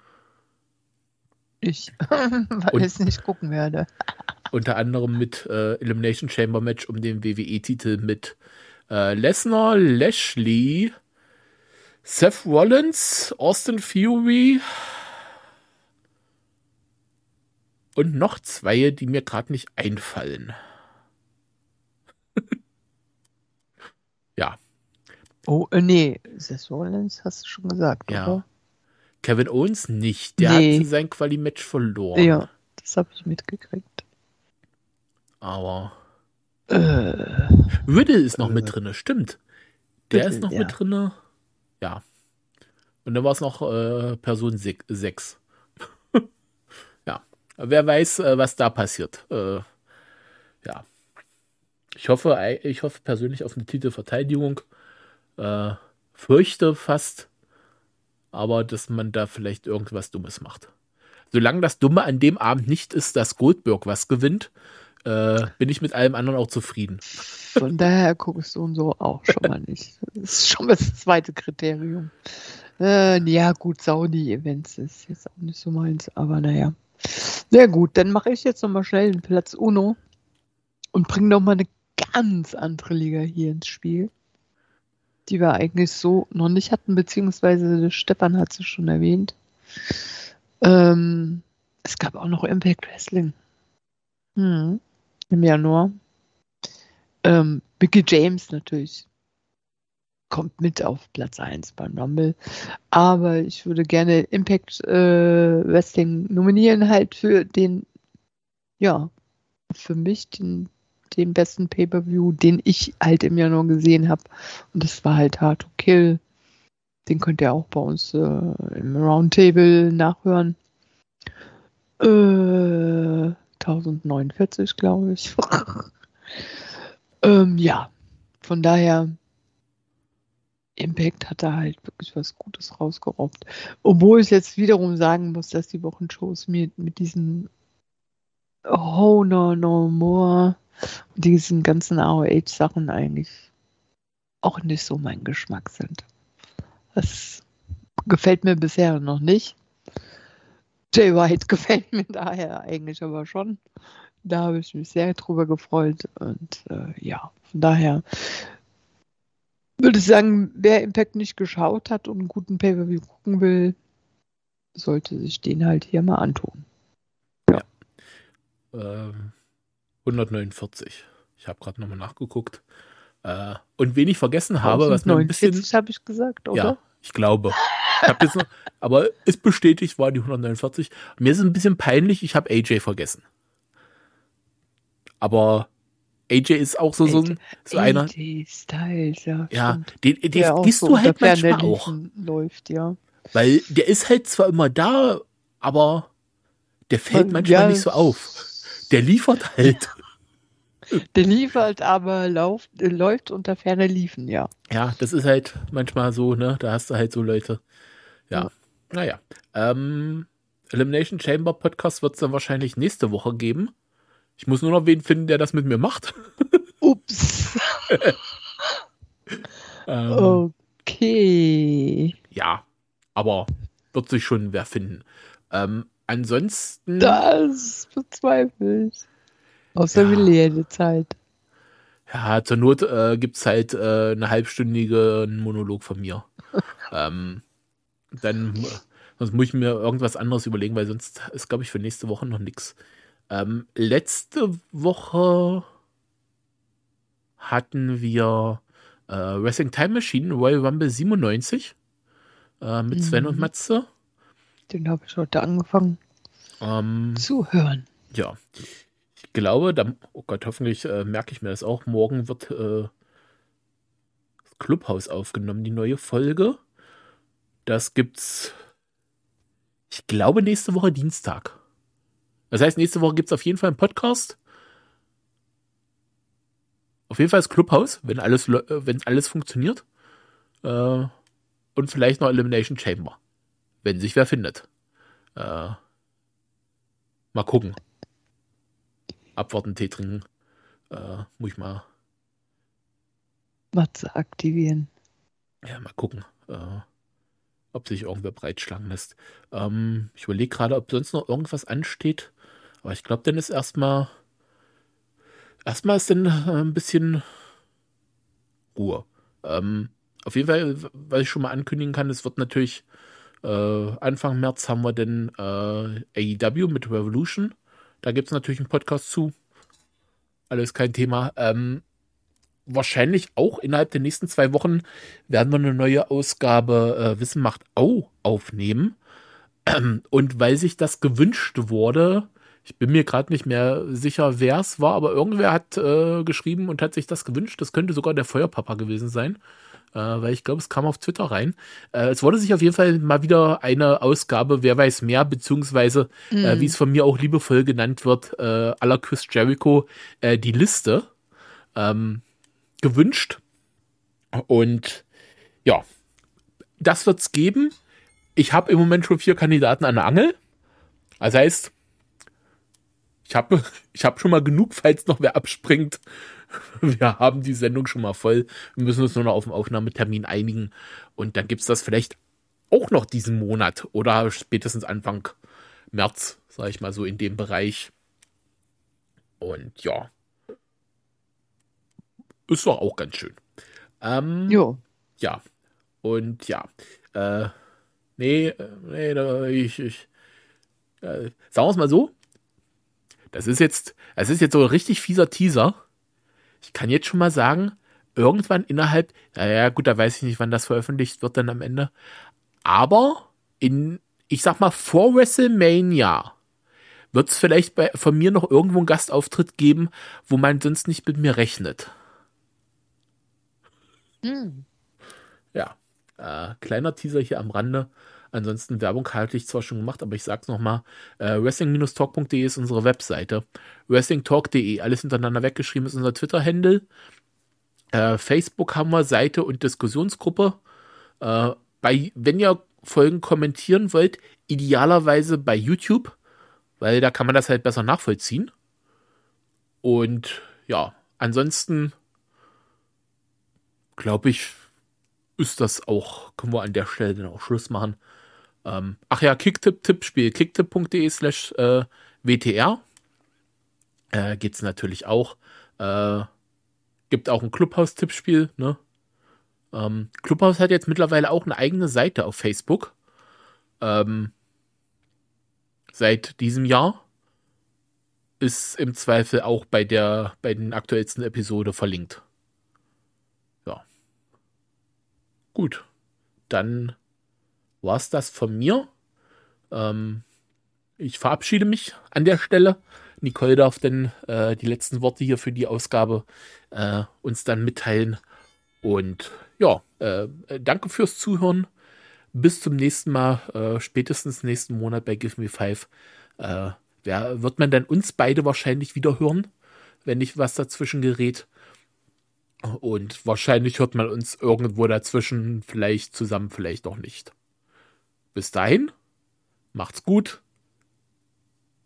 Ich, weil Und- ich es nicht gucken werde. Unter anderem mit äh, Elimination Chamber Match um den W W E-Titel mit äh, Lesnar, Lashley, Seth Rollins, Austin Fury und noch zwei, die mir gerade nicht einfallen. Ja, Oh, äh, nee, Seth Rollins hast du schon gesagt, Ja. oder? Kevin Owens nicht. Der Nee. hat sein Quali-Match verloren. Ja, das habe ich mitgekriegt. Aber Äh, Riddle ist noch Äh, mit drinne, stimmt. Der Riddle, ist noch ja. mit drinne. Ja. Und dann war es noch äh, Person sechs. Ja. Wer weiß, äh, was da passiert. Äh, ja. Ich hoffe, ei- ich hoffe persönlich auf eine Titelverteidigung. Äh, fürchte fast, aber dass man da vielleicht irgendwas Dummes macht. Solange das Dumme an dem Abend nicht ist, dass Goldberg was gewinnt, äh, bin ich mit allem anderen auch zufrieden. Von daher gucke ich so und so auch schon mal nicht. Das ist schon mal das zweite Kriterium. Äh, ja, gut, Saudi-Events ist jetzt auch nicht so meins, aber naja. Sehr gut, dann mache ich jetzt nochmal schnell den Platz Uno und bringe nochmal eine ganz andere Liga hier ins Spiel, die wir eigentlich so noch nicht hatten, beziehungsweise Stefan hat es schon erwähnt. Ähm, es gab auch noch Impact Wrestling. Hm. Im Januar. Ähm, Mickey James natürlich kommt mit auf Platz eins beim Rumble. Aber ich würde gerne Impact äh, Wrestling nominieren, halt für den, ja, für mich den, den besten Pay-Per-View, den ich halt im Januar gesehen habe. Und das war halt Hard to Kill. Den könnt ihr auch bei uns äh, im Roundtable nachhören. Äh, tausendneunundvierzig, glaube ich. ähm, ja, von daher, Impact hat da halt wirklich was Gutes rausgerobbt. Obwohl ich jetzt wiederum sagen muss, dass die Wochenshows mir mit diesen Oh No No More und diesen ganzen R O H-Sachen eigentlich auch nicht so mein Geschmack sind. Das gefällt mir bisher noch nicht. Jay White gefällt mir daher eigentlich aber schon. Da habe ich mich sehr drüber gefreut. Und äh, ja, von daher würde ich sagen, wer Impact nicht geschaut hat und einen guten Pay-Per-View gucken will, sollte sich den halt hier mal antun. Ähm, hundertneunundvierzig. Ich habe gerade nochmal nachgeguckt. Äh, und wen ich vergessen habe, was mir ein bisschen. neunundvierzig habe ich gesagt, oder? Ja, ich glaube. Ich hab jetzt noch, aber ist bestätigt, war die hundertneunundvierzig. Mir ist es ein bisschen peinlich, ich habe A J vergessen. Aber A J ist auch so, so, ein, so einer. A J Styles, ja. Ja, stimmt. den, den Der vergisst auch du so halt unter manchmal ferner auch. Liefen läuft, ja. Weil der ist halt zwar immer da, aber der fällt Man- manchmal ja, nicht so auf. Der liefert halt. Der liefert, aber lauft, äh, läuft unter ferner Liefen, ja. Ja, das ist halt manchmal so, ne? Da hast du halt so Leute. Ja, Ja. naja. Ähm, Elimination Chamber Podcast wird es dann wahrscheinlich nächste Woche geben. Ich muss nur noch wen finden, der das mit mir macht. Ups. ähm, Okay. ja, aber wird sich schon wer finden. Ähm, ansonsten. Das bezweifelt. Außer Ja. wir leere Zeit. Ja, zur Not äh, gibt es halt äh, eine halbstündige Monolog von mir. ähm, dann, äh, sonst muss ich mir irgendwas anderes überlegen, weil sonst ist, glaube ich, für nächste Woche noch nichts. Ähm, letzte Woche hatten wir äh, Wrestling Time Machine, Royal Rumble siebenundneunzig äh, mit Sven Mhm. und Matze. Den habe ich heute angefangen Ähm, zu hören. ja, ich glaube, da, oh Gott, hoffentlich äh, merke ich mir das auch. Morgen wird äh, das Clubhouse aufgenommen, die neue Folge. Das gibt's, ich glaube, nächste Woche Dienstag. Das heißt, nächste Woche gibt es auf jeden Fall einen Podcast. Auf jeden Fall das Clubhouse, wenn alles, lo- äh, wenn alles funktioniert. Äh, und vielleicht noch Elimination Chamber. Wenn sich wer findet. Äh, mal gucken. Abwarten, Tee trinken. Äh, muss ich mal, Matze aktivieren. ja, mal gucken. Äh, ob sich irgendwer breitschlagen lässt. Ähm, ich überlege gerade, ob sonst noch irgendwas ansteht. Aber ich glaube, dann ist erstmal erstmal ist dann äh, ein bisschen Ruhe. Ähm, auf jeden Fall, was ich schon mal ankündigen kann, es wird natürlich äh, Anfang März haben wir dann äh, A E W mit Revolution. Da gibt es natürlich einen Podcast zu. Alles kein Thema. Ähm, wahrscheinlich auch innerhalb der nächsten zwei Wochen werden wir eine neue Ausgabe äh, Wissen macht Au aufnehmen. Ähm, und weil sich das gewünscht wurde, ich bin mir gerade nicht mehr sicher, wer es war, aber irgendwer hat äh, geschrieben und hat sich das gewünscht. Das könnte sogar der Feuerpapa gewesen sein, äh, weil ich glaube, es kam auf Twitter rein. Äh, es wurde sich auf jeden Fall mal wieder eine Ausgabe, wer weiß mehr, beziehungsweise, äh, Mhm. wie es von mir auch liebevoll genannt wird, äh, à la Chris Jericho, äh, die Liste ähm, gewünscht. Und ja, das wird's geben. Ich habe im Moment schon vier Kandidaten an der Angel. Das heißt, ich habe ich hab schon mal genug, falls noch wer abspringt. Wir haben die Sendung schon mal voll. Wir müssen uns nur noch auf den Aufnahmetermin einigen. Und dann gibt's das vielleicht auch noch diesen Monat oder spätestens Anfang März, sage ich mal so, in dem Bereich. Und ja, ist doch auch ganz schön. Ähm, Jo. Ja, und ja, äh, nee, äh, nee, da, ich, ich, äh, sagen wir es mal so, das ist jetzt, das ist jetzt so ein richtig fieser Teaser. Ich kann jetzt schon mal sagen, irgendwann innerhalb, naja, gut, da weiß ich nicht, wann das veröffentlicht wird dann am Ende, aber in, ich sag mal, vor WrestleMania wird es vielleicht bei, von mir noch irgendwo einen Gastauftritt geben, wo man sonst nicht mit mir rechnet. Mhm. Ja, äh, kleiner Teaser hier am Rande. Ansonsten Werbung hatte ich zwar schon gemacht, aber ich sag's nochmal. Äh, wrestling talk punkt de ist unsere Webseite. wrestling talk punkt de, alles hintereinander weggeschrieben, ist unser Twitter-Handle. Äh, Facebook haben wir Seite und Diskussionsgruppe. Äh, bei, wenn ihr Folgen kommentieren wollt, idealerweise bei YouTube, weil da kann man das halt besser nachvollziehen. Und ja, ansonsten glaube ich, ist das auch, können wir an der Stelle dann auch Schluss machen. Ähm, ach ja, Kicktipp-Tippspiel, kicktipp punkt de slash W T R. Äh, geht's natürlich auch. Äh, gibt auch ein Clubhouse-Tippspiel, ne? Ähm, Clubhouse hat jetzt mittlerweile auch eine eigene Seite auf Facebook. Ähm, seit diesem Jahr. Ist im Zweifel auch bei der, bei den aktuellsten Episode verlinkt. Ja. Gut. Dann war's das von mir. Ähm, ich verabschiede mich an der Stelle. Nicole darf dann äh, die letzten Worte hier für die Ausgabe äh, uns dann mitteilen. Und ja, äh, danke fürs Zuhören. Bis zum nächsten Mal, äh, spätestens nächsten Monat bei Give Me Five. Äh, wer, wird man dann uns beide wahrscheinlich wieder hören, wenn nicht was dazwischen gerät. Und wahrscheinlich hört man uns irgendwo dazwischen, vielleicht zusammen, vielleicht auch nicht. Bis dahin, macht's gut.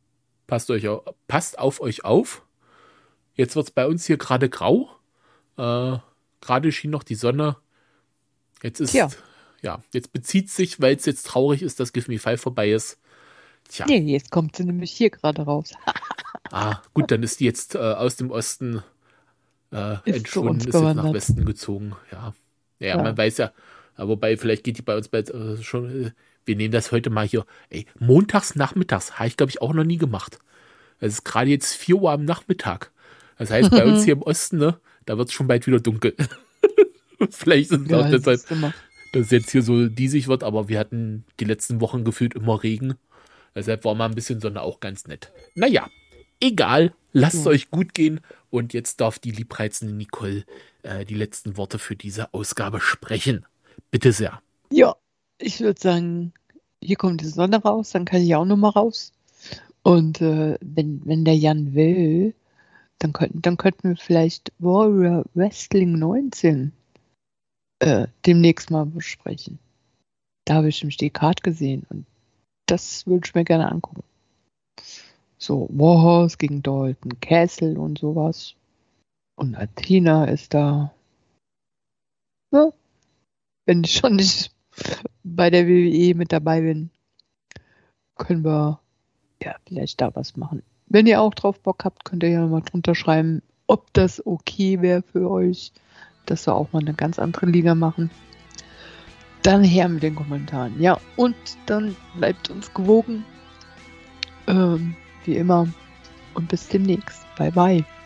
Passt, euch auf, passt auf euch auf. Jetzt wird es bei uns hier gerade grau. Äh, gerade schien noch die Sonne. Jetzt ist, Tja. ja, jetzt bezieht sich, weil es jetzt traurig ist, dass Give Me Five vorbei ist. Tja. Nee, jetzt kommt sie nämlich hier gerade raus. Ah, gut, dann ist die jetzt äh, aus dem Osten äh, Ist zu entschwunden, uns ist jetzt nach gewandert. Westen gezogen. Ja, ja, Ja. man weiß ja, aber wobei, vielleicht geht die bei uns bald äh, schon, äh, wir nehmen das heute mal hier, ey, montags nachmittags, habe ich glaube ich auch noch nie gemacht. Es ist gerade jetzt vier Uhr am Nachmittag. Das heißt, bei uns hier im Osten, ne, da wird es schon bald wieder dunkel. Vielleicht ist es Ja, auch das deshalb, ist immer. dass es jetzt hier so diesig wird, aber wir hatten die letzten Wochen gefühlt immer Regen. Deshalb war mal ein bisschen Sonne auch ganz nett. Naja, egal, lasst es Ja. euch gut gehen. Und jetzt darf die liebreizende Nicole äh, die letzten Worte für diese Ausgabe sprechen. Bitte sehr. Ja, ich würde sagen, hier kommt die Sonne raus, dann kann ich auch noch mal raus. Und äh, wenn, wenn der Jan will, dann könnten, dann könnten wir vielleicht Warrior Wrestling neunzehn äh, demnächst mal besprechen. Da habe ich nämlich die Card gesehen und das würde ich mir gerne angucken. So, Warhorse gegen Dalton Castle und sowas. Und Athena ist da. Ja, wenn ich schon nicht bei der W W E mit dabei bin, können wir ja vielleicht da was machen. Wenn ihr auch drauf Bock habt, könnt ihr ja mal drunter schreiben, ob das okay wäre für euch, dass wir auch mal eine ganz andere Liga machen. Dann her mit den Kommentaren. Ja, und dann bleibt uns gewogen. Ähm, wie immer. Und bis demnächst. Bye, bye.